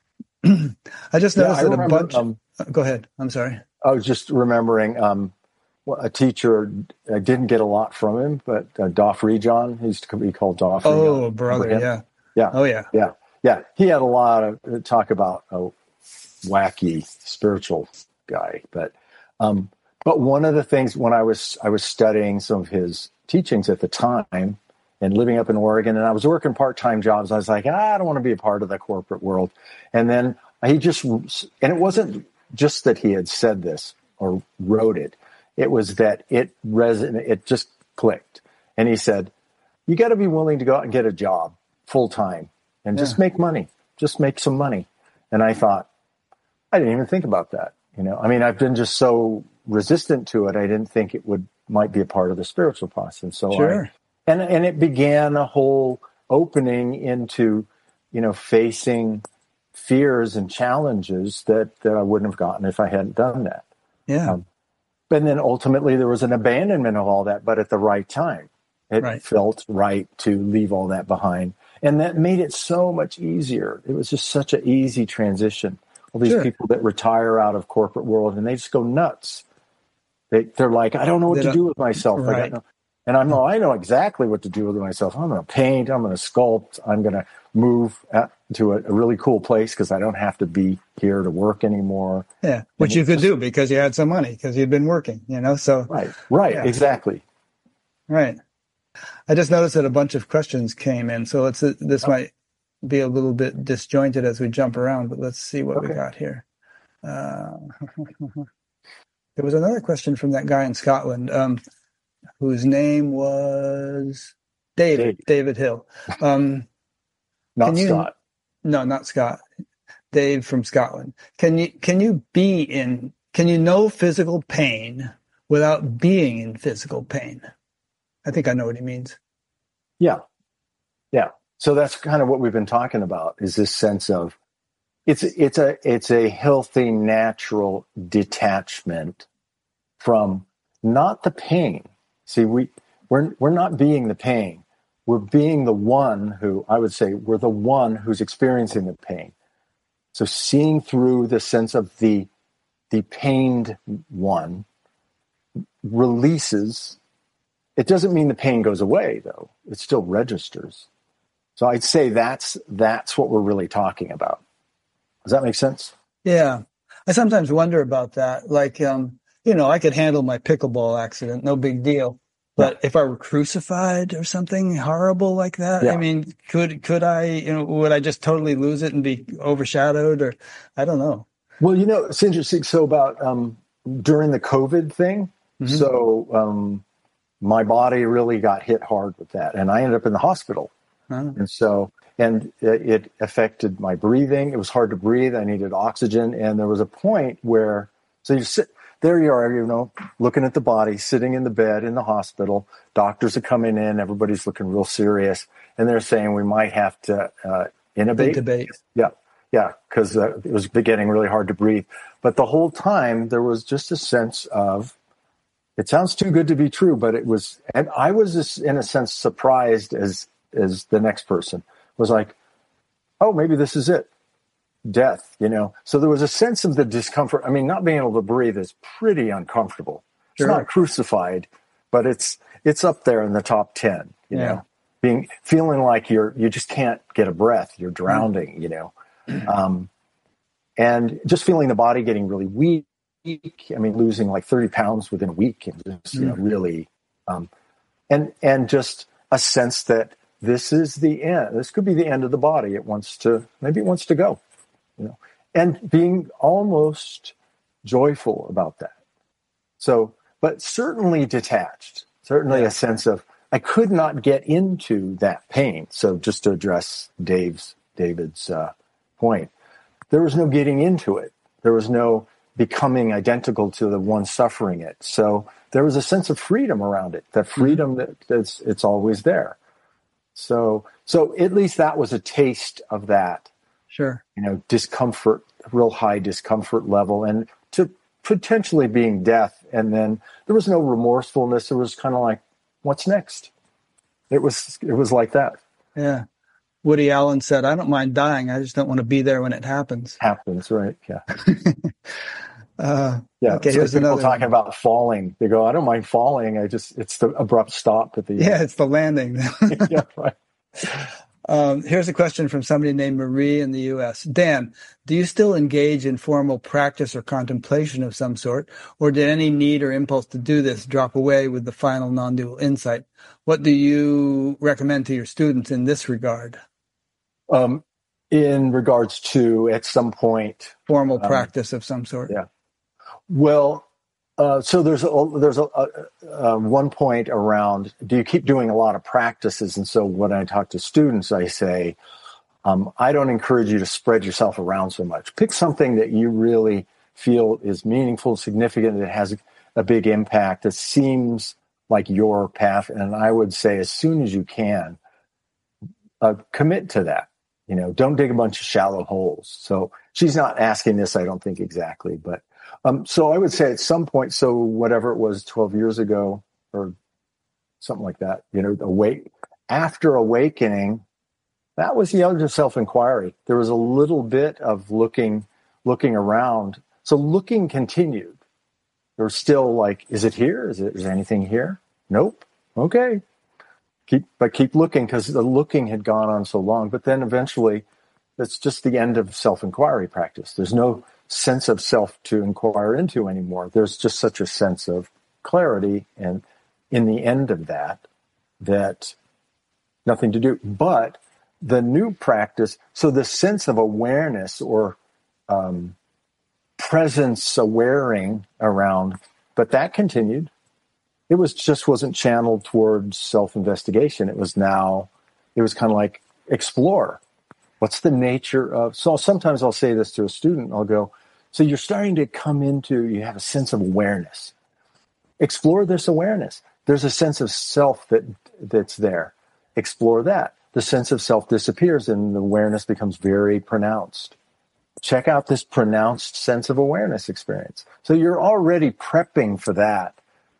I just noticed yeah, I that remember, a bunch. Um, go ahead. I'm sorry. I was just remembering. Um, A teacher, I didn't get a lot from him, but uh, Doff Rejon, he used to be called Doff Rejon. Oh, brother, yeah. Yeah. Oh, yeah. Yeah. Yeah. He had a lot of uh, talk about a wacky spiritual guy. But um, but one of the things when I was I was studying some of his teachings at the time and living up in Oregon, and I was working part-time jobs, I was like, ah, I don't want to be a part of the corporate world. And then he just, and it wasn't just that he had said this or wrote it. It was that it reson- it just clicked. And he said, you got to be willing to go out and get a job full time and yeah. just make money, just make some money. And I thought, I didn't even think about that. You know, I mean, I've been just so resistant to it. I didn't think it would, might be a part of the spiritual process. So sure. I, and, and it began a whole opening into, you know, facing fears and challenges that, that I wouldn't have gotten if I hadn't done that. Yeah. Um, and then ultimately there was an abandonment of all that, but at the right time. It Right. felt right to leave all that behind. And that made it so much easier. It was just such an easy transition. All these Sure. people that retire out of corporate world and they just go nuts. They, they're like, I don't know what They to don't- do with myself. I right. got no, and I'm no, I know exactly what to do with myself. I'm going to paint. I'm going to sculpt. I'm going to move at, to a, a really cool place because I don't have to be here to work anymore. Yeah. Which And you it could just- do because you had some money because you'd been working, you know, so. Right, right, Yeah. exactly. Right. I just noticed that a bunch of questions came in, so let's. This Oh. might be a little bit disjointed as we jump around, but let's see what we Okay. got here. Uh, there was another question from that guy in Scotland, um, whose name was David. Dave. David Hill. Um, Not Can you- Scott. no, not Scott. Dave from Scotland. Can you can you be in? Can you know physical pain without being in physical pain? I think I know what he means. Yeah. Yeah. So that's kind of what we've been talking about is this sense of it's it's a it's a healthy, natural detachment from not the pain. See, we we're we're not being the pain. We're being the one who I would say we're the one who's experiencing the pain. So seeing through the sense of the the pained one releases. It doesn't mean the pain goes away, though. It still registers. So I'd say that's that's what we're really talking about. Does that make sense? Yeah. I sometimes wonder about that. Like, um, you know, I could handle my pickleball accident, no big deal. But if I were crucified or something horrible like that, Yeah. I mean, could could I, you know, would I just totally lose it and be overshadowed, or I don't know. Well, you know, it's interesting. So about um, during the COVID thing, Mhm. so um, my body really got hit hard with that, and I ended up in the hospital. Huh? And so, and it, it affected my breathing. It was hard to breathe. I needed oxygen. And there was a point where, so you sit, there you are, you know, looking at the body, sitting in the bed in the hospital. Doctors are coming in. Everybody's looking real serious. And they're saying we might have to uh, intubate. Intubate. Yeah. Yeah. Because uh, it was getting really hard to breathe. But the whole time there was just a sense of, it sounds too good to be true, but it was, and I was just, in a sense, surprised as, as the next person was like, oh, maybe this is it. Death, you know? So there was a sense of the discomfort. I mean, not being able to breathe is pretty uncomfortable. Sure. It's not crucified, but it's, it's up there in the top ten, you Yeah. know, being, feeling like you're, you just can't get a breath. You're drowning, you know? Um, and just feeling the body getting really weak. I mean, losing like thirty pounds within a week and just, you know, really, um, and, and just a sense that this is the end. This could be the end of the body. It wants to, maybe it wants to go, you know, and being almost joyful about that. So, but certainly detached, certainly Yeah. a sense of, I could not get into that pain. So just to address Dave's, David's, uh, point, there was no getting into it. There was no becoming identical to the one suffering it. So there was a sense of freedom around it, that freedom that that's, it's always there. So, so at least that was a taste of that, Sure. you know, discomfort, real high discomfort level, and to potentially being death. And then there was no remorsefulness. It was kind of like, what's next? It was, it was like that. Yeah. Woody Allen said, I don't mind dying. I just don't want to be there when it happens. Happens, right? Yeah. Uh, Yeah. Okay, So here's people another talking one. about falling. They go, I don't mind falling. I just, it's the abrupt stop at the end. Yeah, it's the landing. Yeah, right. Um, here's a question from somebody named Marie in the U S. Dan, do you still engage in formal practice or contemplation of some sort, or did any need or impulse to do this drop away with the final non-dual insight? What do you recommend to your students in this regard? Um, in regards to at some point, Formal Um, practice of some sort. yeah. well, uh, so there's a, there's a, a, a one point around, do you keep doing a lot of practices? And so when I talk to students, I say, um, I don't encourage you to spread yourself around so much. Pick something that you really feel is meaningful, significant, that has a big impact, that seems like your path. And I would say as soon as you can, uh, commit to that. You know, don't dig a bunch of shallow holes. So she's not asking this, I don't think exactly, but um, so I would say at some point, so whatever it was twelve years ago or something like that, you know, awake after awakening, that was the other self-inquiry. There was a little bit of looking, looking around. So looking continued. There's still like, is it here? Is it, is there anything here? Nope. Okay. Keep, but keep looking, because the looking had gone on so long. But then eventually, it's just the end of self-inquiry practice. There's no sense of self to inquire into anymore. There's just such a sense of clarity, and in the end of that, that nothing to do. But the new practice, so the sense of awareness or um, presence awareing around, but that continued. It was just wasn't channeled towards self-investigation. It was now, it was kind of like explore. What's the nature of, so sometimes I'll say this to a student, I'll go, so you're starting to come into, you have a sense of awareness. Explore this awareness. There's a sense of self that that's there. Explore that. The sense of self disappears and the awareness becomes very pronounced. Check out this pronounced sense of awareness experience. So you're already prepping for that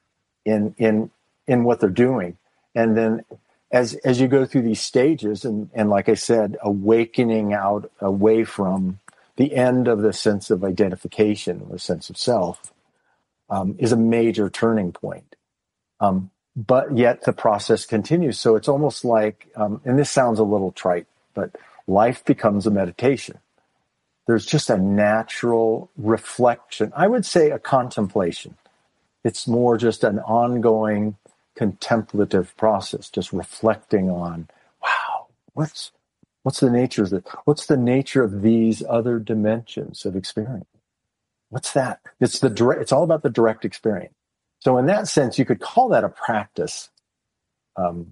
in in in what they're doing. And then as as you go through these stages, and, and like I said, awakening out away from the end of the sense of identification, the sense of self, um, is a major turning point. Um, but yet the process continues. So it's almost like, um, and this sounds a little trite, but life becomes a meditation. There's just a natural reflection. I would say a contemplation. It's more just an ongoing contemplative process, just reflecting on, wow, what's what's the nature of the, what's the nature of these other dimensions of experience? What's that? It's the direct, it's all about the direct experience. So in that sense, you could call that a practice, um,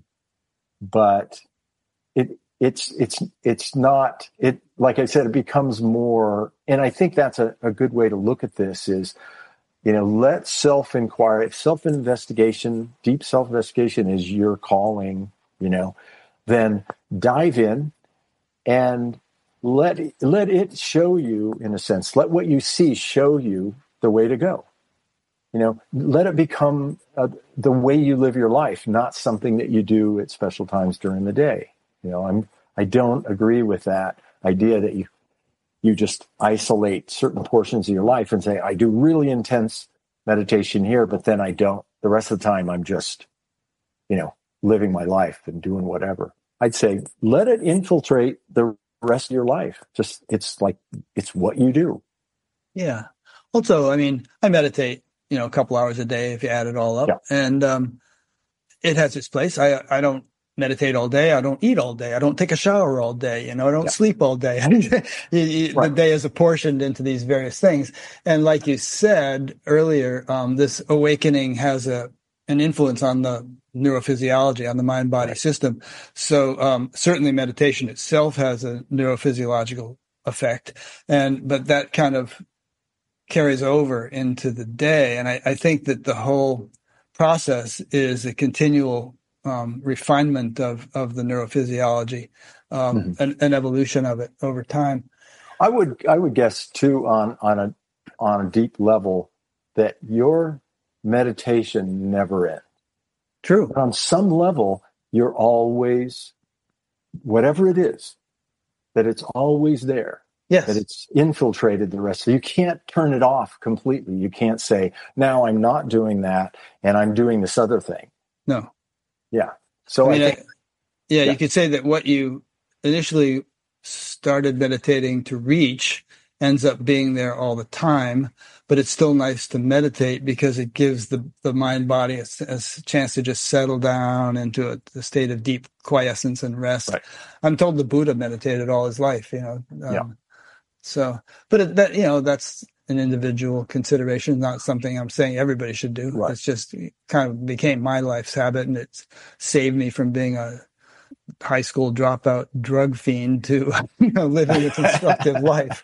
but it it's it's it's not it. Like I said, it becomes more, and I think that's a, a good way to look at this is, you know, let self-inquiry, self-investigation, deep self-investigation is your calling, you know, then dive in and let let it show you, in a sense, let what you see show you the way to go. You know, let it become uh, the way you live your life, not something that you do at special times during the day. You know, I'm I don't agree with that idea that you you just isolate certain portions of your life and say, I do really intense meditation here, but then I don't. The rest of the time, I'm just, you know, living my life and doing whatever. I'd say let it infiltrate the rest of your life. Just, it's like, it's what you do. Yeah. Also, I mean, I meditate, you know, a couple hours a day if you add it all up. Yeah. And um, it has its place. I I don't meditate all day. I don't eat all day. I don't take a shower all day. You know, I don't yeah. sleep all day. you, you, right. The day is apportioned into these various things. And like you said earlier, um, this awakening has a an influence on the neurophysiology, on the mind-body right. system. So um, certainly meditation itself has a neurophysiological effect. And but that kind of carries over into the day. And I, I think that the whole process is a continual Um, refinement of, of the neurophysiology, um, mm-hmm. an, an evolution of it over time. I would I would guess too on on a on a deep level that your meditation never ends. True. But on some level, you're always, whatever it is, that it's always there. Yes. That it's infiltrated the rest. So you can't turn it off completely. You can't say, now I'm not doing that and I'm doing this other thing. No. Yeah. So I, mean, I think, I yeah, yeah, you could say that what you initially started meditating to reach ends up being there all the time, but it's still nice to meditate because it gives the, the mind body a, a chance to just settle down into a, a state of deep quiescence and rest. Right. I'm told the Buddha meditated all his life, you know. Um, yeah. So, but it, that, you know, that's an individual consideration, not something I'm saying everybody should do. Right. It's just it kind of became my life's habit, and it's saved me from being a high school dropout drug fiend to, you know, living a constructive life.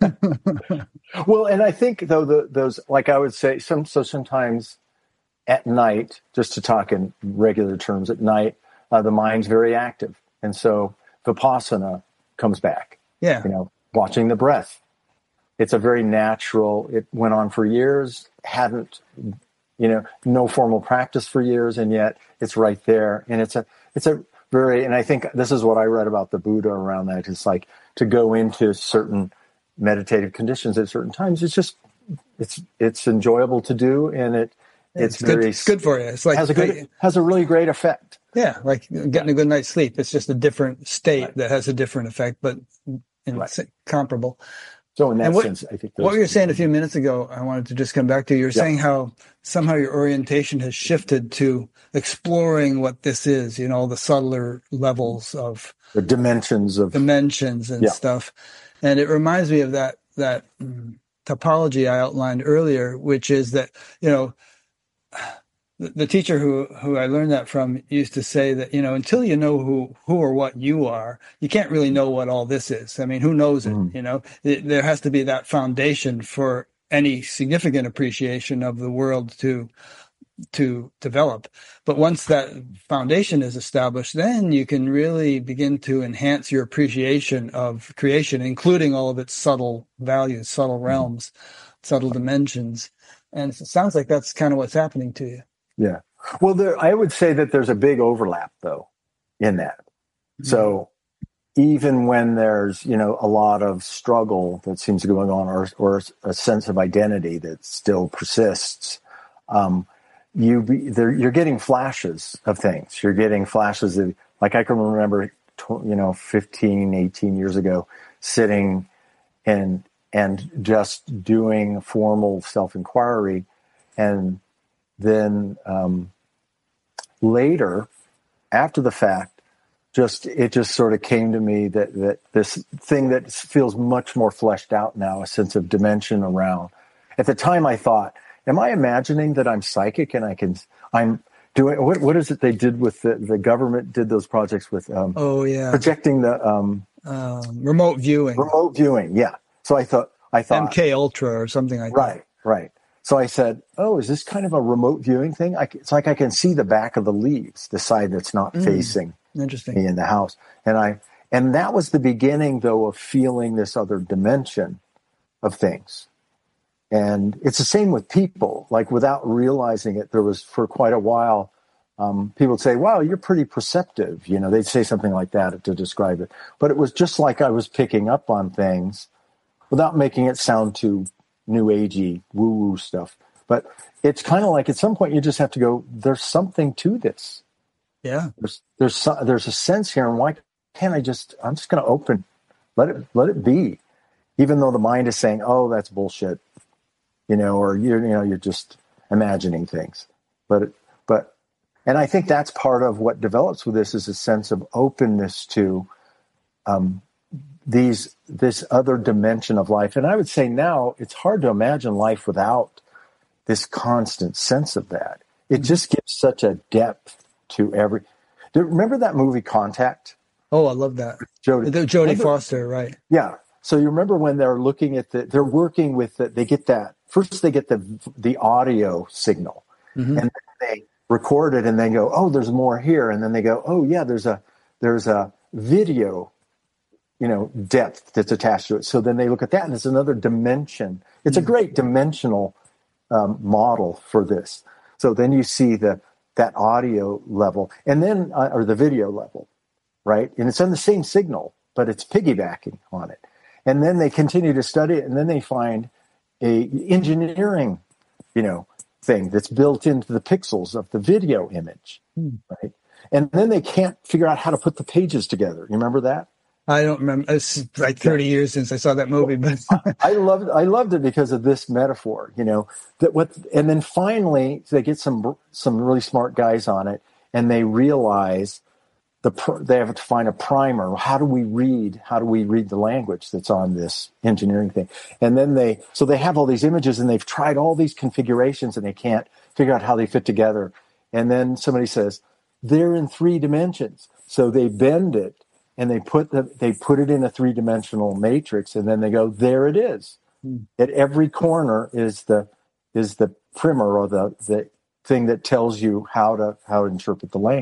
Well, and I think though the, those, like I would say, some so sometimes at night, just to talk in regular terms, at night uh, the mind's very active, and so Vipassana comes back. Yeah. You know, watching the breath. It's a very natural, it went on for years, hadn't, you know, no formal practice for years, and yet it's right there. And it's a, it's a very, and I think this is what I read about the Buddha around that. It's like to go into certain meditative conditions at certain times. It's just, it's, it's enjoyable to do. And it, it's, it's very, good, it's good for you. It's like, has a good, has a really great effect. Yeah. Like getting a good night's sleep. It's just a different state right. that has a different effect, but in right. comparable. So in that and what, sense, I think what you were saying a few minutes ago, I wanted to just come back to. You were yeah. saying how somehow your orientation has shifted to exploring what this is, you know, the subtler levels of the dimensions of dimensions and yeah. stuff. And it reminds me of that that um, topology I outlined earlier, which is that, you know, the, the teacher who who I learned that from used to say that, you know, until you know who who or what you are, you can't really know what all this is. I mean, who knows it? Mm. You know, it, there has to be that foundation for any significant appreciation of the world to to develop. But once that foundation is established, then you can really begin to enhance your appreciation of creation, including all of its subtle values, subtle realms, subtle dimensions. And it sounds like that's kind of what's happening to you. Yeah. Well, there, I would say that there's a big overlap, though, in that. Mm-hmm. So even when there's, you know, a lot of struggle that seems to be going on, or, or a sense of identity that still persists, um, you be, there, you're getting flashes of things. You're getting flashes of, like I can remember, you know, fifteen, eighteen years ago, sitting and and just doing formal self-inquiry, and then um, later, after the fact, just it just sort of came to me that that this thing that feels much more fleshed out now, a sense of dimension around. At the time, I thought, am I imagining that I'm psychic and I can, I'm doing, what what is it they did with the, the government did those projects with, um, oh yeah, projecting the, um, um, remote viewing, remote viewing. Yeah. So I thought, I thought M K Ultra or something like right, that. Right, right. So I said, oh, is this kind of a remote viewing thing? I, it's like I can see the back of the leaves, the side that's not mm, facing interesting. me in the house. And I, and that was the beginning though of feeling this other dimension of things. And it's the same with people, like without realizing it, there was for quite a while, um, people would say, wow, you're pretty perceptive. You know, they'd say something like that to describe it. But it was just like I was picking up on things without making it sound too new agey, woo-woo stuff. But it's kind of like at some point you just have to go, there's something to this. Yeah. There's there's some, there's a sense here, and why can't I just, I'm just going to open, let it let it be. Even though the mind is saying, oh, that's bullshit. You know, or you're, you know, you're just imagining things, but, but, and I think that's part of what develops with this is a sense of openness to um, these, this other dimension of life. And I would say now it's hard to imagine life without this constant sense of that. It mm-hmm. just gives such a depth to every. Do, remember that movie Contact? Oh, I love that. Jodie, Jodie remember, Foster, right? Yeah. So you remember when they're looking at the, they're working with the, they get that. First, they get the the audio signal, mm-hmm. and then they record it, and then go, "Oh, there's more here." And then they go, "Oh, yeah, there's a there's a video, you know, depth that's attached to it." So then they look at that, and it's another dimension. It's mm-hmm. a great dimensional um, model for this. So then you see the that audio level, and then uh, or the video level, right? And it's on the same signal, but it's piggybacking on it. And then they continue to study it, and then they find a engineering, you know, thing that's built into the pixels of the video image, mm. right? And then they can't figure out how to put the pages together. You remember that? I don't remember. It's like thirty yeah. years since I saw that movie, but I loved I loved it because of this metaphor, you know, that what, and then finally they get some some really smart guys on it, and they realize the they have to find a primer. How do we read? How do we read the language that's on this engineering thing? And then they, so they have all these images, and they've tried all these configurations, and they can't figure out how they fit together. And then somebody says, they're in three dimensions. So they bend it, and they put the, they put it in a three-dimensional matrix, and then they go, there it is. Hmm. At every corner is the is the primer, or the the thing that tells you how to how to interpret the language.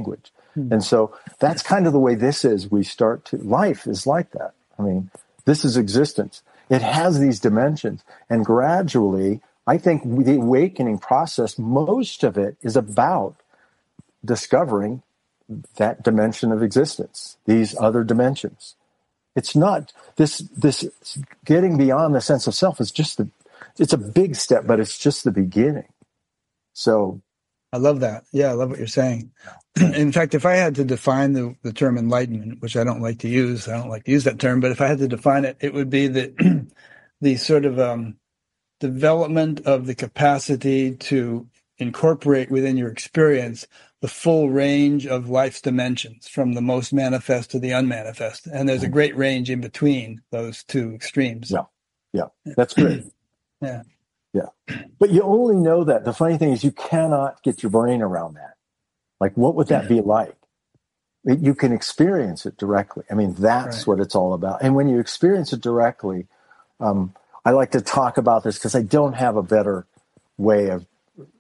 Hmm. And so that's kind of the way this is. We start to, life is like that. I mean, this is existence. It has these dimensions. And gradually, I think the awakening process, most of it is about discovering that dimension of existence, these other dimensions. It's not this, this getting beyond the sense of self is just the, it's a big step, but it's just the beginning. So I love that. Yeah, I love what you're saying. In fact, if I had to define the, the term enlightenment, which I don't like to use, I don't like to use that term, but if I had to define it, it would be the, the sort of um, development of the capacity to incorporate within your experience the full range of life's dimensions, from the most manifest to the unmanifest. And there's a great range in between those two extremes. Yeah, yeah, that's great. Yeah. Yeah. But you only know that. The funny thing is you cannot get your brain around that. Like, what would that be like? It, you can experience it directly. I mean, that's Right. what it's all about. And when you experience it directly, um, I like to talk about this because I don't have a better way of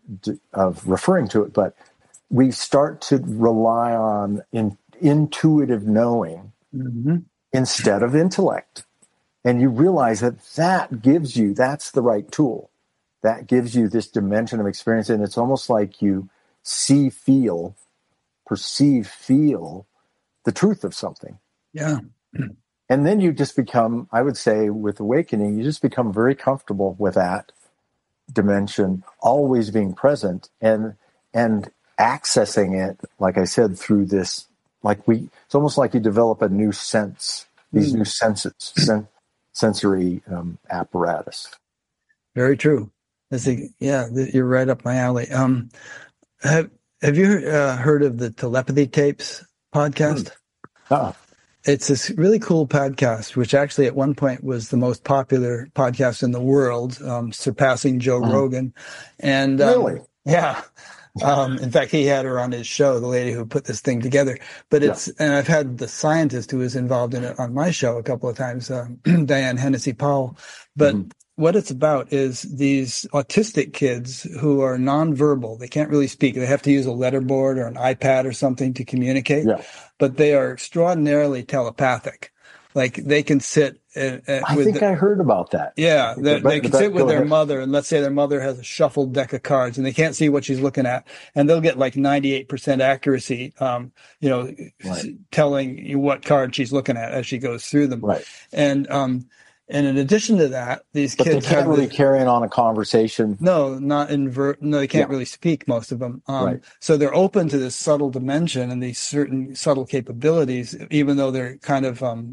of referring to it, but we start to rely on in, intuitive knowing Mm-hmm. instead of intellect. And you realize that that gives you, that's the right tool. That gives you this dimension of experience. And it's almost like you see, feel, perceive, feel the truth of something. Yeah. And then you just become, I would say with awakening, you just become very comfortable with that dimension always being present and, and accessing it, like I said, through this, like we, it's almost like you develop a new sense, these mm. new senses, sen- sensory um, apparatus. Very true. That's a, yeah, you're right up my alley. Um, have Have you uh, heard of the Telepathy Tapes podcast? Uh-uh. It's this really cool podcast, which actually at one point was the most popular podcast in the world, um, surpassing Joe mm. Rogan. And um, really, yeah. Um, in fact, he had her on his show, the lady who put this thing together. But it's, yeah. and I've had the scientist who was involved in it on my show a couple of times, um, Diane Hennessy Powell. But mm-hmm. what it's about is these autistic kids who are nonverbal. They can't really speak. They have to use a letterboard or an iPad or something to communicate. Yeah. But they are extraordinarily telepathic. Like they can sit. Uh, uh, I with think the, I heard about that. Yeah, they, they can but, sit with their ahead. mother, and let's say their mother has a shuffled deck of cards, and they can't see what she's looking at, and they'll get like ninety-eight percent accuracy, um, you know, right. s- telling you what card she's looking at as she goes through them. Right. And um, and in addition to that, these but kids they can't have really this, carry on a conversation. No, not in ver- No, they can't yeah. really speak. Most of them. Um, right. So they're open to this subtle dimension and these certain subtle capabilities, even though they're kind of um,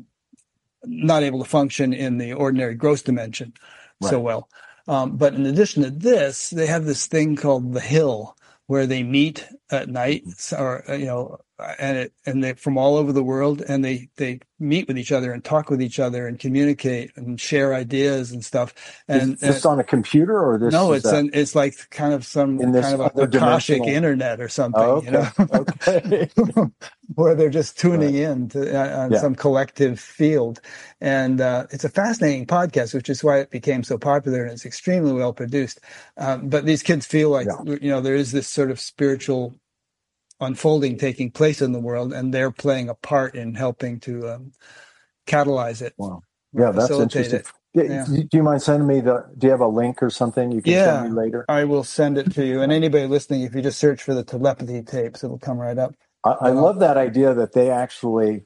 not able to function in the ordinary gross dimension right. so well. Um, but in addition to this, they have this thing called the Hill, where they meet at night, or you know, and it, and they from all over the world, and they they meet with each other and talk with each other and communicate and share ideas and stuff. And is this and, on a computer or this? No, is it's a, an, it's like kind of some in this kind of a other Akashic dimensional internet or something, oh, okay. you know, okay. where they're just tuning right. in to uh, on yeah. some collective field. And uh, it's a fascinating podcast, which is why it became so popular, and it's extremely well produced. Um, but these kids feel like, yeah. you know, there is this sort of spiritual unfolding taking place in the world, and they're playing a part in helping to um, catalyze it. Wow. Yeah, that's interesting. It. Yeah. Do you mind sending me the, do you have a link or something you can yeah, send me later? I will send it to you. And anybody listening, if you just search for the Telepathy Tapes, it'll come right up. I, I love that idea that they actually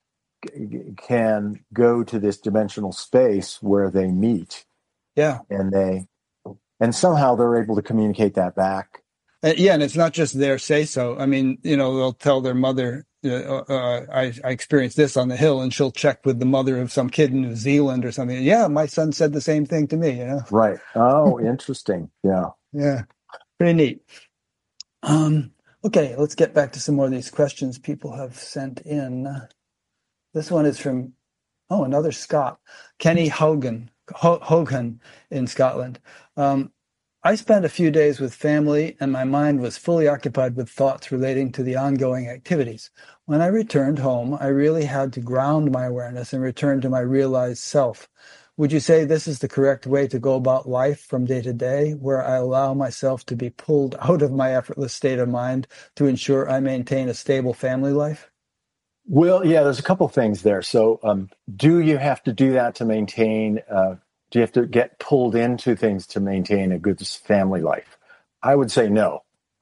can go to this dimensional space where they meet. Yeah. And they, and somehow they're able to communicate that back. Uh, yeah. And it's not just their say so. I mean, you know, they'll tell their mother, uh, uh, I, I experienced this on the Hill, and she'll check with the mother of some kid in New Zealand or something. Yeah. My son said the same thing to me, you know? Right. Oh, interesting. Yeah. Yeah. Pretty neat. Um, okay. Let's get back to some more of these questions people have sent in. This one is from, oh, another Scot, Kenny Hogan, Ho- Hogan in Scotland. Um, I spent a few days with family, and my mind was fully occupied with thoughts relating to the ongoing activities. When I returned home, I really had to ground my awareness and return to my realized self. would you say this is the correct way to go about life from day to day, where I allow myself to be pulled out of my effortless state of mind to ensure I maintain a stable family life? Well, yeah, there's a couple things there. So um, do you have to do that to maintain, uh, do you have to get pulled into things to maintain a good family life? I would say no.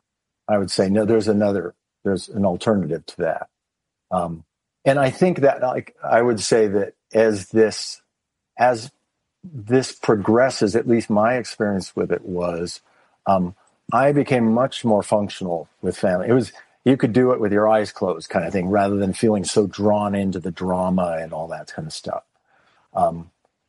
I would say no, there's another, there's an alternative to that. Um, and I think that, like, I would say that as this, as this progresses, at least my experience with it was, um, I became much more functional with family. It was, you could do it with your eyes closed kind of thing, rather than feeling so drawn into the drama and all that kind of stuff. Um,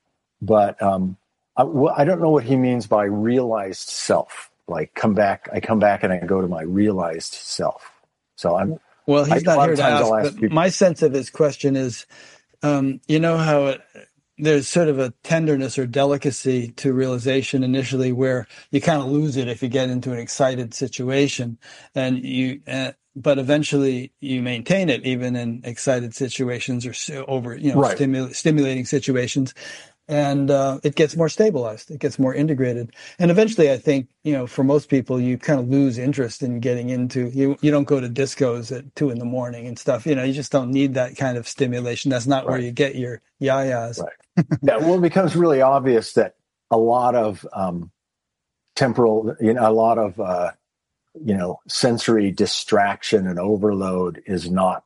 but um, I, well, I don't know what he means by realized self. Like come back, I come back and I go to my realized self. So I'm, well, he's I, not here to ask, ask but people, my sense of his question is, um, you know how it, there's sort of a tenderness or delicacy to realization initially, where you kind of lose it if you get into an excited situation, and you, uh, but eventually you maintain it even in excited situations or over, you know, right. stimul- stimulating situations. And uh, it gets more stabilized. It gets more integrated. And eventually, I think, you know, for most people, you kind of lose interest in getting into, you you don't go to discos at two in the morning and stuff. You know, you just don't need that kind of stimulation. That's not Right. where you get your yayas. Right. Yeah, well, it becomes really obvious that a lot of um, temporal, you know, a lot of, uh, you know, sensory distraction and overload is not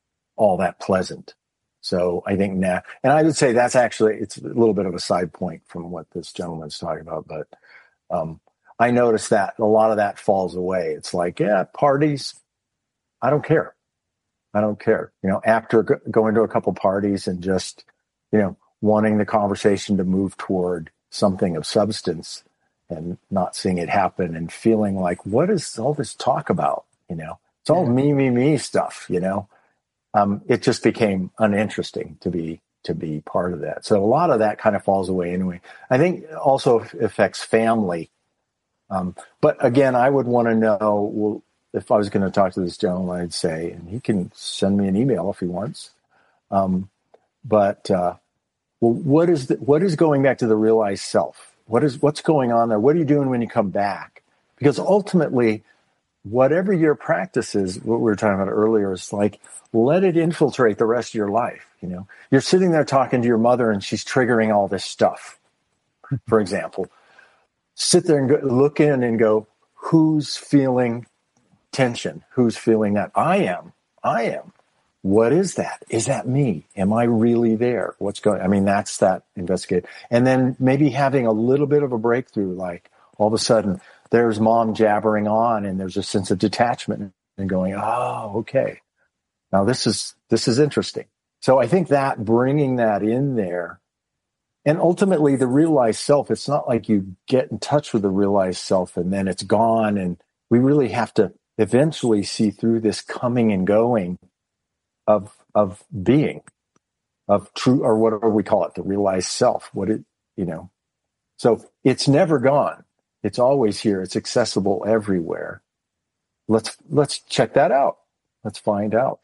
all that pleasant. So I think now, and I would say that's actually, it's a little bit of a side point from what this gentleman's talking about, but um, I noticed that a lot of that falls away. It's like, yeah, parties, I don't care. I don't care. You know, after go- going to a couple parties and just, you know, wanting the conversation to move toward something of substance and not seeing it happen and feeling like, what is all this talk about? You know, it's all Yeah. me, me, me stuff, you know? Um, it just became uninteresting to be to be part of that. So a lot of that kind of falls away anyway. I think also affects family. Um, but again, I would want to know, well, if I was going to talk to this gentleman, I'd say, and he can send me an email if he wants. Um, but uh, well, what is the, what is going back to the realized self? What is what's going on there? What are you doing when you come back? Because ultimately, whatever your practice is, what we were talking about earlier, is like, let it infiltrate the rest of your life. You know, you're sitting there talking to your mother and she's triggering all this stuff. For example, sit there and go, look in and go, who's feeling tension? Who's feeling that? I am. I am. What is that? Is that me? Am I really there? What's going, I mean, that's that investigate. And then maybe having a little bit of a breakthrough, like all of a sudden there's mom jabbering on and there's a sense of detachment and going, oh, okay. Now this is, this is interesting. So I think that bringing that in there, and ultimately the realized self, it's not like you get in touch with the realized self and then it's gone. And we really have to eventually see through this coming and going of, of being, of true, or whatever we call it, the realized self, what it, you know, so it's never gone. It's always here. It's accessible everywhere. Let's, let's check that out. Let's find out.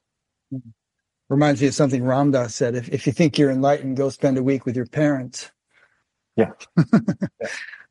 Reminds me of something Ram Dass said. If if you think you're enlightened, go spend a week with your parents. Yeah. Yeah.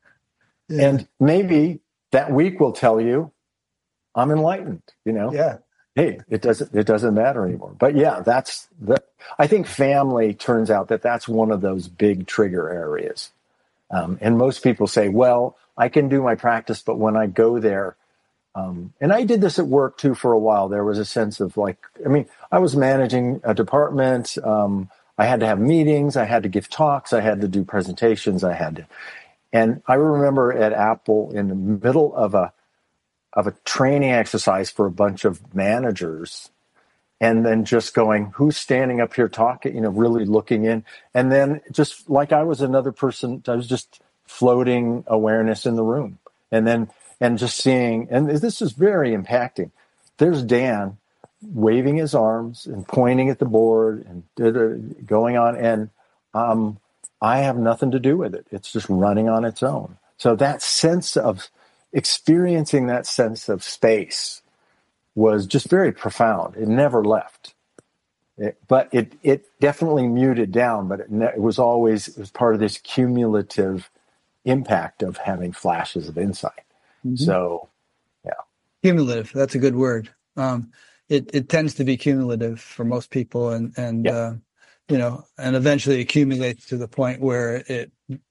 And maybe that week will tell you, I'm enlightened, you know? Yeah. Hey, it doesn't, it doesn't matter anymore. But yeah, that's the, I think family turns out that that's one of those big trigger areas. Um, and most people say, well, I can do my practice, but when I go there, Um, and I did this at work too for a while. There was a sense of like, I mean, I was managing a department. Um, I had to have meetings. I had to give talks. I had to do presentations. I had to, and I remember at Apple in the middle of a, of a training exercise for a bunch of managers, and then just going, who's standing up here talking, you know, really looking in. And then just like I was another person, I was just floating awareness in the room. And then, and just seeing, and this is very impacting. There's Dan waving his arms and pointing at the board and going on. And um, I have nothing to do with it. It's just running on its own. So that sense of experiencing that sense of space was just very profound. It never left. It, but it, it definitely muted down, but it, it was always, it was part of this cumulative impact of having flashes of insight. Mm-hmm. So, yeah. Cumulative. That's a good word. Um, it, it tends to be cumulative for most people, and, and, yeah. uh, you know, and eventually accumulates to the point where it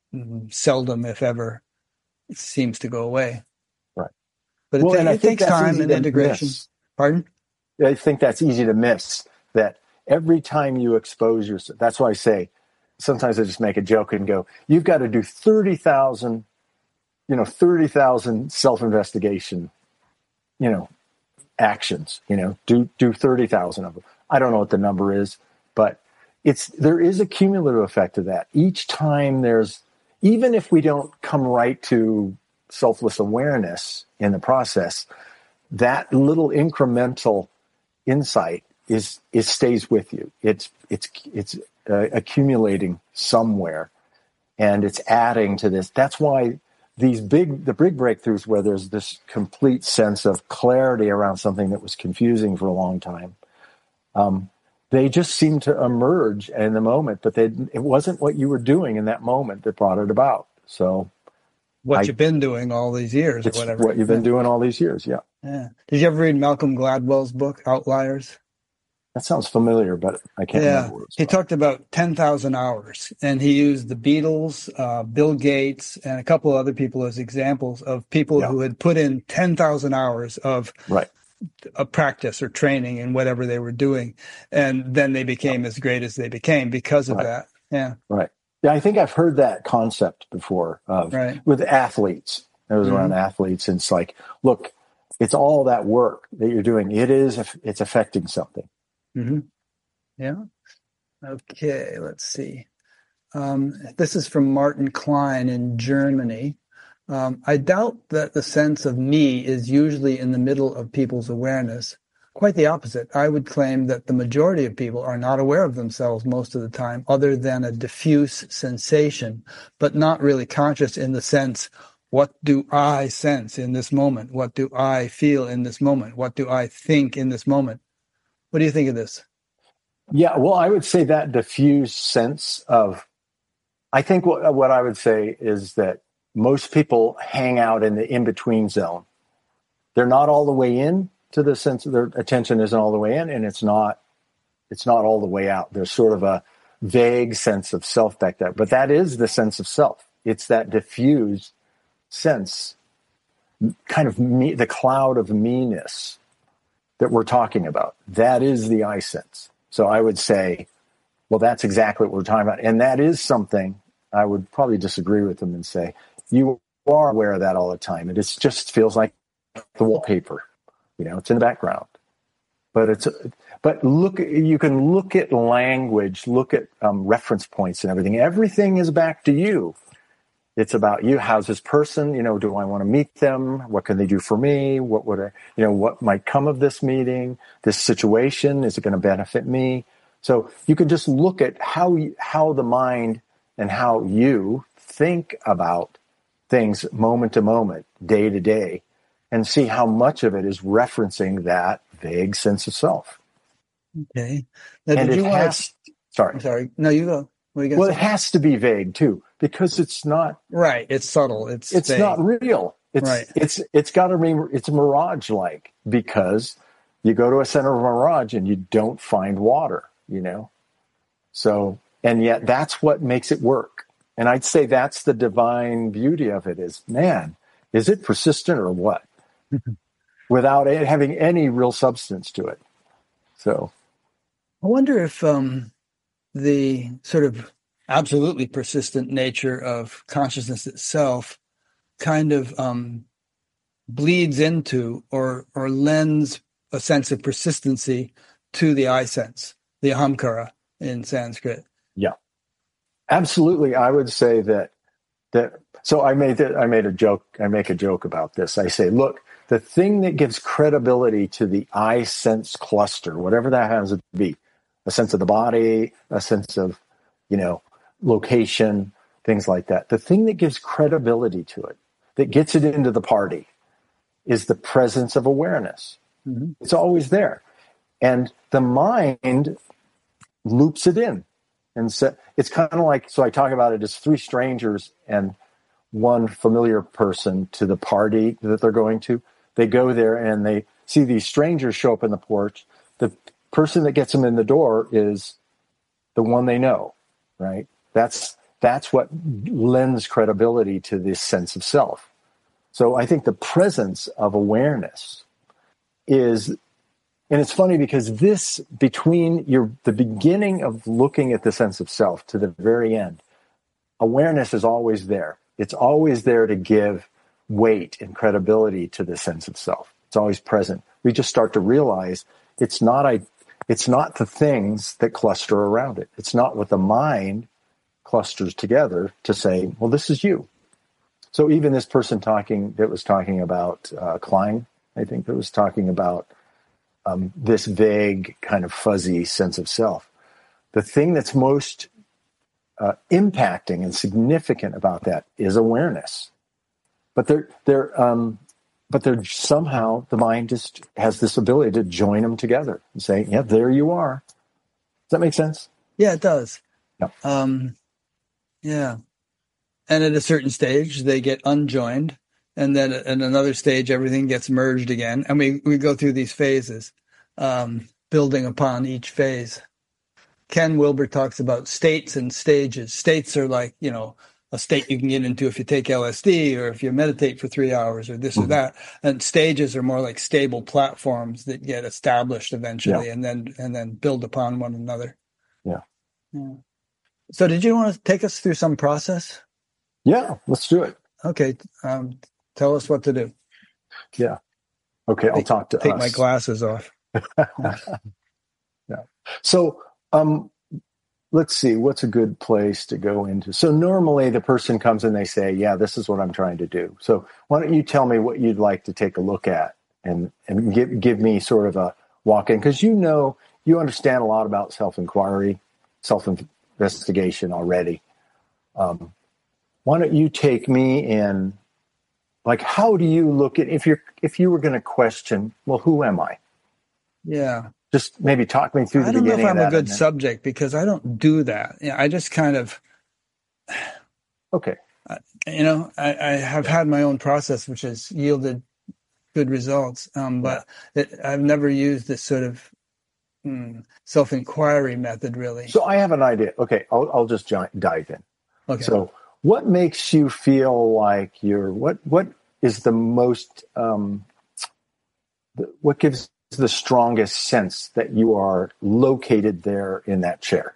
seldom, if ever, it seems to go away. Right. But it, well, ta- and it takes time and integration. Miss. Pardon? I think that's easy to miss, that every time you expose yourself, that's why I say, sometimes I just make a joke and go, you've got to do thirty thousand, you know, thirty thousand self-investigation, you know, actions, you know, do, do thirty thousand of them. I don't know what the number is, but it's, there is a cumulative effect of that. Each time there's, even if we don't come right to selfless awareness in the process, that little incremental insight is, it stays with you. It's, it's, it's uh, accumulating somewhere, and it's adding to this. That's why these big, the big breakthroughs where there's this complete sense of clarity around something that was confusing for a long time, um, they just seem to emerge in the moment, but they, it wasn't what you were doing in that moment that brought it about. So what I, you've been doing all these years or it's whatever. What you've been doing all these years. Yeah. Yeah. Did you ever read Malcolm Gladwell's book, Outliers? That sounds familiar, but I can't yeah. remember what it's He about. talked about ten thousand hours, and he used the Beatles, uh, Bill Gates, and a couple of other people as examples of people Yeah. who had put in ten thousand hours of right. a practice or training in whatever they were doing. And then they became yeah. as great as they became because of right. that. Yeah. Right. Yeah, I think I've heard that concept before of right. with athletes. It was mm-hmm. around athletes, and it's like, look, it's all that work that you're doing. It is, it's affecting something. Mm-hmm. Yeah. Okay, let's see. Um, this is from Martin Klein in Germany. Um, I doubt that the sense of me is usually in the middle of people's awareness. Quite the opposite. I would claim that the majority of people are not aware of themselves most of the time, other than a diffuse sensation, but not really conscious in the sense, what do I sense in this moment? What do I feel in this moment? What do I think in this moment? What do you think of this? Yeah, well, I would say that diffuse sense of, I think what, what I would say is that most people hang out in the in-between zone. They're not all the way in to the sense of their attention isn't all the way in, and it's not, it's not all the way out. There's sort of a vague sense of self back there, but that is the sense of self. It's that diffused sense, kind of me, the cloud of me-ness that we're talking about. That is the I sense. So I would say, well, that's exactly what we're talking about. And that is something I would probably disagree with them and say, you are aware of that all the time. It is, just feels like the wallpaper, you know, it's in the background. But it's, but look, you can look at language, look at um, reference points and everything. Everything is back to you. It's about you. How's this person? You know, do I want to meet them? What can they do for me? What would I, you know, what might come of this meeting, this situation? Is it going to benefit me? So you can just look at how, how the mind and how you think about things moment to moment, day to day, and see how much of it is referencing that vague sense of self. Okay. Now, and did it you has, want to, sorry. I'm sorry. No, you go. What are you well, say? It has to be vague too, because it's not right. It's subtle. It's it's vague. not real. It's right. it's it's got to be it's mirage like, because you go to a center of a mirage and you don't find water, you know. So, and yet that's what makes it work. And I'd say that's the divine beauty of it is, man, is it persistent or what? Without it having any real substance to it. So I wonder if um, the sort of absolutely persistent nature of consciousness itself kind of um, bleeds into or or lends a sense of persistency to the I sense, the ahamkara in Sanskrit. Yeah, absolutely. I would say that that. So I made that. I made a joke. I make a joke about this. I say, look, the thing that gives credibility to the I sense cluster, whatever that happens to be, a sense of the body, a sense of, you know, location, things like that. The thing that gives credibility to it, that gets it into the party, is the presence of awareness. Mm-hmm. It's always there. And the mind loops it in. And so it's kind of like, so I talk about it as three strangers and one familiar person to the party that they're going to. They go there and they see these strangers show up in the porch. The person that gets them in the door is the one they know, right? That's that's what lends credibility to this sense of self. So I think the presence of awareness is, and it's funny because this, between your the beginning of looking at the sense of self to the very end, awareness is always there. It's always there to give weight and credibility to the sense of self. It's always present. We just start to realize it's not I, it's not the things that cluster around it. It's not what the mind clusters together to say, well, this is you. So even this person talking that was talking about uh, Klein, I think that was talking about um, this vague kind of fuzzy sense of self. The thing that's most uh, impacting and significant about that is awareness. But they're they're um, but they're somehow the mind just has this ability to join them together and say, yeah, there you are. Does that make sense? Yeah, it does. Yeah. Um, yeah. And at a certain stage, they get unjoined. And then at another stage, everything gets merged again. And we, we go through these phases, um, building upon each phase. Ken Wilber talks about states and stages. States are like, you know, a state you can get into if you take L S D or if you meditate for three hours or this mm-hmm. or that. And stages are more like stable platforms that get established eventually yeah. and then and then build upon one another. Yeah. yeah. So did you want to take us through some process? Yeah, let's do it. Okay. Um, tell us what to do. Yeah. Okay, I'll take, talk to take us. my glasses off. yeah. So um, let's see, what's a good place to go into? So normally the person comes and they say, yeah, this is what I'm trying to do. So why don't you tell me what you'd like to take a look at and, and give, give me sort of a walk-in? Because you know, you understand a lot about self-inquiry, self-investigation already. Um, why don't you take me in, like, how do you look at, if you're, if you were going to question, well, who am I? Yeah. Just maybe talk me through the beginning of that. I don't know if I'm a good subject because I don't do that. You know, I just kind of, okay. Uh, you know, I, I have had my own process, which has yielded good results. Um, but yeah. it, I've never used this sort of mm, self-inquiry method, really. So I have an idea. Okay, I'll, I'll just j- dive in. Okay. So what makes you feel like you're, what, what is the most, um, the, what gives the strongest sense that you are located there in that chair?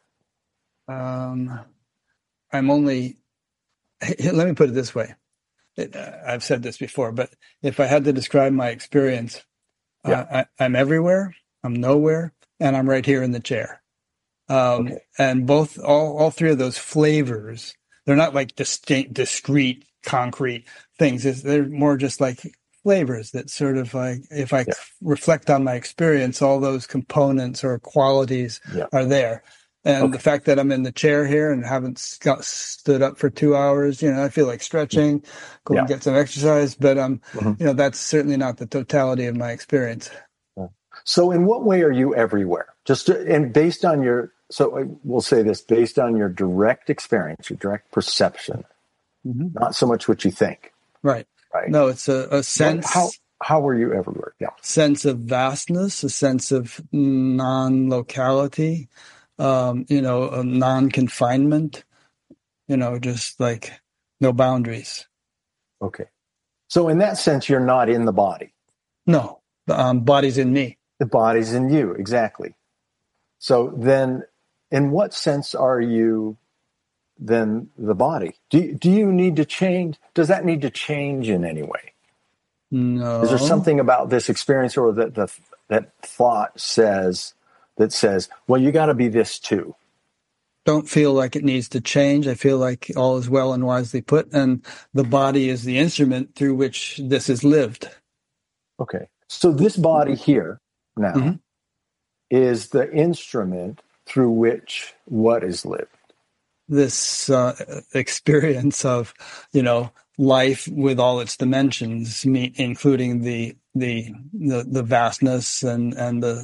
Um, I'm only, let me put it this way. It, uh, I've said this before, but if I had to describe my experience, yeah. uh, I, I'm everywhere, I'm nowhere, and I'm right here in the chair. Um, okay. And both, all, all three of those flavors, they're not like distinct, discrete, concrete things. It's, they're more just like flavors that sort of like, if I yeah. reflect on my experience, all those components or qualities yeah. are there. And okay. the fact that I'm in the chair here and haven't got stood up for two hours, you know, I feel like stretching, go yeah. and get some exercise, but um, mm-hmm. you know, that's certainly not the totality of my experience. So in what way are you everywhere? Just to, and based on your, so we'll say this, based on your direct experience, your direct perception, mm-hmm. not so much what you think. Right. Right. No, it's a, a sense. What, how how were you everywhere? Yeah. Sense of vastness, a sense of non-locality, um, you know, a non-confinement, you know, just like no boundaries. Okay. So in that sense, you're not in the body. No, the um, body's in me. The body's in you, exactly. So then, in what sense are you then the body? Do, do you need to change? Does that need to change in any way? No. Is there something about this experience or that the that thought says that says, well, you got to be this too? Don't feel like it needs to change. I feel like all is well and wisely put, and the body is the instrument through which this is lived. Okay. So this body here now mm-hmm. is the instrument through which what is lived? This uh, experience of, you know, life with all its dimensions, including the the the, the vastness and and the the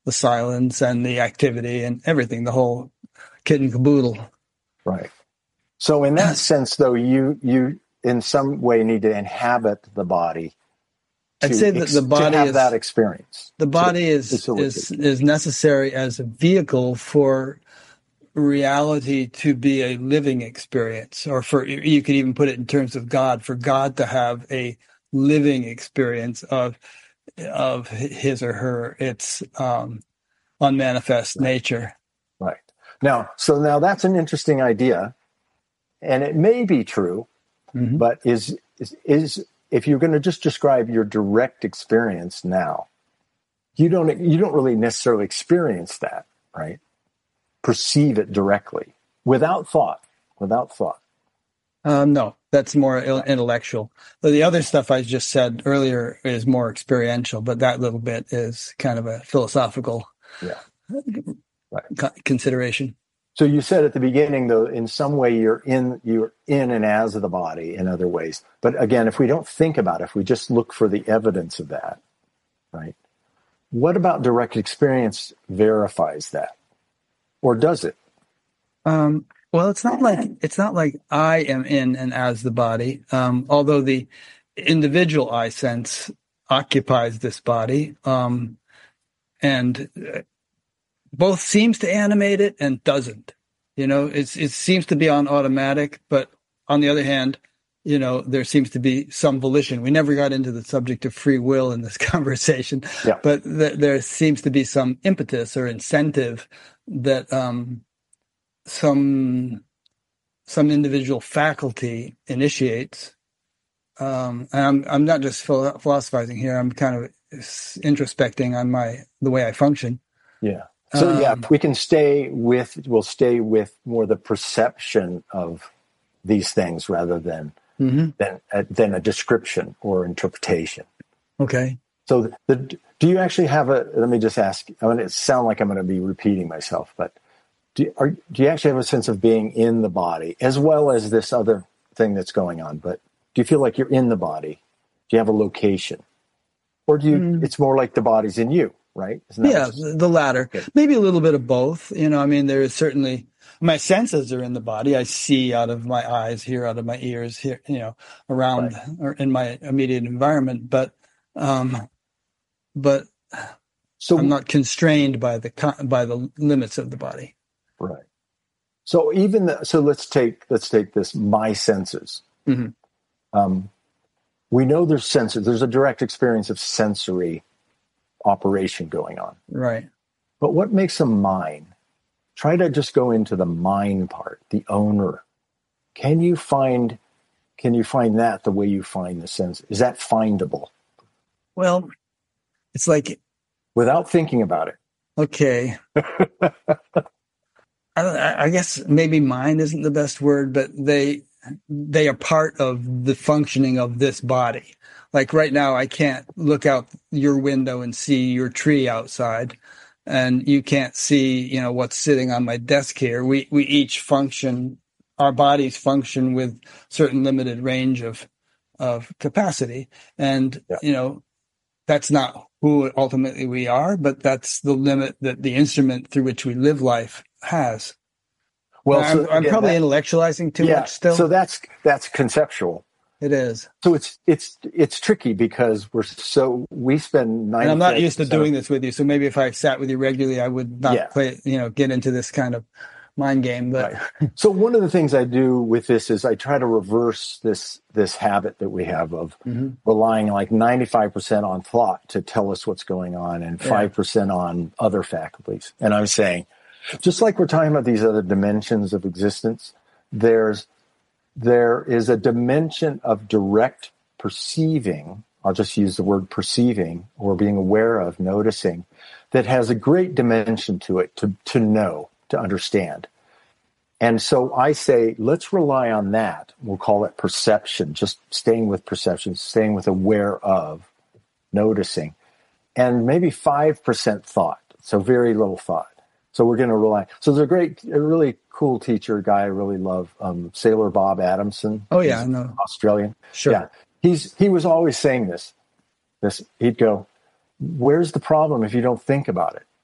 the silence and the activity and everything, the whole kit and caboodle. Right. So in that sense, though, you you in some way need to inhabit the body. To I'd say that ex- the body to have is that experience. The body to, is is is necessary as a vehicle for reality to be a living experience, or for, you could even put it in terms of God, for God to have a living experience of of his or her its um, unmanifest right. nature. Right. Now, so now that's an interesting idea, and it may be true, mm-hmm. but is is is if you're going to just describe your direct experience now, you don't you don't really necessarily experience that, right? Perceive it directly without thought, without thought. Um, no, that's more intellectual. The other stuff I just said earlier is more experiential, but that little bit is kind of a philosophical yeah. right. consideration. So you said at the beginning, though, in some way you're in you're in and as of the body in other ways. But again, if we don't think about it, if we just look for the evidence of that, right? What about direct experience verifies that? Or does it? Um, well, it's not like it's not like I am in and as the body, um, although the individual I sense occupies this body, um, and both seems to animate it and doesn't. You know, it's it seems to be on automatic, but on the other hand, you know, there seems to be some volition. We never got into the subject of free will in this conversation, yeah. but th- there seems to be some impetus or incentive that um, some some individual faculty initiates. Um, and I'm I'm not just philo- philosophizing here. I'm kind of introspecting on my the way I function. Yeah. So um, yeah, we can stay with we'll stay with more the perception of these things rather than mm-hmm. than uh, than a description or interpretation. Okay. So the, the, do you actually have a? Let me just ask. I mean, it sounds like I'm going to be repeating myself, but do are, do you actually have a sense of being in the body as well as this other thing that's going on? But do you feel like you're in the body? Do you have a location, or do you? Mm. It's more like the body's in you, right? Isn't that yeah, just, the latter. Okay. Maybe a little bit of both. You know, I mean, there is certainly my senses are in the body. I see out of my eyes, hear out of my ears, here, you know, around right. or in my immediate environment. But, um, but so I'm not constrained by the by the limits of the body. Right. So even the, so, let's take let's take this. My senses. Mm-hmm. Um, we know there's senses. There's a direct experience of sensory operation going on. Right. But what makes a mine? Try to just go into the mine part, the owner. Can you find? Can you find that the way you find the sense? Is that findable? Well, it's like without thinking about it. Okay. I, I guess maybe mine isn't the best word, but they they are part of the functioning of this body. Like right now, I can't look out your window and see your tree outside, and you can't see, you know, what's sitting on my desk here. We we each function, our bodies function with certain limited range of of capacity, and yeah. you know, that's not who ultimately we are, but that's the limit that the instrument through which we live life has. Well, so I'm, again, I'm probably that, intellectualizing too yeah, much still. So that's that's conceptual. It is. So it's it's it's tricky because we're so we spend ninety. And I'm not used to doing this with you, so maybe if I sat with you regularly, I would not yeah. play. You know, get into this kind of mind game. But right. So one of the things I do with this is I try to reverse this this habit that we have of mm-hmm. relying like ninety-five percent on thought to tell us what's going on and five percent yeah. on other faculties. And I'm saying, just like we're talking about these other dimensions of existence, there's there is a dimension of direct perceiving. I'll just use the word perceiving or being aware of, noticing, that has a great dimension to it, to, to know, to understand. And so I say, let's rely on that. We'll call it perception, just staying with perception, staying with aware of, noticing, and maybe five percent thought. So very little thought. So we're going to rely. So there's a great, a really cool teacher, guy I really love, um, Sailor Bob Adamson. Oh yeah, I know. Australian. Sure. Yeah. He's, he was always saying this, this, he'd go, where's the problem if you don't think about it?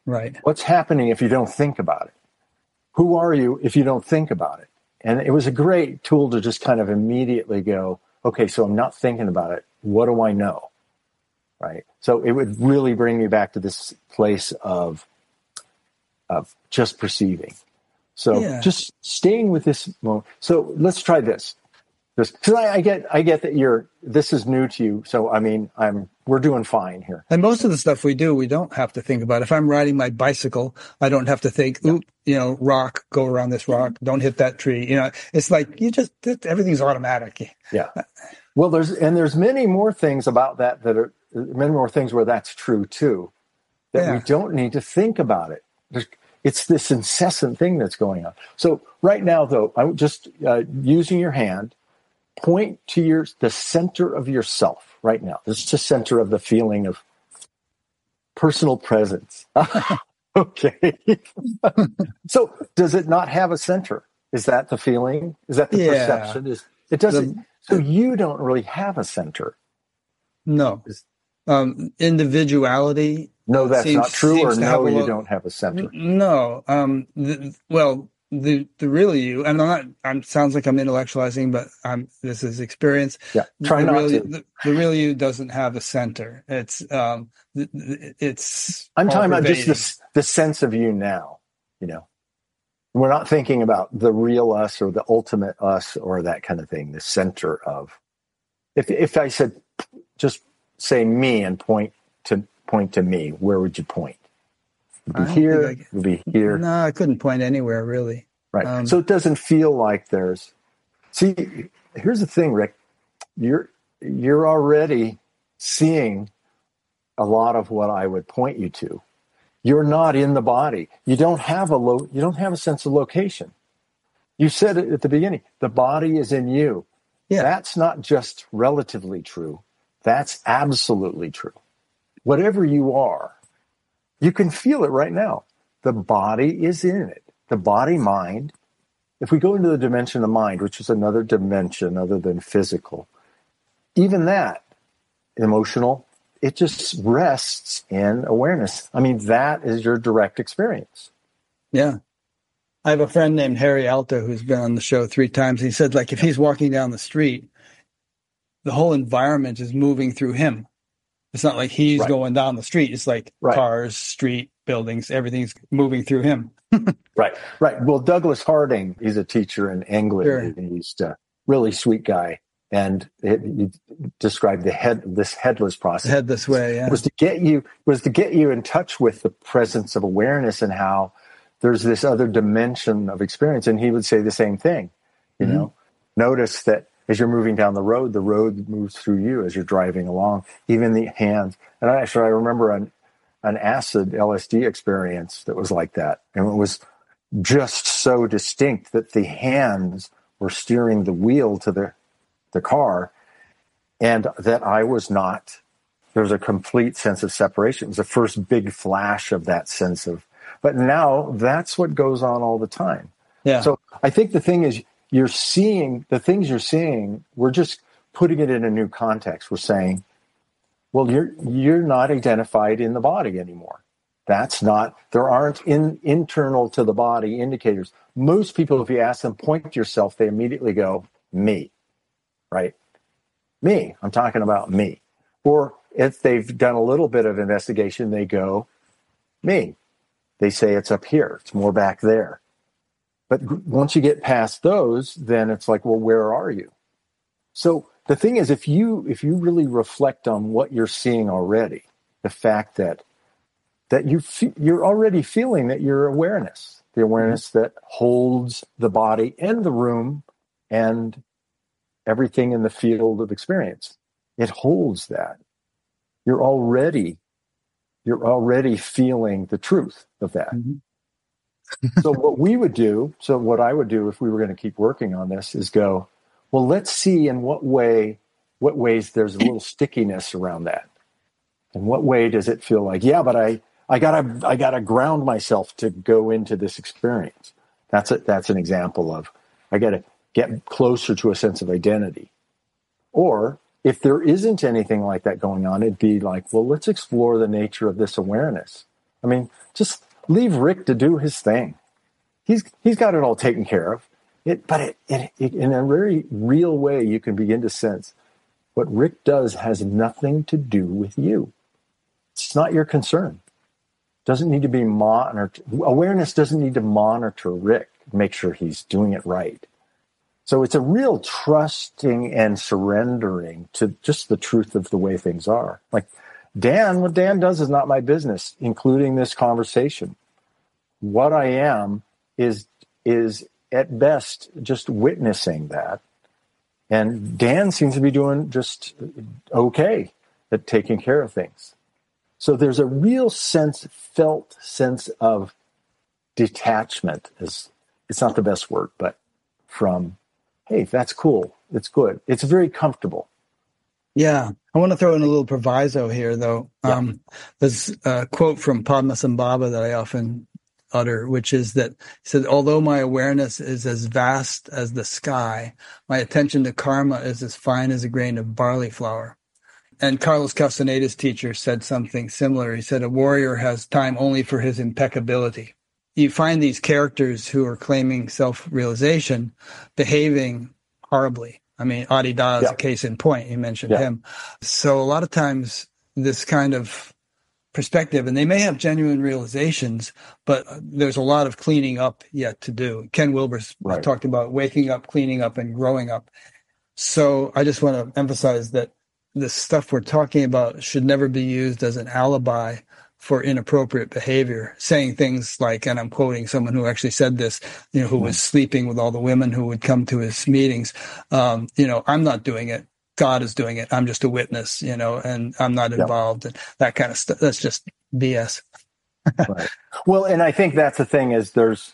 Right. What's happening if you don't think about it? Who are you if you don't think about it? And it was a great tool to just kind of immediately go, okay, so I'm not thinking about it. What do I know? Right. So it would really bring me back to this place of, of just perceiving. So Yeah. just staying with this moment. So let's try this. Because I, I get, I get that you're. This is new to you. So I mean, I'm. We're doing fine here. And most of the stuff we do, we don't have to think about. If I'm riding my bicycle, I don't have to think, oop, you know, rock, go around this rock, don't hit that tree. You know, it's like you just, everything's automatic. Yeah. Well, there's, and there's many more things about that that are, many more things where that's true too, that Yeah. we don't need to think about it. There's, it's this incessant thing that's going on. So right now, though, I'm just uh, using your hand, point to your, the center of yourself right now. This is the center of the feeling of personal presence. Okay. So does it not have a center? Is that the feeling? Is that the Yeah. perception? Is it doesn't? The, so you don't really have a center. No. Um, individuality. No, that's seems, not true. Or no, you lo- don't have a center. No. Um, the, well, the the real you. And I'm not. I'm sounds like I'm intellectualizing, but I'm. This is experience. Yeah. Try the not real, to. The, the real you doesn't have a center. It's um. It's. I'm talking about pervading. just the the sense of you now. You know, we're not thinking about the real us or the ultimate us or that kind of thing. The center of. If if I said, just say me and point to point to me, where would you point? Would be here. I, Would be here. No, I couldn't point anywhere really. Right. Um, so it doesn't feel like there's. See, here's the thing, Rick. You're you're already seeing a lot of what I would point you to. You're not in the body. You don't have a lo- You don't have a sense of location. You said it at the beginning. The body is in you. Yeah. That's not just relatively true. That's absolutely true. Whatever you are, you can feel it right now. The body is in it. The body, mind. If we go into the dimension of mind, which is another dimension other than physical, even that, emotional, it just rests in awareness. I mean, that is your direct experience. Yeah. I have a friend named Harry Alter who's been on the show three times. He said, like, if he's walking down the street, the whole environment is moving through him. It's not like he's right. going down the street. It's like right. cars, street, buildings, everything's moving through him. Right, right. Well, Douglas Harding, he's a teacher in England. Sure. He's a really sweet guy. And it, he described the head, this headless process. Head this way, yeah. Was to get you, was to get you in touch with the presence of awareness and how there's this other dimension of experience. And he would say the same thing, you mm-hmm. know, notice that as you're moving down the road, the road moves through you as you're driving along, even the hands. And actually, I remember an, an acid L S D experience that was like that. And it was just so distinct that the hands were steering the wheel to the, the car, and that I was not, there was a complete sense of separation. It was the first big flash of that sense of, but now that's what goes on all the time. Yeah. So I think the thing is, you're seeing the things you're seeing, we're just putting it in a new context. We're saying, well, you're you're not identified in the body anymore. That's not, there aren't in, internal to the body indicators. Most people, if you ask them, point to yourself, they immediately go, me, right? Me, I'm talking about me. Or if they've done a little bit of investigation, they go, me. They say it's up here, it's more back there. But once you get past those, then it's like, well, where are you? So the thing is, if you if you really reflect on what you're seeing already, the fact that that you fe- you're already feeling that your awareness, the awareness that holds the body and the room and everything in the field of experience, it holds that. You're already you're already feeling the truth of that. Mm-hmm. So what we would do, so what I would do if we were going to keep working on this is go, well, let's see in what way, what ways there's a little stickiness around that. In what way does it feel like, yeah, but I, I gotta, I gotta ground myself to go into this experience. That's a, that's an example of, I gotta get closer to a sense of identity. Or if there isn't anything like that going on, it'd be like, well, let's explore the nature of this awareness I mean, just leave Rick to do his thing. He's he's got it all taken care of. It, but it, it, it, in a very real way, you can begin to sense what Rick does has nothing to do with you. It's not your concern. Doesn't need to be monitored. Awareness doesn't need to monitor Rick, make sure he's doing it right. So it's a real trusting and surrendering to just the truth of the way things are. Like Dan, what Dan does is not my business, including this conversation. What I am is is at best just witnessing that. And Dan seems to be doing just okay at taking care of things. So there's a real sense, felt sense of detachment. Is it's not the best word, but from, hey, that's cool. It's good. It's very comfortable. Yeah. I want to throw in a little proviso here, though. Yeah. Um, there's a quote from Padmasambhava that I often utter, which is that he said, although my awareness is as vast as the sky, my attention to karma is as fine as a grain of barley flour. And Carlos Castaneda's teacher said something similar. He said, a warrior has time only for his impeccability. You find these characters who are claiming self-realization behaving horribly. I mean, Adi Da is Yeah. a case in point. You mentioned Yeah. him. So a lot of times this kind of perspective, and they may have genuine realizations, but there's a lot of cleaning up yet to do. Ken Wilber Right. talked about waking up, cleaning up, and growing up. So I just want to emphasize that the stuff we're talking about should never be used as an alibi for inappropriate behavior, saying things like, and I'm quoting someone who actually said this, you know, who was sleeping with all the women who would come to his meetings. Um, you know, I'm not doing it. God is doing it. I'm just a witness, you know, and I'm not involved, and that kind of stuff. That's just B S. Right. Well, and I think that's the thing is there's,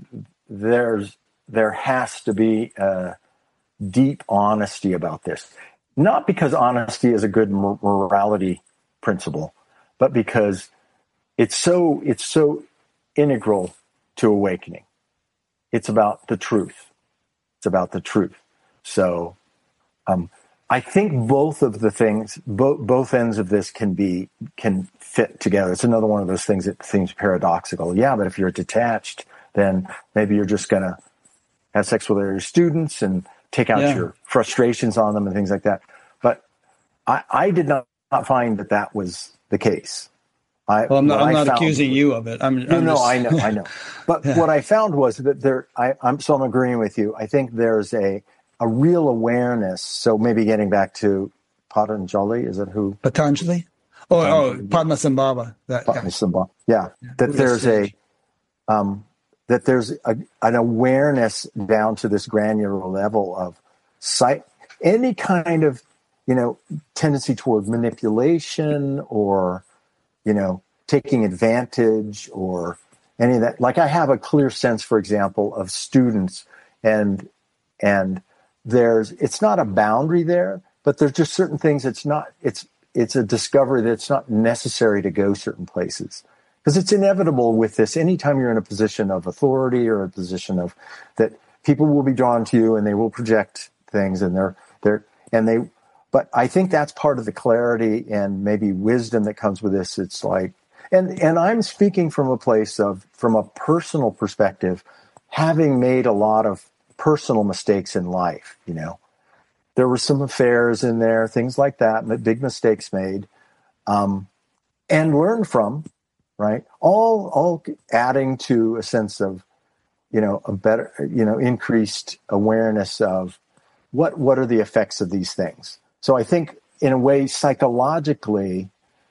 there's, there has to be a deep honesty about this. Not because honesty is a good morality principle, but because it's so, it's so integral to awakening. It's about the truth. It's about the truth. So, um, I think both of the things, both both ends of this can be can fit together. It's another one of those things that seems paradoxical. Yeah, but if you're detached, then maybe you're just going to have sex with your students and take out Yeah. your frustrations on them and things like that. But I, I did not, not find that that was the case. I, Well, I'm not, what I'm I not found accusing was- you of it. I'm, No, I'm no, just, I know, I know. But Yeah. what I found was that there, I, I'm so I'm agreeing with you. I think there's a a real awareness. So maybe getting back to Patanjali, is it who? Patanjali? Oh, oh, Patanjali. Padmasambhava. That guy. Padmasambhava. Yeah, that Buddhist there's a sage. um, that there's a, an awareness down to this granular level of sight, any kind of, you know, tendency toward manipulation or, you know, taking advantage or any of that. Like I have a clear sense, for example, of students and, and there's, it's not a boundary there, but there's just certain things it's not, it's, it's a discovery that it's not necessary to go certain places. Because it's inevitable with this, anytime you're in a position of authority or a position of that people will be drawn to you and they will project things and they're, they're, and they, but I think that's part of the clarity and maybe wisdom that comes with this. It's like, and, and I'm speaking from a place of, from a personal perspective, having made a lot of personal mistakes in life, you know, there were some affairs in there, things like that, big mistakes made, um, and learned from, right? All, all adding to a sense of, you know, a better, you know, increased awareness of what, what are the effects of these things. So I think in a way, psychologically,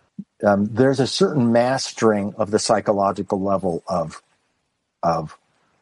um, there's a certain mastering of the psychological level of, of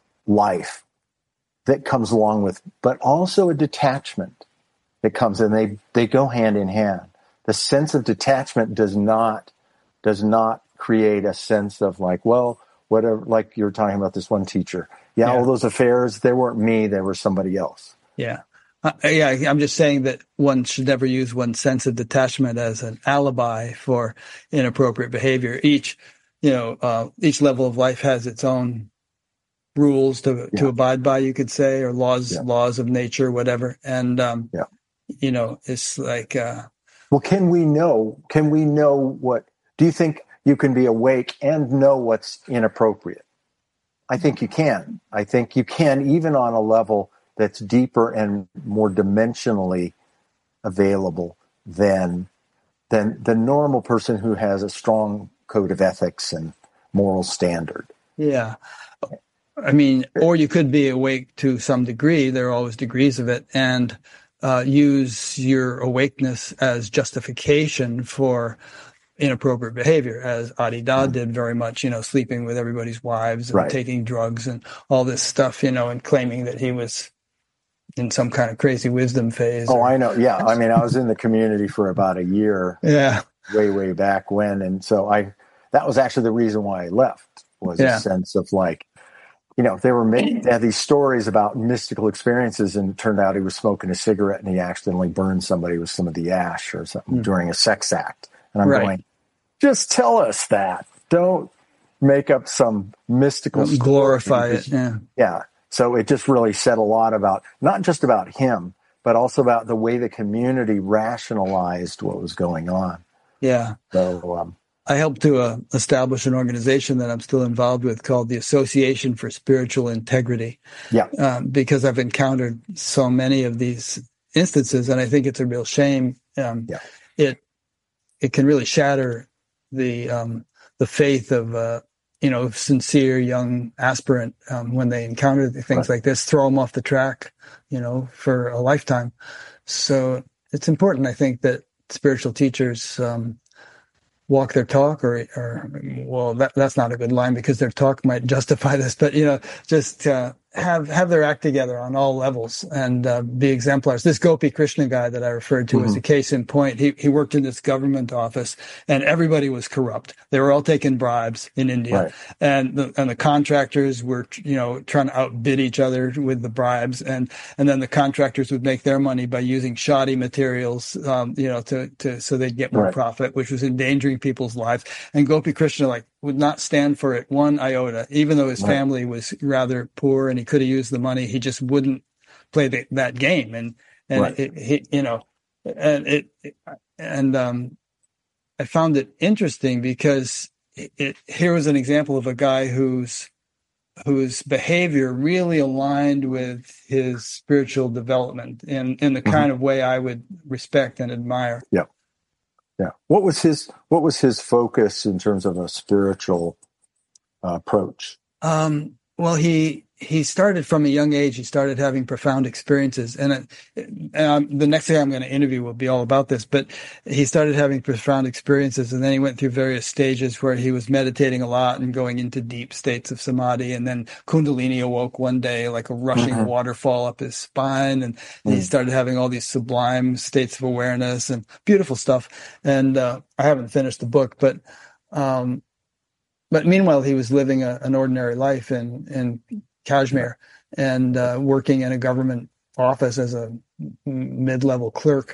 life that comes along with, but also a detachment that comes in. They, they go hand in hand. The sense of detachment does not, does not create a sense of like, well, whatever, like you're talking about this one teacher. Yeah, Yeah. all those affairs, they weren't me, they were somebody else. Yeah. Uh, yeah, I'm just saying that one should never use one's sense of detachment as an alibi for inappropriate behavior. Each, you know, uh, each level of life has its own rules to Yeah. to abide by, you could say, or laws Yeah. laws of nature, whatever. And um, Yeah. you know, it's like uh, Well, can we know, can we know what, do you think, you can be awake and know what's inappropriate. I think you can. I think you can, even on a level that's deeper and more dimensionally available than than the normal person who has a strong code of ethics and moral standard. Yeah. I mean, or you could be awake to some degree. There are always degrees of it, and uh, use your awakeness as justification for inappropriate behavior, as Adi Dad did very much, you know, sleeping with everybody's wives and Right. taking drugs and all this stuff, you know, and claiming that he was in some kind of crazy wisdom phase. Oh, or, I know. Yeah. I mean, I was in the community for about a year. Yeah. Way, way back when. And so I, that was actually the reason why I left, was Yeah. a sense of like, you know, they were making, they had these stories about mystical experiences, and it turned out he was smoking a cigarette and he accidentally burned somebody with some of the ash or something mm. during a sex act. And I'm right. going, just tell us that. Don't make up some mystical Don't glorify it. Yeah. Yeah. So it just really said a lot about, not just about him, but also about the way the community rationalized what was going on. Yeah. So, um, I helped to uh, establish an organization that I'm still involved with called the Association for Spiritual Integrity. Yeah. Um, because I've encountered so many of these instances, and I think it's a real shame. Um, yeah. It it can really shatter the um, the faith of uh, you know sincere young aspirant um, when they encounter things right. like this, throw them off the track, you know, for a lifetime. So it's important, I think, that spiritual teachers um, walk their talk, or, or well, that, that's not a good line because their talk might justify this, but, you know, just uh, have have their act together on all levels and uh, be exemplars. This Gopi Krishna guy that I referred to mm-hmm. is a case in point. He he worked in this government office, and everybody was corrupt. They were all taking bribes in India, right. and the and the contractors were, you know, trying to outbid each other with the bribes, and and then the contractors would make their money by using shoddy materials, um, you know, to to so they'd get more right. profit, which was endangering people's lives. And Gopi Krishna, like, would not stand for it one iota, even though his right. family was rather poor and he could have used the money. He just wouldn't play the, that game. And, and right. it, it, you know, and it, it and, um, I found it interesting because it, it, here was an example of a guy whose, whose behavior really aligned with his spiritual development in, in the mm-hmm. kind of way I would respect and admire. Yeah. Yeah. What was his What was his focus in terms of a spiritual uh, approach? Um, well, he he started from a young age. He started having profound experiences, and, it, and the next thing I'm going to interview will be all about this. But he started having profound experiences, and then he went through various stages where he was meditating a lot and going into deep states of samadhi. And then Kundalini awoke one day, like a rushing mm-hmm. waterfall up his spine, and mm-hmm. he started having all these sublime states of awareness and beautiful stuff. And uh, I haven't finished the book, but. Um, But meanwhile, he was living a, an ordinary life in, in Kashmir and uh, working in a government office as a mid-level clerk.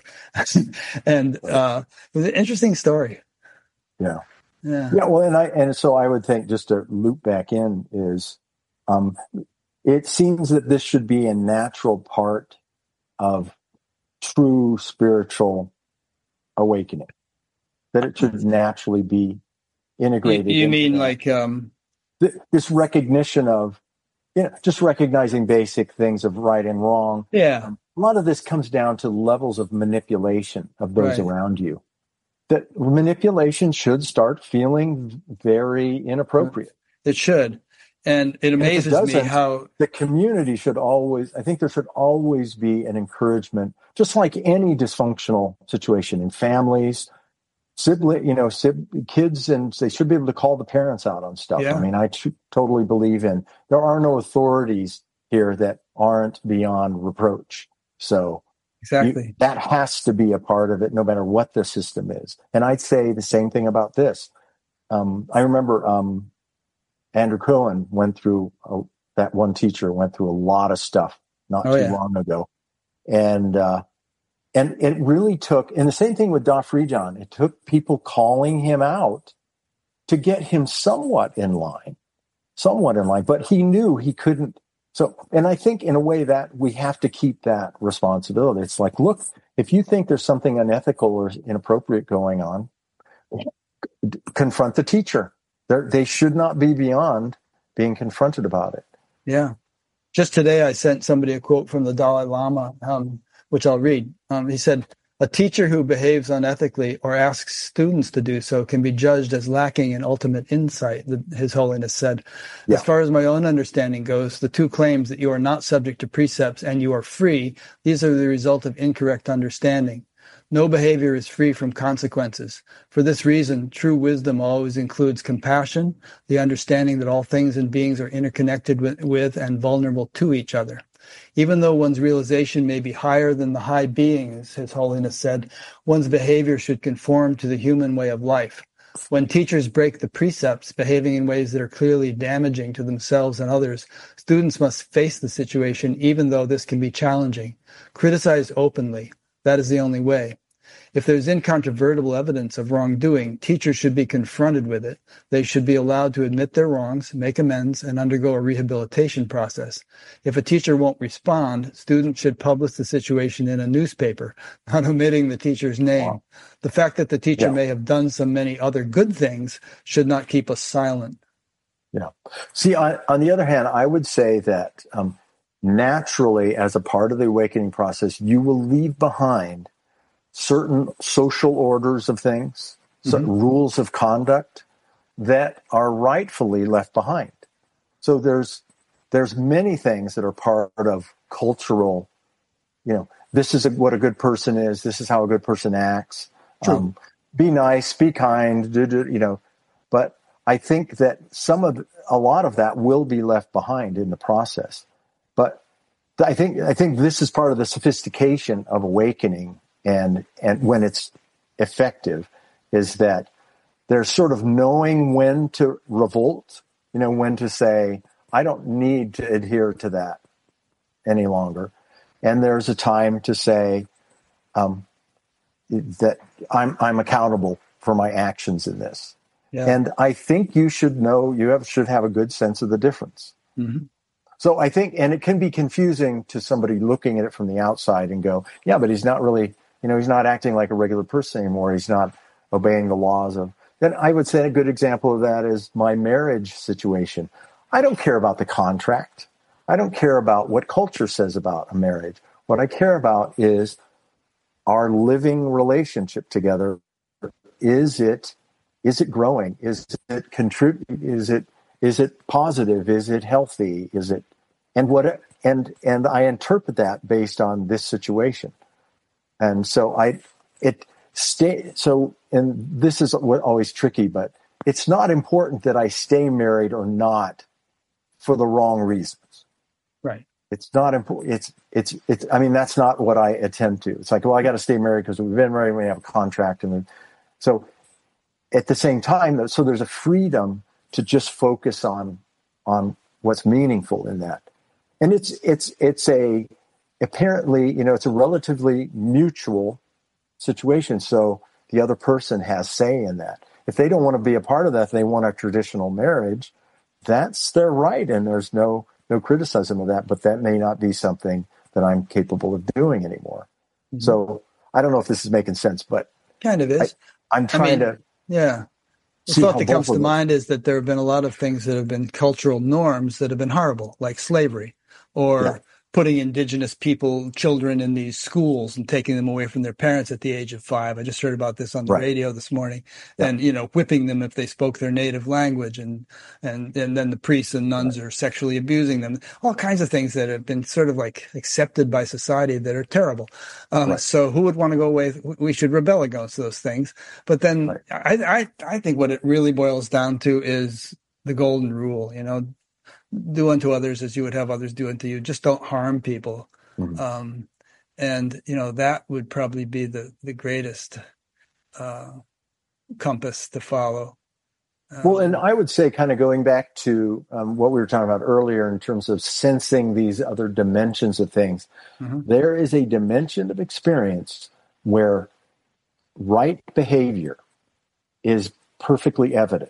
and uh, it was an interesting story. Yeah. Yeah. Yeah. Well, and I, and so I would think, just to loop back in, is um, it seems that this should be a natural part of true spiritual awakening, that it should naturally be integrated. You, you mean that. like um, this recognition of, you know, just recognizing basic things of right and wrong. Yeah. Um, a lot of this comes down to levels of manipulation of those right. around you. That manipulation should start feeling very inappropriate. It should. And it amazes and me how the community should always, I think there should always be an encouragement, just like any dysfunctional situation in families, sibling, you know, sib- kids, and they should be able to call the parents out on stuff. Yeah. I mean, I t- totally believe in, there are no authorities here that aren't beyond reproach. So exactly, you, that has to be a part of it, no matter what the system is. And I'd say the same thing about this. Um, I remember um, Andrew Cohen went through, a, that one teacher went through a lot of stuff not oh, too yeah. long ago. And, uh, And it really took, and the same thing with Dafri John, it took people calling him out to get him somewhat in line, somewhat in line, but he knew he couldn't. So, and I think in a way that we have to keep that responsibility. It's like, look, if you think there's something unethical or inappropriate going on, confront the teacher. They're, they should not be beyond being confronted about it. Yeah. Just today, I sent somebody a quote from the Dalai Lama, um, which I'll read. Um, he said, "A teacher who behaves unethically or asks students to do so can be judged as lacking in ultimate insight," His Holiness said. Yeah. As far as my own understanding goes, the two claims that you are not subject to precepts and you are free, these are the result of incorrect understanding. No behavior is free from consequences. For this reason, true wisdom always includes compassion, the understanding that all things and beings are interconnected with, with and vulnerable to each other. Even though one's realization may be higher than the high beings, His Holiness said, one's behavior should conform to the human way of life. When teachers break the precepts, behaving in ways that are clearly damaging to themselves and others, students must face the situation even though this can be challenging. Criticize openly. That is the only way. If there's incontrovertible evidence of wrongdoing, teachers should be confronted with it. They should be allowed to admit their wrongs, make amends, and undergo a rehabilitation process. If a teacher won't respond, students should publish the situation in a newspaper, not omitting the teacher's name. Wow. The fact that the teacher Yeah. may have done so many other good things should not keep us silent. Yeah. See, on, on the other hand, I would say that um, naturally, as a part of the awakening process, you will leave behind certain social orders of things, so Mm-hmm. rules of conduct that are rightfully left behind. So there's there's many things that are part of cultural, you know, this is a, what a good person is, this is how a good person acts. Um, be nice, be kind, do, do, you know. But I think that some of a lot of that will be left behind in the process. But I think I think this is part of the sophistication of awakening. And and when it's effective, is that there's sort of knowing when to revolt, you know, when to say, I don't need to adhere to that any longer. And there's a time to say um, that I'm I'm accountable for my actions in this. Yeah. And I think you should know, you have, should have a good sense of the difference. Mm-hmm. So I think, and it can be confusing to somebody looking at it from the outside and go, yeah, but he's not really, you know, he's not acting like a regular person anymore. He's not obeying the laws of, then I would say a good example of that is my marriage situation. I don't care about the contract. I don't care about what culture says about a marriage. What I care about is our living relationship together. Is it, is it growing? Is it contribute? Is it, is it positive? Is it healthy? Is it, and what, and, and I interpret that based on this situation. And so I, it stay, so, and this is what always tricky, but it's not important that I stay married or not for the wrong reasons. Right. It's not important. It's, it's, it's, I mean, that's not what I attend to. It's like, well, I got to stay married because we've been married, we have a contract. And then, so at the same time, so there's a freedom to just focus on, on what's meaningful in that. And it's, it's, it's a, apparently, you know, it's a relatively mutual situation. So the other person has say in that. If they don't want to be a part of that, they want a traditional marriage, that's their right. And there's no, no criticism of that, but that may not be something that I'm capable of doing anymore. Mm-hmm. So I don't know if this is making sense, but kind of is. I, I'm trying I mean, to. Yeah. The thought that comes to mind is that there have been a lot of things that have been cultural norms that have been horrible, like slavery or yeah. putting indigenous people, children in these schools and taking them away from their parents at the age of five. I just heard about this on the right. radio this morning. Yeah. And, you know, whipping them if they spoke their native language. And, and, and then the priests and nuns right. are sexually abusing them. All kinds of things that have been sort of like accepted by society that are terrible. Um, right. So who would want to go away? We should rebel against those things. But then right. I, I, I think what it really boils down to is the golden rule, you know, do unto others as you would have others do unto you. Just don't harm people. Mm-hmm. Um, and, you know, that would probably be the, the greatest uh, compass to follow. Um, well, and I would say kind of going back to um, what we were talking about earlier in terms of sensing these other dimensions of things, mm-hmm. there is a dimension of experience where right behavior is perfectly evident.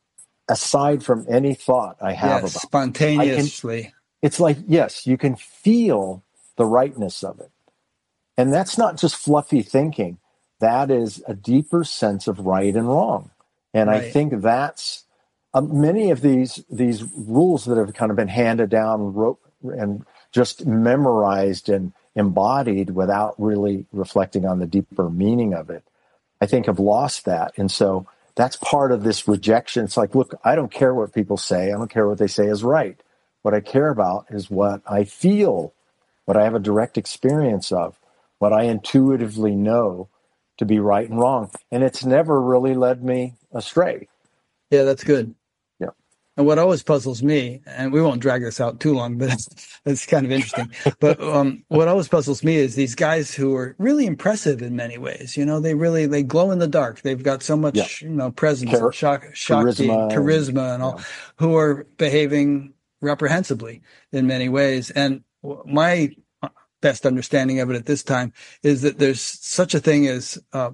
Aside from any thought I have yes, about spontaneously. I can, it's like, yes, you can feel the rightness of it. And that's not just fluffy thinking. That is a deeper sense of right and wrong. And I Right. think that's uh, many of these these rules that have kind of been handed down wrote, and just memorized and embodied without really reflecting on the deeper meaning of it, I think have lost that. And so that's part of this rejection. It's like, look, I don't care what people say. I don't care what they say is right. What I care about is what I feel, what I have a direct experience of, what I intuitively know to be right and wrong. And it's never really led me astray. Yeah, that's good. Yeah. And what always puzzles me, and we won't drag this out too long, but it's, it's kind of interesting. But um, what always puzzles me is these guys who are really impressive in many ways. You know, they really they glow in the dark. They've got so much, Yeah. you know, presence, Char- and shock, shakti, charisma, charisma, and, and all, yeah. who are behaving reprehensibly in many ways. And my best understanding of it at this time is that there's such a thing as uh,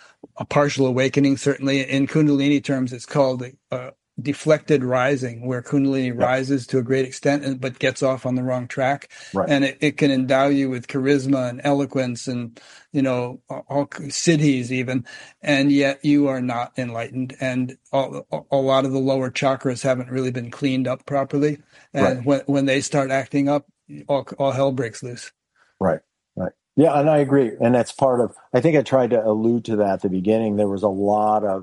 a partial awakening. Certainly, in Kundalini terms, it's called a deflected rising, where Kundalini Yep. rises to a great extent, and, but gets off on the wrong track. Right. And it, it can endow you with charisma and eloquence and, you know, all siddhis even, and yet you are not enlightened. And all, a lot of the lower chakras haven't really been cleaned up properly. And Right. when, when they start acting up, all, all hell breaks loose. Right. Right. Yeah, and I agree. And that's part of, I think I tried to allude to that at the beginning. There was a lot of,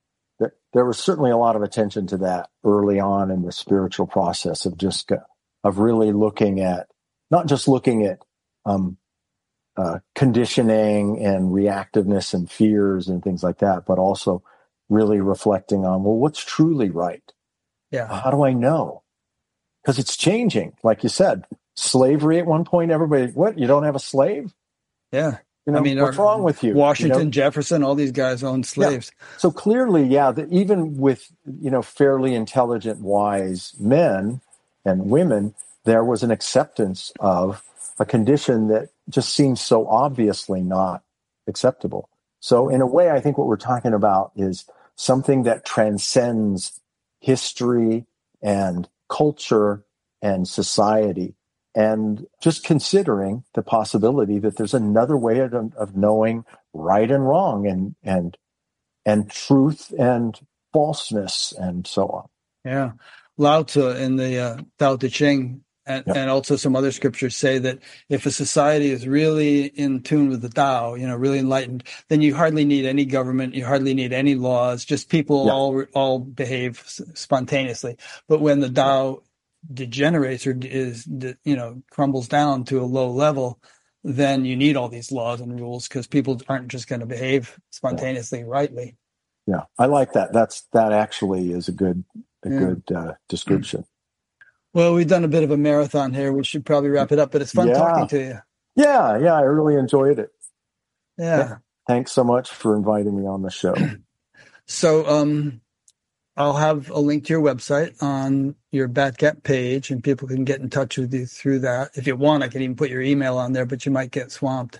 there was certainly a lot of attention to that early on in the spiritual process of just, of really looking at, not just looking at um, uh, conditioning and reactiveness and fears and things like that, but also really reflecting on, well, what's truly right? Yeah. How do I know? Because it's changing. Like you said, slavery at one point, everybody, what, you don't have a slave? Yeah. You know, I mean, what's wrong with you? Washington, you know? Jefferson, all these guys owned slaves. Yeah. So clearly, yeah, that even with, you know, fairly intelligent, wise men and women, there was an acceptance of a condition that just seems so obviously not acceptable. So in a way, I think what we're talking about is something that transcends history and culture and society. And just considering the possibility that there's another way of, of knowing right and wrong and and and truth and falseness and so on. Yeah. Lao Tzu in the uh, Tao Te Ching and, Yep. and also some other scriptures say that if a society is really in tune with the Tao, you know, really enlightened, then you hardly need any government, you hardly need any laws, just people Yeah. all all behave spontaneously. But when the Tao degenerates or is, you know, crumbles down to a low level, then you need all these laws and rules because people aren't just going to behave spontaneously yeah. rightly. Yeah, I like that. That's that actually is a good a yeah. good uh, description. Well, we've done a bit of a marathon here. We should probably wrap it up, but it's fun yeah. talking to you. Yeah, yeah, I really enjoyed it. Yeah. Thanks so much for inviting me on the show. So, um, I'll have a link to your website on your Batgap page, and people can get in touch with you through that. If you want, I can even put your email on there, but you might get swamped.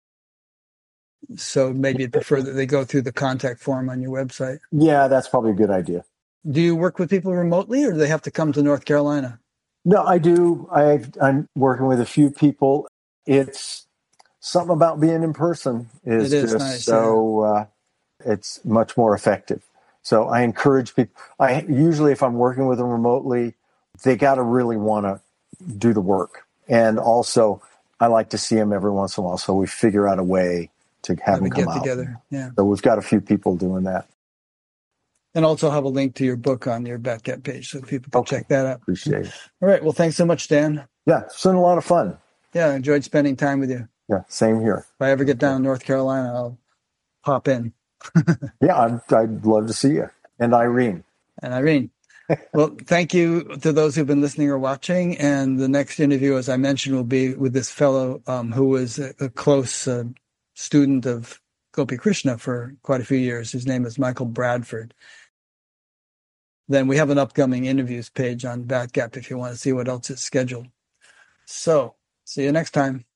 So maybe you'd prefer that they go through the contact form on your website. Yeah, that's probably a good idea. Do you work with people remotely, or do they have to come to North Carolina? No, I do. I, I'm working with a few people. It's something about being in person is, it is just nice, so yeah. uh, it's much more effective. So I encourage people. I usually, if I'm working with them remotely, they got to really want to do the work. And also, I like to see them every once in a while, so we figure out a way to have, have them come get out. Together. Yeah. So we've got a few people doing that. And also have a link to your book on your Batgap page, so people can okay. check that out. Appreciate it. All right. Well, thanks so much, Dan. Yeah, it's been a lot of fun. Yeah, I enjoyed spending time with you. Yeah, same here. If I ever get down to North Carolina, I'll pop in. yeah, I'd, I'd love to see you. And Irene. And Irene. Well, thank you to those who've been listening or watching. And the next interview, as I mentioned, will be with this fellow um, who was a, a close uh, student of Gopi Krishna for quite a few years. His name is Michael Bradford. Then we have an upcoming interviews page on Batgap if you want to see what else is scheduled. So, see you next time.